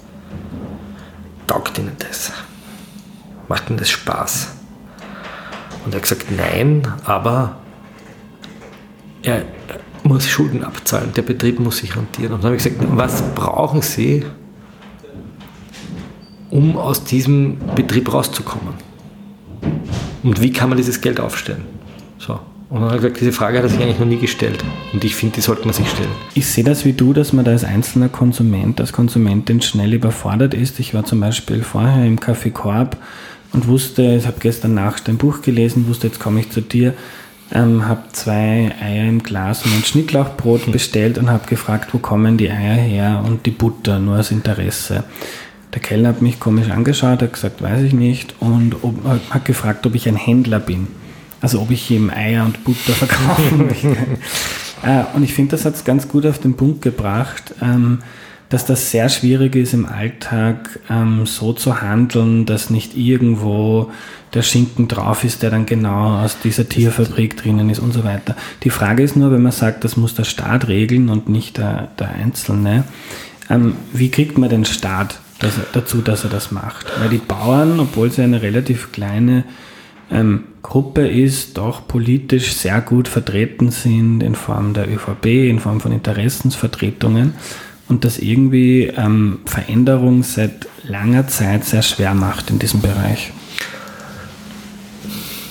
S2: Taugt Ihnen das? Macht Ihnen das Spaß? Und er hat gesagt, nein, aber er muss Schulden abzahlen, der Betrieb muss sich rentieren. Und dann habe ich gesagt, was brauchen Sie, um aus diesem Betrieb rauszukommen? Und wie kann man dieses Geld aufstellen? So. Und dann habe ich gesagt, diese Frage hat er sich eigentlich noch nie gestellt. Und ich finde, die sollte man sich stellen.
S1: Ich sehe das wie du, dass man da als einzelner Konsument, als Konsumentin schnell überfordert ist. Ich war zum Beispiel vorher im Café Korb und wusste, ich habe gestern Nacht ein Buch gelesen, wusste, jetzt komme ich zu dir, ähm, habe zwei Eier im Glas und ein Schnittlauchbrot bestellt und habe gefragt, wo kommen die Eier her und die Butter, nur aus Interesse. Der Kellner hat mich komisch angeschaut, hat gesagt, weiß ich nicht, und ob, hat gefragt, ob ich ein Händler bin. Also ob ich ihm Eier und Butter verkaufen möchte. äh, und ich finde, das hat es ganz gut auf den Punkt gebracht, ähm, dass das sehr schwierig ist im Alltag, ähm, so zu handeln, dass nicht irgendwo der Schinken drauf ist, der dann genau aus dieser Tierfabrik drinnen ist und so weiter. Die Frage ist nur, wenn man sagt, das muss der Staat regeln und nicht der, der Einzelne, ähm, wie kriegt man den Staat dass er, dazu, dass er das macht? Weil die Bauern, obwohl sie eine relativ kleine ähm, Gruppe ist, doch politisch sehr gut vertreten sind in Form der ÖVP, in Form von Interessensvertretungen, und das irgendwie ähm, Veränderung seit langer Zeit sehr schwer macht in diesem Bereich.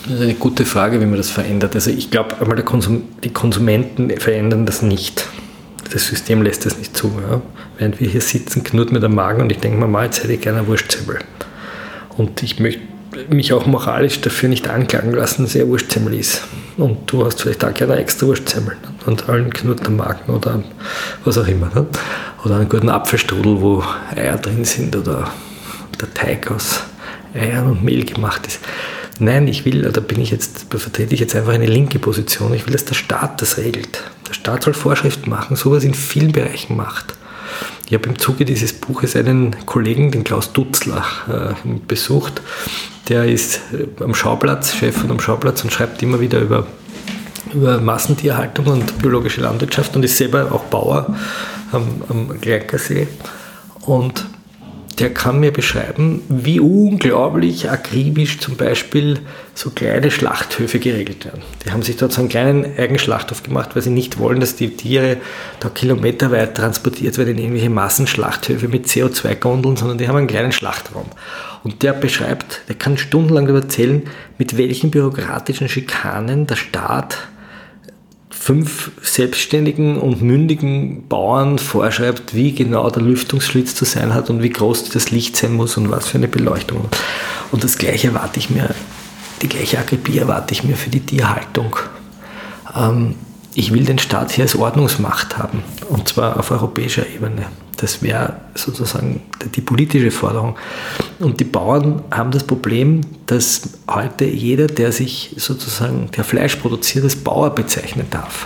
S2: Das ist eine gute Frage, wie man das verändert. Also ich glaube, einmal der Konsum, die Konsumenten verändern das nicht. Das System lässt das nicht zu. Ja. Während wir hier sitzen, knurrt mir der Magen und ich denke mir, mal, jetzt hätte ich gerne ein Wurstsemmel. Und ich möchte mich auch moralisch dafür nicht anklagen lassen, dass er Wurstsemmel ist. Und du hast vielleicht auch gerne extra Wurstsemmel. Und allen knurrt der Magen oder was auch immer. Ne? Oder einen guten Apfelstrudel, wo Eier drin sind oder der Teig aus Eiern und Mehl gemacht ist. Nein, ich will, da bin ich jetzt, da vertrete ich jetzt einfach eine linke Position. Ich will, dass der Staat das regelt. Der Staat soll Vorschriften machen, so was in vielen Bereichen macht. Ich habe im Zuge dieses Buches einen Kollegen, den Klaus Dutzler, äh, besucht. Der ist am Schauplatz, Chef von am Schauplatz und schreibt immer wieder über, über Massentierhaltung und biologische Landwirtschaft und ist selber auch Bauer am, am Gleichersee. Und der kann mir beschreiben, wie unglaublich akribisch zum Beispiel so kleine Schlachthöfe geregelt werden. Die haben sich dort so einen kleinen Eigenschlachthof gemacht, weil sie nicht wollen, dass die Tiere da kilometerweit transportiert werden in irgendwelche Massenschlachthöfe mit C O zwei Gondeln, sondern die haben einen kleinen Schlachtraum. Und der beschreibt, der kann stundenlang darüber erzählen, mit welchen bürokratischen Schikanen der Staat fünf selbstständigen und mündigen Bauern vorschreibt, wie genau der Lüftungsschlitz zu sein hat und wie groß das Licht sein muss und was für eine Beleuchtung. Und das Gleiche erwarte ich mir, die gleiche Akribie erwarte ich mir für die Tierhaltung. Ähm, ich will den Staat hier als Ordnungsmacht haben, und zwar auf europäischer Ebene. Das wäre sozusagen die politische Forderung. Und die Bauern haben das Problem, dass heute jeder, der sich sozusagen, der Fleisch produziert, als Bauer bezeichnen darf.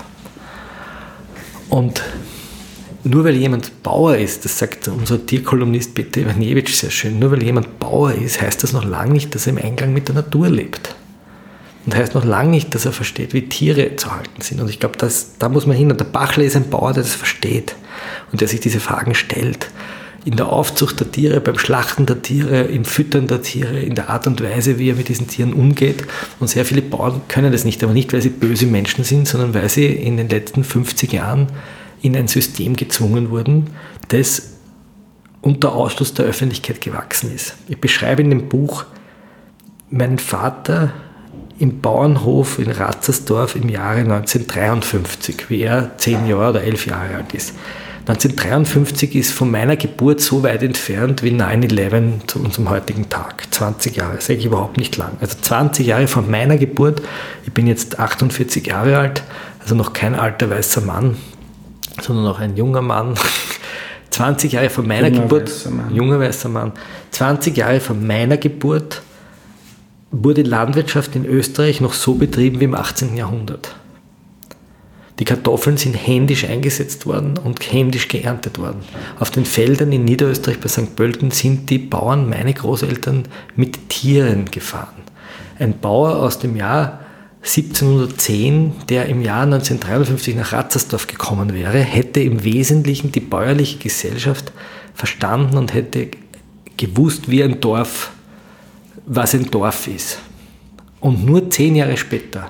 S2: Und nur weil jemand Bauer ist, das sagt unser Tierkolumnist Peter Iwaniewicz sehr schön, nur weil jemand Bauer ist, heißt das noch lange nicht, dass er im Einklang mit der Natur lebt. Und heißt noch lange nicht, dass er versteht, wie Tiere zu halten sind. Und ich glaube, da muss man hin. Und der Bachler ist ein Bauer, der das versteht und der sich diese Fragen stellt. In der Aufzucht der Tiere, beim Schlachten der Tiere, im Füttern der Tiere, in der Art und Weise, wie er mit diesen Tieren umgeht. Und sehr viele Bauern können das nicht, aber nicht, weil sie böse Menschen sind, sondern weil sie in den letzten fünfzig Jahren in ein System gezwungen wurden, das unter Ausschluss der Öffentlichkeit gewachsen ist. Ich beschreibe in dem Buch meinen Vater im Bauernhof in Ratzersdorf im Jahre neunzehnhundertdreiundfünfzig, wie er zehn Jahre oder elf Jahre alt ist. neunzehnhundertdreiundfünfzig ist von meiner Geburt so weit entfernt wie neun elf zu unserem heutigen Tag. zwanzig Jahre, das ist eigentlich überhaupt nicht lang. Also zwanzig Jahre von meiner Geburt, ich bin jetzt achtundvierzig Jahre alt, also noch kein alter weißer Mann, sondern noch ein junger Mann. zwanzig Jahre von meiner junger Geburt, weißer junger weißer Mann, zwanzig Jahre von meiner Geburt wurde Landwirtschaft in Österreich noch so betrieben wie im achtzehnten Jahrhundert. Die Kartoffeln sind händisch eingesetzt worden und händisch geerntet worden. Auf den Feldern in Niederösterreich bei Sankt Pölten sind die Bauern, meine Großeltern, mit Tieren gefahren. Ein Bauer aus dem Jahr siebzehnhundertzehn, der im Jahr neunzehnhundertdreiundfünfzig nach Ratzersdorf gekommen wäre, hätte im Wesentlichen die bäuerliche Gesellschaft verstanden und hätte gewusst, wie ein Dorf, was ein Dorf ist. Und nur zehn Jahre später,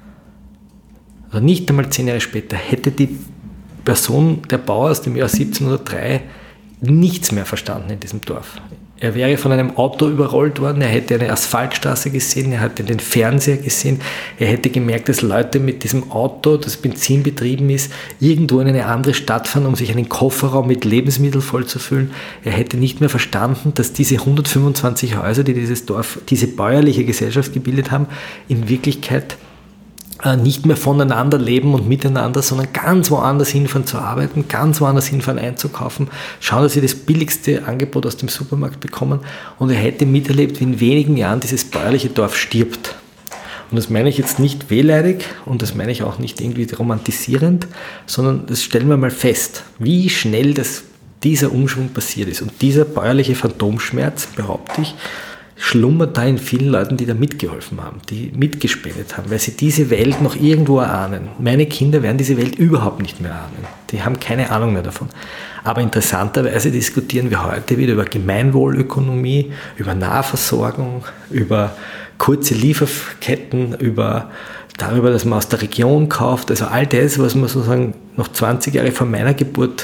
S2: oder nicht einmal zehn Jahre später, hätte die Person, der Bauer aus dem Jahr siebzehnhundertdrei, nichts mehr verstanden in diesem Dorf. Er wäre von einem Auto überrollt worden, er hätte eine Asphaltstraße gesehen, er hätte den Fernseher gesehen, er hätte gemerkt, dass Leute mit diesem Auto, das benzinbetrieben ist, irgendwo in eine andere Stadt fahren, um sich einen Kofferraum mit Lebensmitteln vollzufüllen. Er hätte nicht mehr verstanden, dass diese hundertfünfundzwanzig Häuser, die dieses Dorf, diese bäuerliche Gesellschaft gebildet haben, in Wirklichkeit nicht mehr voneinander leben und miteinander, sondern ganz woanders hinfahren zu arbeiten, ganz woanders hinfahren einzukaufen, schauen, dass sie das billigste Angebot aus dem Supermarkt bekommen, und er hätte miterlebt, wie in wenigen Jahren dieses bäuerliche Dorf stirbt. Und das meine ich jetzt nicht wehleidig und das meine ich auch nicht irgendwie romantisierend, sondern das stellen wir mal fest, wie schnell das, dieser Umschwung passiert ist. Und dieser bäuerliche Phantomschmerz, behaupte ich, schlummert da in vielen Leuten, die da mitgeholfen haben, die mitgespendet haben, weil sie diese Welt noch irgendwo erahnen. Meine Kinder werden diese Welt überhaupt nicht mehr ahnen. Die haben keine Ahnung mehr davon. Aber interessanterweise diskutieren wir heute wieder über Gemeinwohlökonomie, über Nahversorgung, über kurze Lieferketten, über darüber, dass man aus der Region kauft. Also all das, was man sozusagen noch zwanzig Jahre vor meiner Geburt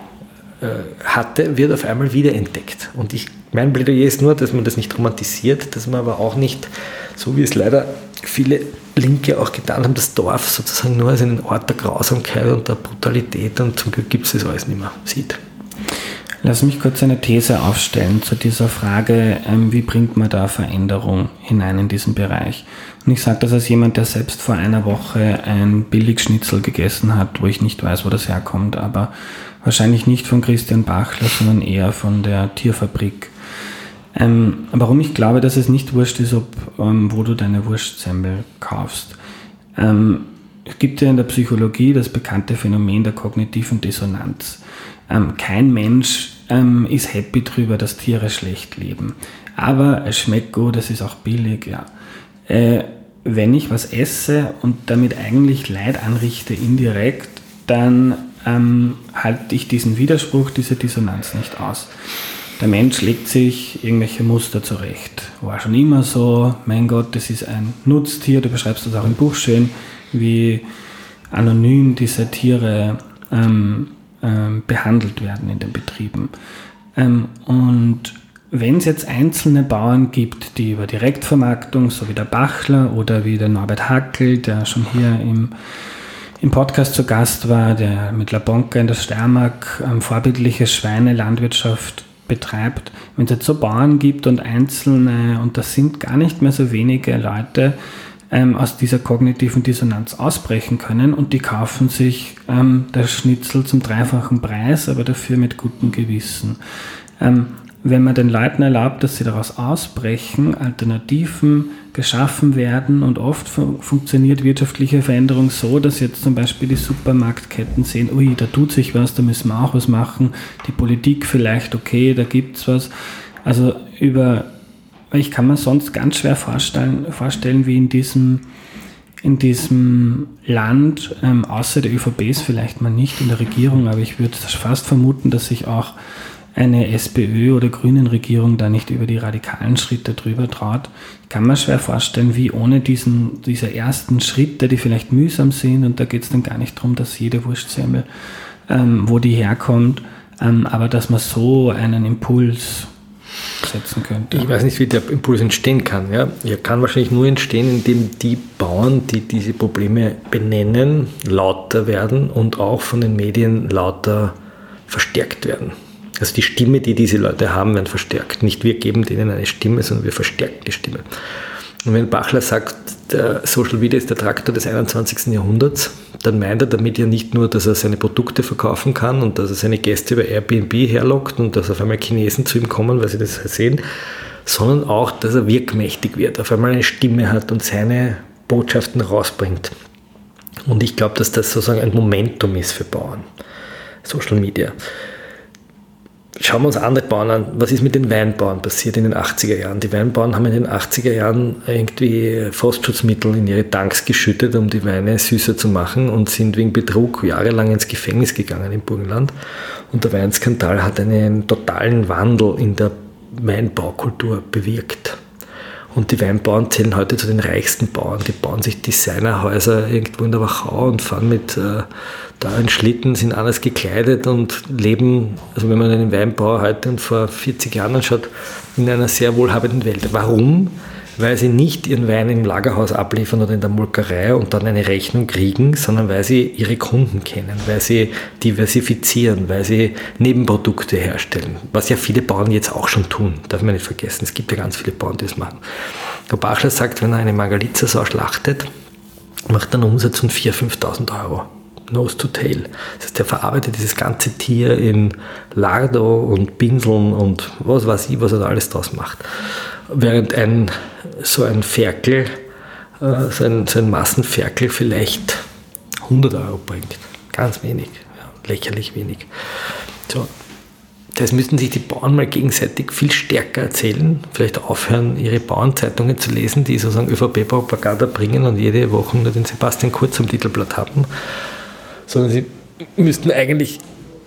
S2: hatte, wird auf einmal wiederentdeckt. Und ich, mein Plädoyer ist nur, dass man das nicht romantisiert, dass man aber auch nicht, so wie es leider viele Linke auch getan haben, das Dorf sozusagen nur als einen Ort der Grausamkeit und der Brutalität, und zum Glück gibt es das alles nicht mehr, sieht.
S1: Lass mich kurz eine These aufstellen zu dieser Frage, ähm, wie bringt man da Veränderung hinein in diesen Bereich? Und ich sage das als jemand, der selbst vor einer Woche ein Billigschnitzel gegessen hat, wo ich nicht weiß, wo das herkommt, aber wahrscheinlich nicht von Christian Bachler, sondern eher von der Tierfabrik. Ähm, warum ich glaube, dass es nicht wurscht ist, ob, ähm, wo du deine Wurstsemmel kaufst. Ähm, es gibt ja in der Psychologie das bekannte Phänomen der kognitiven Dissonanz. Ähm, kein Mensch ähm, ist happy drüber, dass Tiere schlecht leben. Aber es schmeckt gut, es ist auch billig, ja. Äh, wenn ich was esse und damit eigentlich Leid anrichte indirekt, dann ähm, halte ich diesen Widerspruch, diese Dissonanz nicht aus. Der Mensch legt sich irgendwelche Muster zurecht. War schon immer so, mein Gott, das ist ein Nutztier, du beschreibst das auch im Buch schön, wie anonym diese Tiere ähm, ähm, behandelt werden in den Betrieben. Ähm, und wenn es jetzt einzelne Bauern gibt, die über Direktvermarktung, so wie der Bachler oder wie der Norbert Hackel, der schon hier im, im Podcast zu Gast war, der mit La Bonca in der Steiermark ähm, vorbildliche Schweinelandwirtschaft betreibt, wenn es jetzt so Bauern gibt und einzelne, und das sind gar nicht mehr so wenige Leute, ähm, aus dieser kognitiven Dissonanz ausbrechen können, und die kaufen sich ähm, das Schnitzel zum dreifachen Preis, aber dafür mit gutem Gewissen. Ähm, wenn man den Leuten erlaubt, dass sie daraus ausbrechen, Alternativen geschaffen werden, und oft fun- funktioniert wirtschaftliche Veränderung so, dass jetzt zum Beispiel die Supermarktketten sehen, ui, da tut sich was, da müssen wir auch was machen, die Politik vielleicht, okay, da gibt's was. Also über, ich kann mir sonst ganz schwer vorstellen, vorstellen wie in diesem, in diesem Land, ähm, außer der ÖVP ist vielleicht mal nicht in der Regierung, aber ich würde fast vermuten, dass sich auch eine SPÖ- oder Grünen-Regierung da nicht über die radikalen Schritte drüber traut. Ich kann mir schwer vorstellen, wie ohne diesen, diese ersten Schritte, die vielleicht mühsam sind, und da geht es dann gar nicht darum, dass jede Wurstsemmel, ähm, wo die herkommt, ähm, aber dass man so einen Impuls setzen könnte.
S2: Ich weiß nicht, wie der Impuls entstehen kann. Ja? Er kann wahrscheinlich nur entstehen, indem die Bauern, die diese Probleme benennen, lauter werden und auch von den Medien lauter verstärkt werden. Also die Stimme, die diese Leute haben, werden verstärkt. Nicht wir geben denen eine Stimme, sondern wir verstärken die Stimme. Und wenn Bachler sagt, der Social Media ist der Traktor des einundzwanzigsten Jahrhunderts, dann meint er damit ja nicht nur, dass er seine Produkte verkaufen kann und dass er seine Gäste über Airbnb herlockt und dass auf einmal Chinesen zu ihm kommen, weil sie das sehen, sondern auch, dass er wirkmächtig wird, auf einmal eine Stimme hat und seine Botschaften rausbringt. Und ich glaube, dass das sozusagen ein Momentum ist für Bauern. Social Media. Schauen wir uns andere Bauern an. Was ist mit den Weinbauern passiert in den achtziger Jahren? Die Weinbauern haben in den achtziger Jahren irgendwie Frostschutzmittel in ihre Tanks geschüttet, um die Weine süßer zu machen, und sind wegen Betrug jahrelang ins Gefängnis gegangen im Burgenland. Und der Weinskandal hat einen totalen Wandel in der Weinbaukultur bewirkt. Und die Weinbauern zählen heute zu den reichsten Bauern. Die bauen sich Designerhäuser irgendwo in der Wachau und fahren mit äh, teuren Schlitten, sind anders gekleidet und leben, also wenn man einen Weinbauer heute und vor vierzig Jahren anschaut, in einer sehr wohlhabenden Welt. Warum? Weil sie nicht ihren Wein im Lagerhaus abliefern oder in der Molkerei und dann eine Rechnung kriegen, sondern weil sie ihre Kunden kennen, weil sie diversifizieren, weil sie Nebenprodukte herstellen, was ja viele Bauern jetzt auch schon tun, darf man nicht vergessen. Es gibt ja ganz viele Bauern, die das machen. Der Bachler sagt, wenn er eine Margalitzer-Sau schlachtet, macht er einen Umsatz von viertausend, fünftausend Euro. Nose to tail. Das heißt, er verarbeitet dieses ganze Tier in Lardo und Pinseln und was weiß ich, was er da alles draus macht. Während ein, so ein Ferkel, äh, so, ein, so ein Massenferkel vielleicht hundert Euro bringt. Ganz wenig, ja, lächerlich wenig. So. Das müssten sich die Bauern mal gegenseitig viel stärker erzählen, vielleicht aufhören, ihre Bauernzeitungen zu lesen, die sozusagen ÖVP-Propaganda bringen und jede Woche nur den Sebastian Kurz am Titelblatt haben, sondern sie müssten eigentlich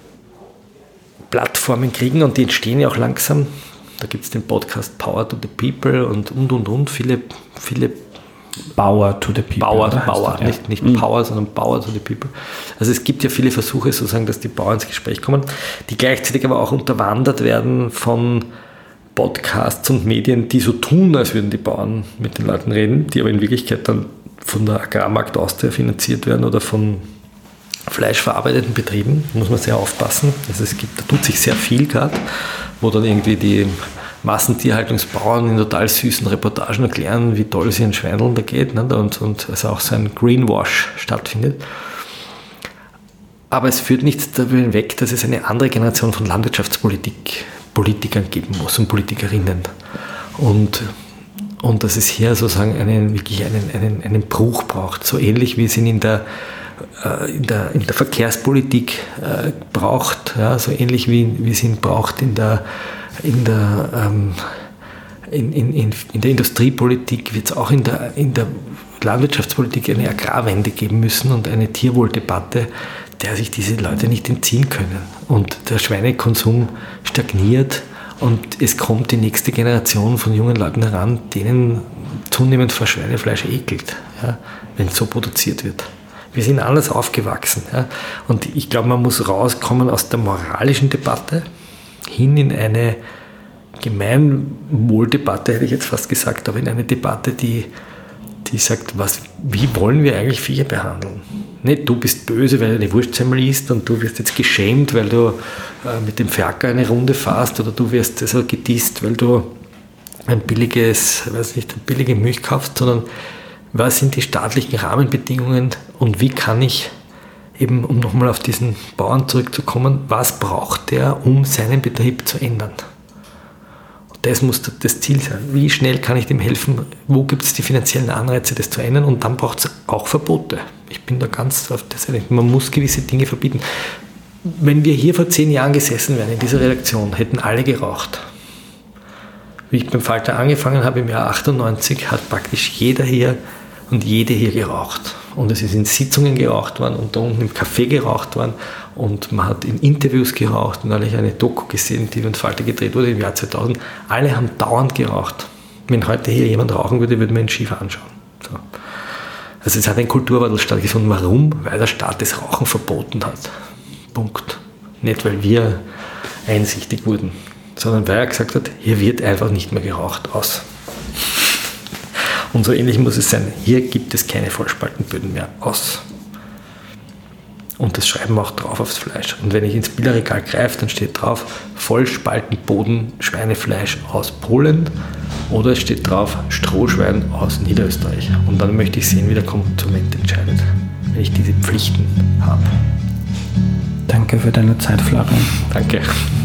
S2: Plattformen kriegen, und die entstehen ja auch langsam. Da gibt es den Podcast Power to the People und und und und, viele, viele
S1: Bauer to the People.
S2: Bauer, Bauer, ja. nicht, nicht mhm. Power, sondern Power to the People. Also es gibt ja viele Versuche, sozusagen, dass die Bauern ins Gespräch kommen, die gleichzeitig aber auch unterwandert werden von Podcasts und Medien, die so tun, als würden die Bauern mit den Leuten reden, die aber in Wirklichkeit dann von der Agrarmarkt Austria finanziert werden oder von fleischverarbeiteten Betrieben, muss man sehr aufpassen. Also es gibt, da tut sich sehr viel gerade, wo dann irgendwie die Massentierhaltungsbauern in total süßen Reportagen erklären, wie toll es ihren Schweineln da geht, ne? und, und also auch so ein Greenwash stattfindet. Aber es führt nicht darüber hinweg, dass es eine andere Generation von Landwirtschaftspolitik Politikern geben muss und Politikerinnen. Und, und dass es hier sozusagen einen, wirklich einen, einen, einen Bruch braucht, so ähnlich wie es ihn in der, äh, in der, in der Verkehrspolitik äh, braucht, ja, so ähnlich wie, wie es ihn braucht in der, in der, ähm, in, in, in, in der Industriepolitik, wird es auch in der, in der Landwirtschaftspolitik eine Agrarwende geben müssen und eine Tierwohldebatte, der sich diese Leute nicht entziehen können. Und der Schweinekonsum stagniert und es kommt die nächste Generation von jungen Leuten heran, denen zunehmend vor Schweinefleisch ekelt, ja, wenn es so produziert wird. Wir sind anders aufgewachsen. Ja, und ich glaube, man muss rauskommen aus der moralischen Debatte hin in eine Gemeinwohldebatte, hätte ich jetzt fast gesagt, aber in eine Debatte, die, die sagt, was, wie wollen wir eigentlich Viecher behandeln? Nicht, du bist böse, weil du eine Wurstsemmel isst und du wirst jetzt geschämt, weil du äh, mit dem Ferker eine Runde fährst, oder du wirst also gedisst, weil du ein billiges, weiß nicht, eine billige Milch kaufst, sondern was sind die staatlichen Rahmenbedingungen und wie kann ich eben, um nochmal auf diesen Bauern zurückzukommen, was braucht der, um seinen Betrieb zu ändern? Das muss das Ziel sein. Wie schnell kann ich dem helfen? Wo gibt es die finanziellen Anreize, das zu ändern? Und dann braucht es auch Verbote. Ich bin da ganz auf der Seite. Man muss gewisse Dinge verbieten. Wenn wir hier vor zehn Jahren gesessen wären in dieser Redaktion, hätten alle geraucht. Wie ich beim Falter angefangen habe im Jahr achtundneunzig, hat praktisch jeder hier und jede hier geraucht. Und es ist in Sitzungen geraucht worden und da unten im Café geraucht worden und man hat in Interviews geraucht und neulich eine Doku gesehen, die über den Falter gedreht wurde im Jahr zweitausend. Alle haben dauernd geraucht. Wenn heute hier jemand rauchen würde, würde man ihn schief anschauen. So. Also es hat ein Kulturwandel stattgefunden. Warum? Weil der Staat das Rauchen verboten hat. Punkt. Nicht, weil wir einsichtig wurden, sondern weil er gesagt hat, hier wird einfach nicht mehr geraucht. Aus. Und so ähnlich muss es sein. Hier gibt es keine Vollspaltenböden mehr. Aus. Und das schreiben wir auch drauf aufs Fleisch. Und wenn ich ins Bilderregal greife, dann steht drauf Vollspaltenboden Schweinefleisch aus Polen oder es steht drauf Strohschwein aus Niederösterreich. Und dann möchte ich sehen, wie der Konsument entscheidet, wenn ich diese Pflichten habe.
S1: Danke für deine Zeit, Florian.
S2: Danke.